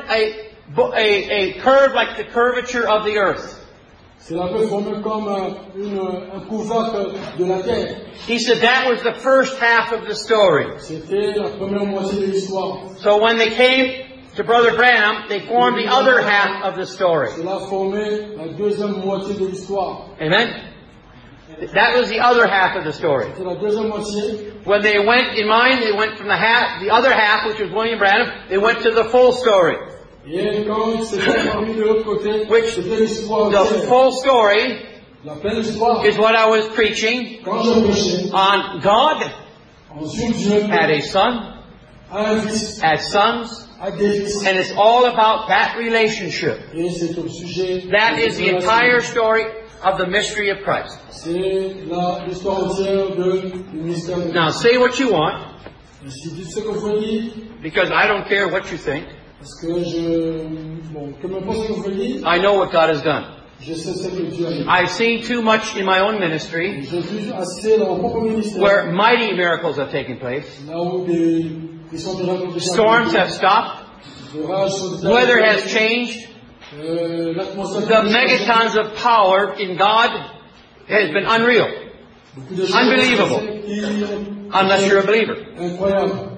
a curve like the curvature of the earth.
c'est la paix formée comme un couvercle de la terre.
He said that was the first half of the story.
C'était la première moitié de l'histoire.
So when they came to Brother Branham, they formed the other half of the story.
Cela a formé la deuxième moitié de l'histoire.
Amen? That was the other half of the story.
C'est la deuxième moitié.
When they went, in mine, they went from the other half, which was William Branham, they went to the full story.
Et quand c'était parmi de l'autre côté,
Which,
c'était l'histoire
the
entière.
full story
La pleine histoire.
is what I was preaching
Quand je prêchais,
on God
ensuite Dieu
had a son,
a un fils,
had sons,
a des fils.
and it's all about that relationship.
Et c'est au sujet.
That
de
is the
cette
entire
relation.
story of the mystery of Christ.
C'est l'histoire entière du mystère de Dieu.
Now say what you want,
Et si dites ce que vous dites,
because I don't care what you think.
parce que que m'importe ce que vous dites,
I know what God has done.
je sais ce que Dieu a dit.
I've seen too much in my own ministry
J'ai vu assez dans mon propre ministère,
where mighty miracles have taken place.
là où des sont déjà
Storms have stopped. Weather has changed.
L'atmosphère
The megatons of power in God has been unreal, unbelievable, unless you're a believer.
Incroyable.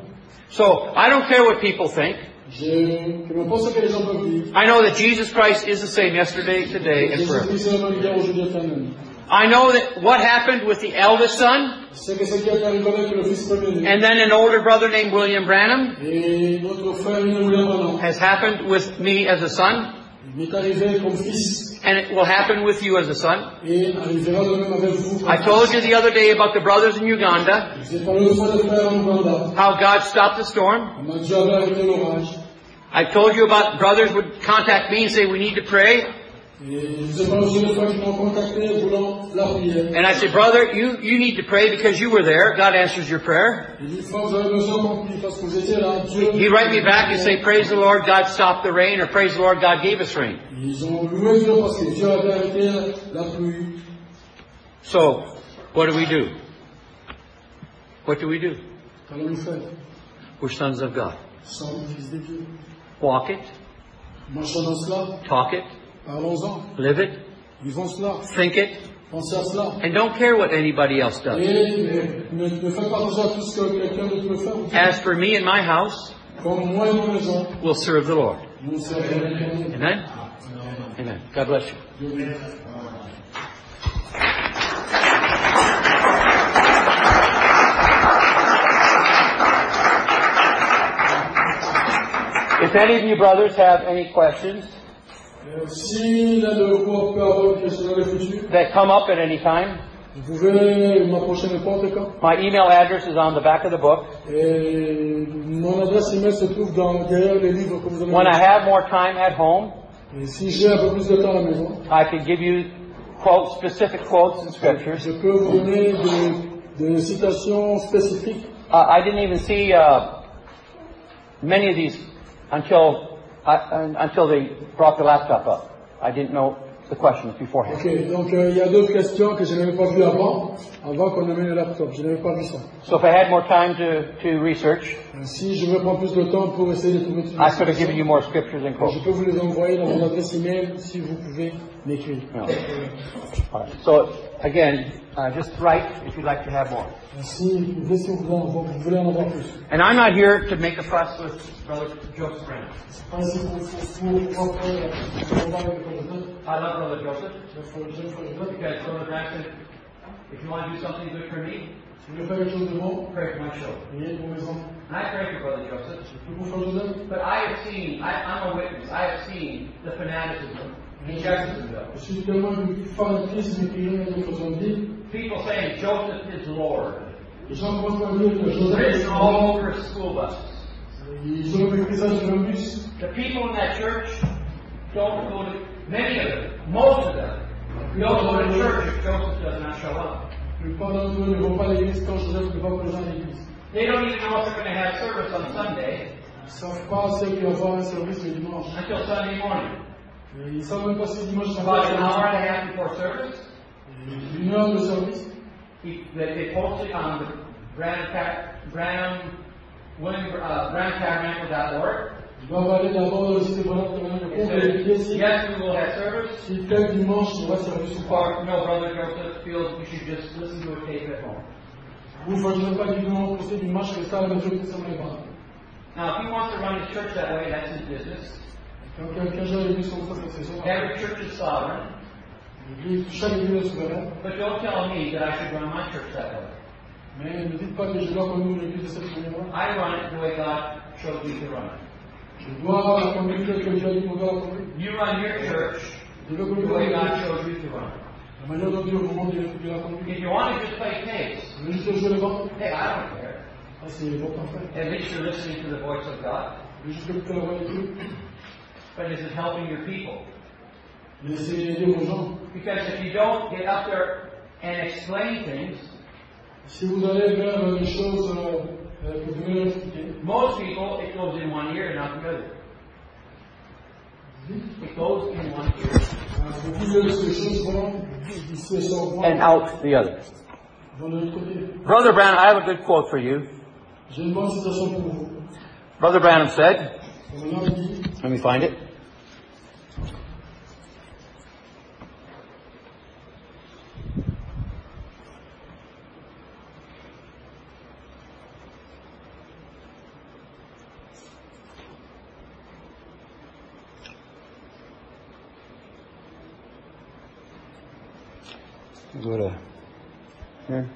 So, I don't care what people think.
Je ne pense pas ce que les gens peuvent dire.
I know that Jesus Christ is the same yesterday, today, and forever.
Jésus-Christ est le même hier, aujourd'hui, éternellement.
I know that what happened with the eldest son,
C'est que ce qui est arrivé avec le fils premier.
and then an older brother named William Branham,
Et notre frère William Branham
has happened with me as a son,
m'est arrivé comme fils.
and it will happen with you as a son.
Et arrivera de même avec vous.
I told you the other day about the brothers in Uganda,
J'ai parlé une fois de frères en Ouganda.
how God stopped the storm.
On m'a dit arrêter l'orage.
I told you about brothers would contact me and say, we need to pray.
Et je sais pas aussi les frères qui m'ont contacté voulant la prière.
And I said, brother, you need to pray because you were there. God answers your prayer.
Il dit, frère, vous avez besoin qu'on prie parce que vous étiez là. Dieu.
He'd write me back and say, praise the Lord, God stopped the rain, or praise the Lord, God gave us rain.
Ils ont loué Dieu parce que Dieu avait arrêté la pluie.
So, what do we do? What do we do?
Qu'allons-nous faire?
We're sons of God.
Sommes fils de Dieu.
Walk it,
Marchons dans cela.
talk it,
Parlons-en.
live it,
Vivons cela.
think it,
Pensez à cela.
and don't care what anybody else does.
Et ne faites pas attention à tout ce que quelqu'un d'autre peut faire.
As for me and my house,
Comme moi et ma maison,
we'll serve the Lord.
nous servirons l'Éternel.
Amen? Amen. God bless you.
Dieu vous bénisse.
If any of you brothers have any questions
Si l'un de vous peut avoir une question dans le futur,
that come up at any time,
vous pouvez m'approcher n'importe quand.
my email address is on the back of the book.
Et mon adresse email se trouve derrière les livres que vous avez.
When I have more time at home,
Et si j'ai un peu plus de temps à la maison,
I can give you quotes, specific quotes in scriptures.
je peux vous donner des citations spécifiques.
I didn't even see many of these until they brought the laptop up. I didn't know the questions beforehand.
Ok, donc il y a d'autres questions que je n'avais pas vues avant qu'on amène le laptop. Je n'avais pas vu ça.
So if I had more time to research,
Si je me prends plus de temps pour essayer de trouver toutes
I
les
could have given you
citations,
more scriptures and
je
quotes.
peux vous les envoyer dans mon adresse email si vous pouvez m'écrire.
No. All right. So again, just write if you'd like to have more.
Si vous voulez en avoir plus.
And I'm not here to make a fuss with Brother Joseph Branham.
Pas ici pour
I love Brother Joseph because Brother Branham said, if you want to do something good for me,
Si vous voulez faire quelque chose de bon,
pray for my children.
priez pour mes enfants.
And I pray for Brother Joseph.
Je peux vous faire Joseph.
But I have seen, I'm a witness, I have seen the fanaticism in Jacksonville.
Je suis tellement fanatique de prier d'autres hommes.
People saying Joseph is Lord.
Les gens commencent par dire que Joseph est
Written all over school buses.
Ils ont écrit ça sur un bus.
The people in that church don't go to, many of them, most of them, don't go to church if Joseph does not show up.
La plupart d'entre eux ne vont pas à l'église quand Joseph ne va pas présent à l'église.
They don't even know if they're going to have service on Sunday
Ils ne savent pas s'il va y avoir un service le dimanche.
until Sunday morning.
Et ils ne savent même pas si le dimanche il va y
About an
avoir
hour
un
and a half before service,
une heure de service.
they post it on the BranhamTabernacle.org.
Ils doivent aller d'abord dans le site de Branham
It
pour vérifier si
yes, we will have service.
tel dimanche il y aura service ou pas.
Or no, Brother Joseph feels we should just listen to a tape at home.
Ou il faut que je ne pas dire non, pour ce dimanche, que ça, la majorité, ça ne va pas.
Now, if he wants to run his church that way, that's his business.
Donc, quelqu'un gère l'église comme ça, c'est ça.
Every church is sovereign.
Chaque église est souveraine.
But don't tell me that I should run my church that way.
Mais ne dites pas que je dois conduire l'église de cette manière-là.
I run it the way God showed me to run it.
Je dois la conduire telle que Dieu a dit qu'on doit la conduire.
You run your church
Je dois
the
conduire
way
la
God
conduire.
showed you to run it.
La manière dont Dieu vous montre de la conduire.
If you want to just play tapes,
Vous voulez juste jouer le vent?
hey, I don't care.
Ça, c'est votre affaire.
At least you're listening to the voice of God.
Vous voulez juste écouter la voix de Dieu.
But is it helping your people?
Laissez aider vos gens.
Because if you don't get up there and explain things,
Si vous allez vers des choses que vous voulez leur expliquer,
most people, it goes in one ear and not the other. It goes in one ear.
beaucoup de ces choses vont d'ici sortent
And out the other.
vont de l'autre côté.
Brother Branham, I have a good quote for you.
J'ai une bonne citation pour vous.
Brother Branham said,
Maintenant, il dit,
let me find it. Go to here.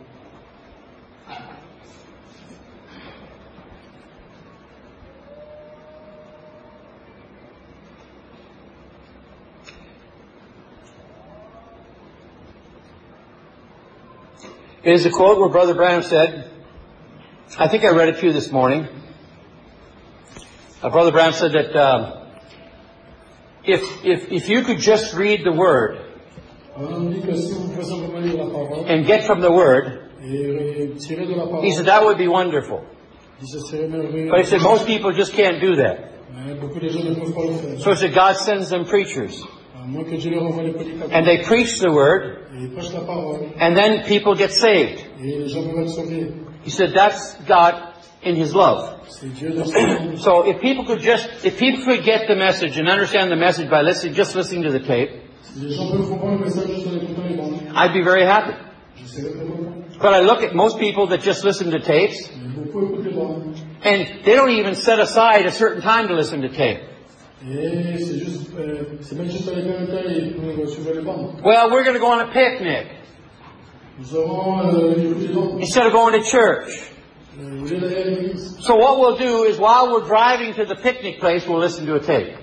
It is a quote where Brother Branham said, I think I read it to you this morning. Brother Branham said that if you could just read the Word and get from the Word, he said that would be wonderful. But he said most people just can't do that. So he said God sends them preachers. And they preach the Word, and then people get saved. He said that's God in His love. So if people could get the message and understand the message by just listening to the tape, I'd be very happy. But I look at most people that just listen to tapes, and they don't even set aside a certain time to listen to tape. Well, we're going to go on a picnic instead of going to church. So what we'll do is while we're driving to the picnic place, we'll listen to a tape.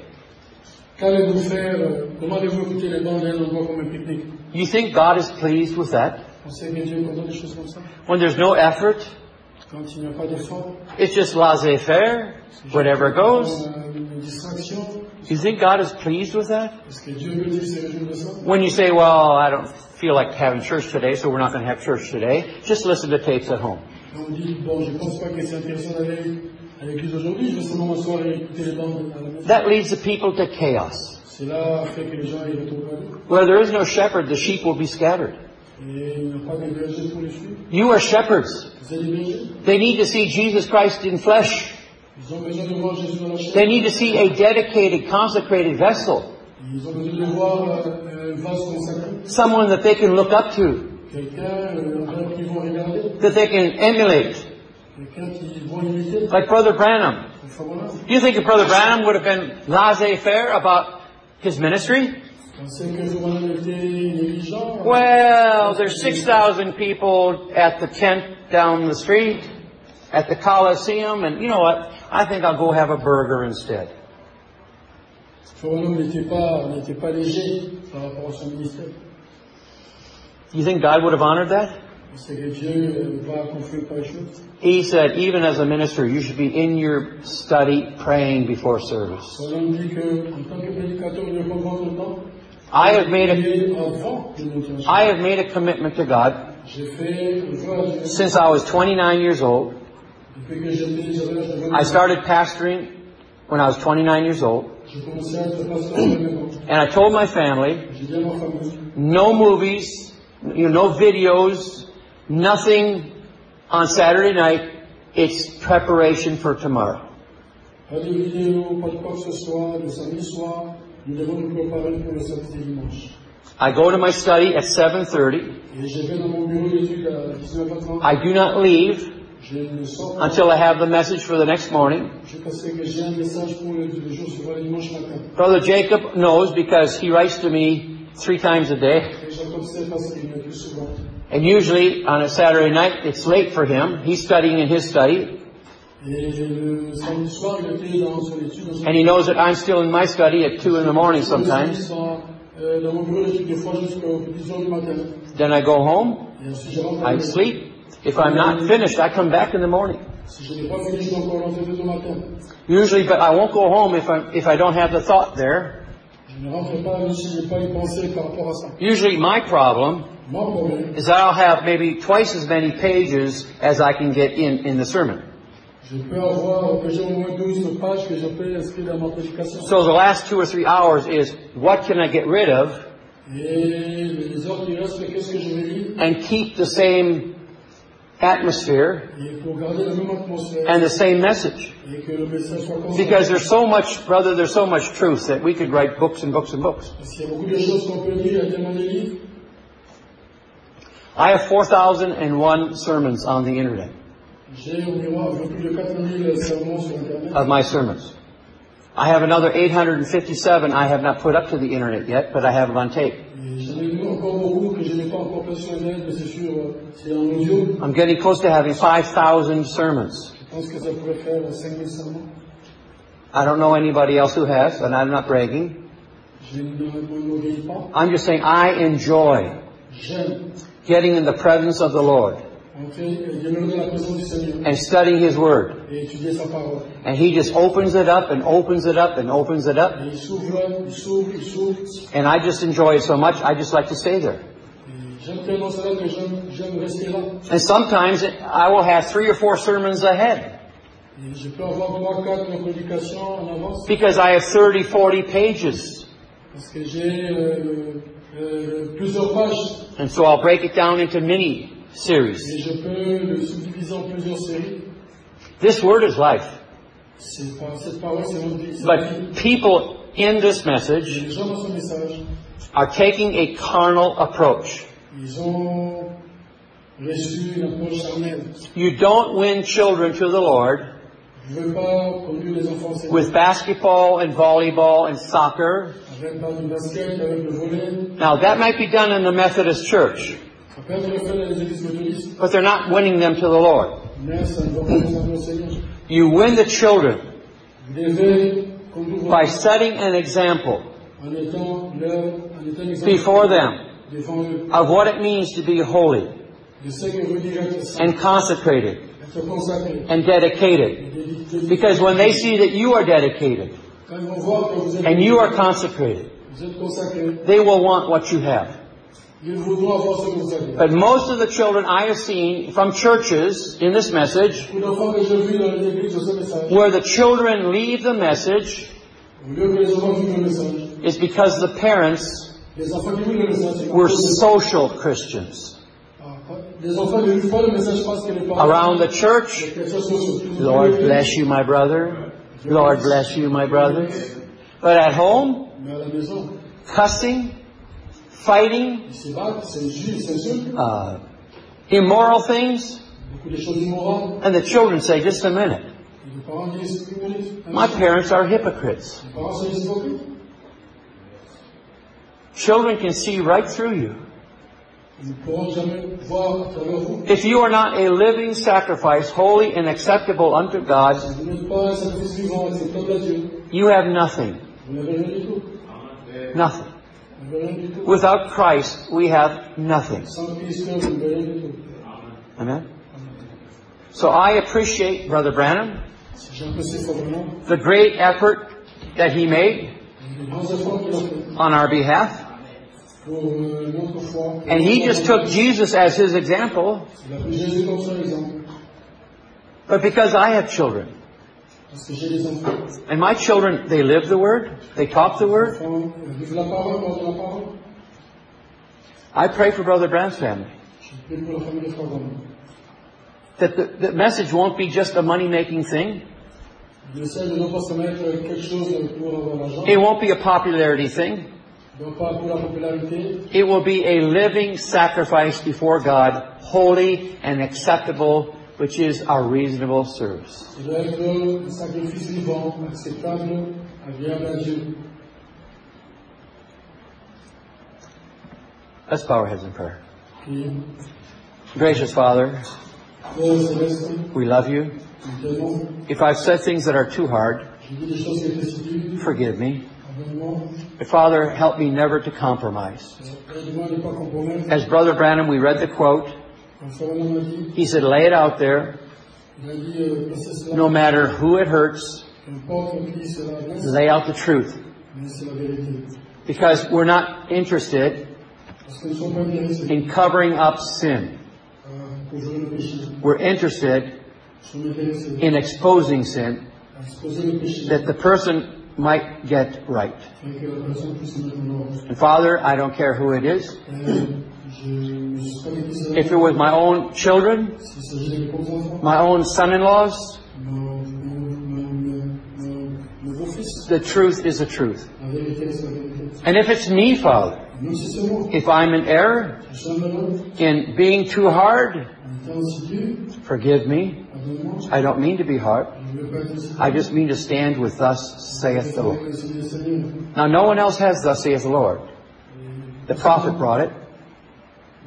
You think God is pleased with that? When there's no effort, it's just laissez-faire, whatever goes. Do you think God is pleased with that? When you say, well, I don't feel like having church today, so we're not going to have church today, just listen to tapes at home. That leads the people to chaos. Where there is no shepherd, the sheep will be scattered. You are shepherds. They need to see Jesus Christ in flesh. They need to see a dedicated, consecrated vessel. Someone that they can look up to. That they can emulate. Like Brother Branham. Do you think if Brother Branham would have been laissez-faire about his ministry? Well, there's 6,000 people at the tent down the street, at the Coliseum, and you know what? I think I'll go have a burger instead. You think God would have honored that? He said, even as a minister, you should be in your study praying before service. I have made a commitment to God since I was 29 years old. I started pastoring when I was 29 years old. And I told my family, no movies, no videos, nothing on Saturday night. It's preparation for tomorrow. I go to my study at 7:30. I do not leave until I have the message for the next morning. Brother Jacob knows because he writes to me 3 times a day. And usually on a Saturday night, it's late for him. He's studying in his study. And he knows that I'm still in my study at 2 in the morning sometimes. Then I go home. I sleep. If I'm not finished, I come back in the morning. Usually, but I won't go home if I don't have the thought there. Usually my problem is that I'll have maybe twice as many pages as I can get in the sermon. So the last 2 or 3 hours is what can I get rid of and keep the same atmosphere and the same message. Because there's so much, brother, there's so much truth that we could write books and books and books. I have 4,001 sermons on the internet. Of my sermons. I have another 857 I have not put up to the internet yet, but I have them on tape.
encore beaucoup que je n'ai pas encore persuadé, mais c'est sûr, c'est en audio.
I'm getting close to having 5,000 sermons.
Je pense que ça pourrait faire 5000 sermons.
I don't know anybody else who has, and I'm not bragging.
Je ne m'orgueille pas.
I'm just saying I enjoy
J'aime
getting in the presence of the Lord
entrer et demeurer dans la présence du Seigneur
and studying His Word.
et étudier sa parole.
And He just opens it up and opens it up and opens it up.
Et il s'ouvre, il s'ouvre, il s'ouvre.
And I just enjoy it so much, I just like to stay there.
Et j'aime tellement cela que j'aime rester là.
And sometimes I will have 3 or 4 sermons ahead
Et je peux avoir 3, 4 prédications en avance
because I have 30, 40 pages.
parce que j'ai plusieurs pages
And so I'll break it down into mini series.
et je peux le subdiviser en plusieurs séries.
This Word is life.
Cette parole, c'est notre vie. C'est la vie.
But people in this
Et
message
les gens dans ce message,
are taking a carnal approach.
ils ont reçu une approche charnelle.
You don't win children to the Lord
Je ne veux pas conduire les enfants au Seigneur
with basketball and volleyball and soccer.
avec par du basket, avec le volley.
Now that might be done in the Methodist Church,
Ça peut être fait dans les églises méthodistes,
but they're not winning them to the Lord.
mais ça ne va pas les amener au Seigneur.
You win the children
Vous devez conduire
by setting an example
en étant exemple
before them
devant eux.
of what it means to be holy
De ce que veut dire être saint,
and consecrated
être consacré.
and dedicated. Because when they see that you are dedicated
Quand ils vont voir que vous
and you are consecrated,
êtes consacré,
they will want what you have.
ils voudront avoir ce que vous avez.
But most of the children I have seen from churches in this message,
Beaucoup d'enfants que j'ai vus dans les églises de ce message,
where the children leave the message,
au lieu que les enfants vivent le message,
is because the parents
les enfants qui vivent le message,
were social Christians.
les enfants ne vivent pas le message parce que les parents
Around the church,
les chrétiens sociaux.
Lord bless you, my brother. Lord bless you, my brother. But at home,
Mais à la maison,
cussing, fighting,
ils se battent, s'insultent,
immoral things,
beaucoup de choses immorales.
and the children say, just a minute,
Et les parents disent, une minute,
my parents are hypocrites.
les parents sont des hypocrites.
Children can see right through you.
Ils ne pourront jamais voir à travers vous.
If you are not a living sacrifice, holy and acceptable unto God,
Vous n'êtes pas un sacrifice vivant, acceptable à Dieu.
you have nothing.
Vous n'avez rien du tout.
Nothing.
Vous n'avez rien du tout.
Without Christ, we have nothing.
Sans Christ, vous n'avez rien du tout.
Amen? So I appreciate Brother Branham,
J'apprécie fortement
the great effort that he made
les grands efforts qu'il a fait
on our behalf.
pour notre foi.
And he just took Jesus as his example.
Il a pris Jésus comme son exemple.
But because I have children,
Parce que j'ai des enfants.
and my children, they live the Word, they talk the Word,
Enfants vivent la parole, portent la parole.
I pray for Brother Branham's family.
Je prie pour la famille de Frère Branham.
That the message won't be just a money-making thing.
Il essaie de ne pas se mettre quelque chose pour avoir l'argent.
It won't be a popularity thing.
Donc pas pour la popularité.
It will be a living sacrifice before God, holy and acceptable, which is our reasonable service.
Il doit être un sacrifice vivant, acceptable, agréable à Dieu.
Let's bow our heads in prayer.
Priez.
Gracious Father,
Père Céleste,
we love you.
nous t'aimons.
If I've said things that are too hard,
Je dis des choses qui étaient si dures.
forgive me.
Pardonne-moi.
But Father, help me never to compromise.
Aide-moi à ne pas compromettre.
As Brother Branham, we read the quote.
Comme Frère Branham a dit,
He said, lay it out there,
il a dit, placez cela.
no matter who it hurts,
Qu'importe qui cela blesse,
lay out the truth.
mais c'est la vérité.
Because we're not interested
Parce que nous ne sommes pas intéressés
in covering up sin.
à couvrir le péché.
We're interested
Nous sommes intéressés
in exposing sin
à exposer le péché.
that the person might get right.
Afin que la personne puisse se mettre en ordre.
And Father, I don't care who it is.
Je ne sais pas qui c'est.
If it was my own children,
S'il s'agit de mes propres enfants,
my own son-in-laws,
nos beaux-fils,
the truth is the truth.
la vérité c'est la vérité.
And if it's me, Father,
Même si c'est moi,
if I'm in error
je suis un malheureux,
in being too hard,
en étant aussi dur,
forgive me.
pardonne-moi.
I don't mean to be hard.
Je ne veux pas être aussi
I just mean to stand with thus saith the Lord.
que c'est le Seigneur.
Now, no one else has thus saith the Lord. The prophet brought it.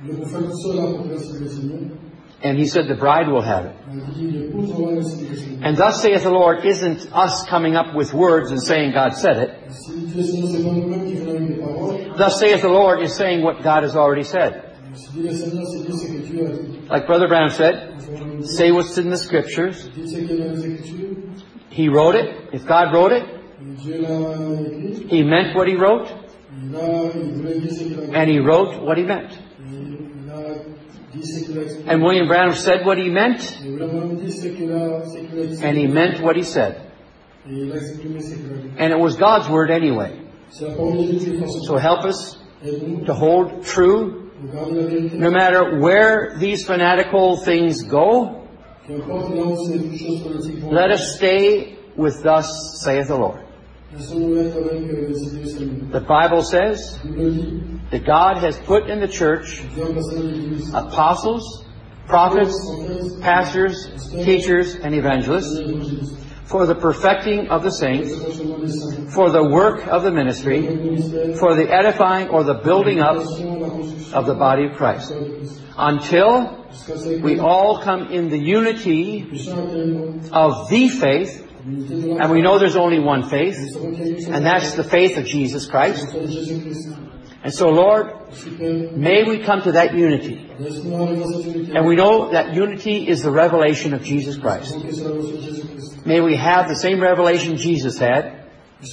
Le prophète cela pour placer le Seigneur.
And he said the bride will have it.
Il dit l'épouse aura le Seigneur.
And thus saith the Lord isn't us coming up with words and saying God said it.
Si dit le Seigneur, c'est pas nous-mêmes qui venons avec des paroles.
Thus saith the Lord is saying what God has already said.
Si dit le Seigneur, c'est dit ce que Dieu a dit.
Like Brother Branham said, say what's in the Scriptures.
Dites ce qu'il y a dans les Écritures.
He wrote it. If God wrote it,
Dieu l'a écrit.
He meant what He wrote,
Il voulait dire ce qu'il a dit.
and He wrote what He meant.
Il a dit ce qu'il a expliqué.
And William Branham said what he meant,
Il voulait même dire ce qu'il a expliqué.
and he meant what he said.
Et il a exprimé ce qu'il a dit.
And it was God's word anyway.
C'est la parole de Dieu qui est forcément.
So help us
Aide-nous
to hold true,
pour garder la vérité.
no matter where these fanatical things go.
Qu'importe là où ces choses politiques vont.
Let us stay with thus saith the Lord.
Laissons-nous être avec les idées du Seigneur.
The Bible says
Il le dit.
that God has put in the church
Dieu a placé dans l'Église.
apostles, prophets, pastors, teachers, and evangelists for the perfecting of the saints, for the work of the ministry, for the edifying or the building up of the body of Christ, until we all come in the unity of the faith, and we know there's only one faith, and that's the faith of Jesus Christ. And so, Lord, may we come to that unity. And we know that unity is the revelation of Jesus Christ. May we have the same revelation Jesus had,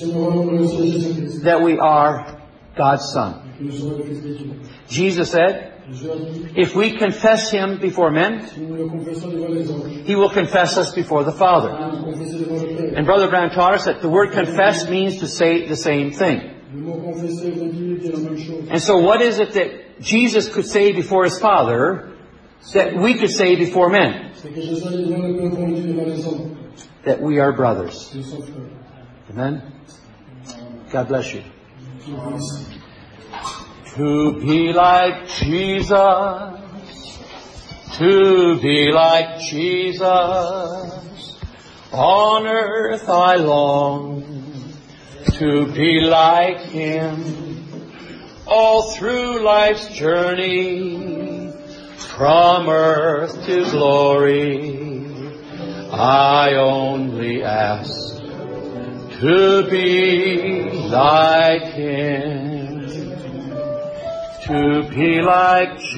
that we are God's Son. Jesus said, if we confess Him before men, He will confess us before the Father. And Brother Branham taught us that the word confess means to say the same thing. And so what is it that Jesus could say before His Father that we could say before men? That we are brothers. Amen? God bless you. To be like Jesus, to be like Jesus, on earth I long to be like Him, all through life's journey, from earth to glory, I only ask to be like Him. To be like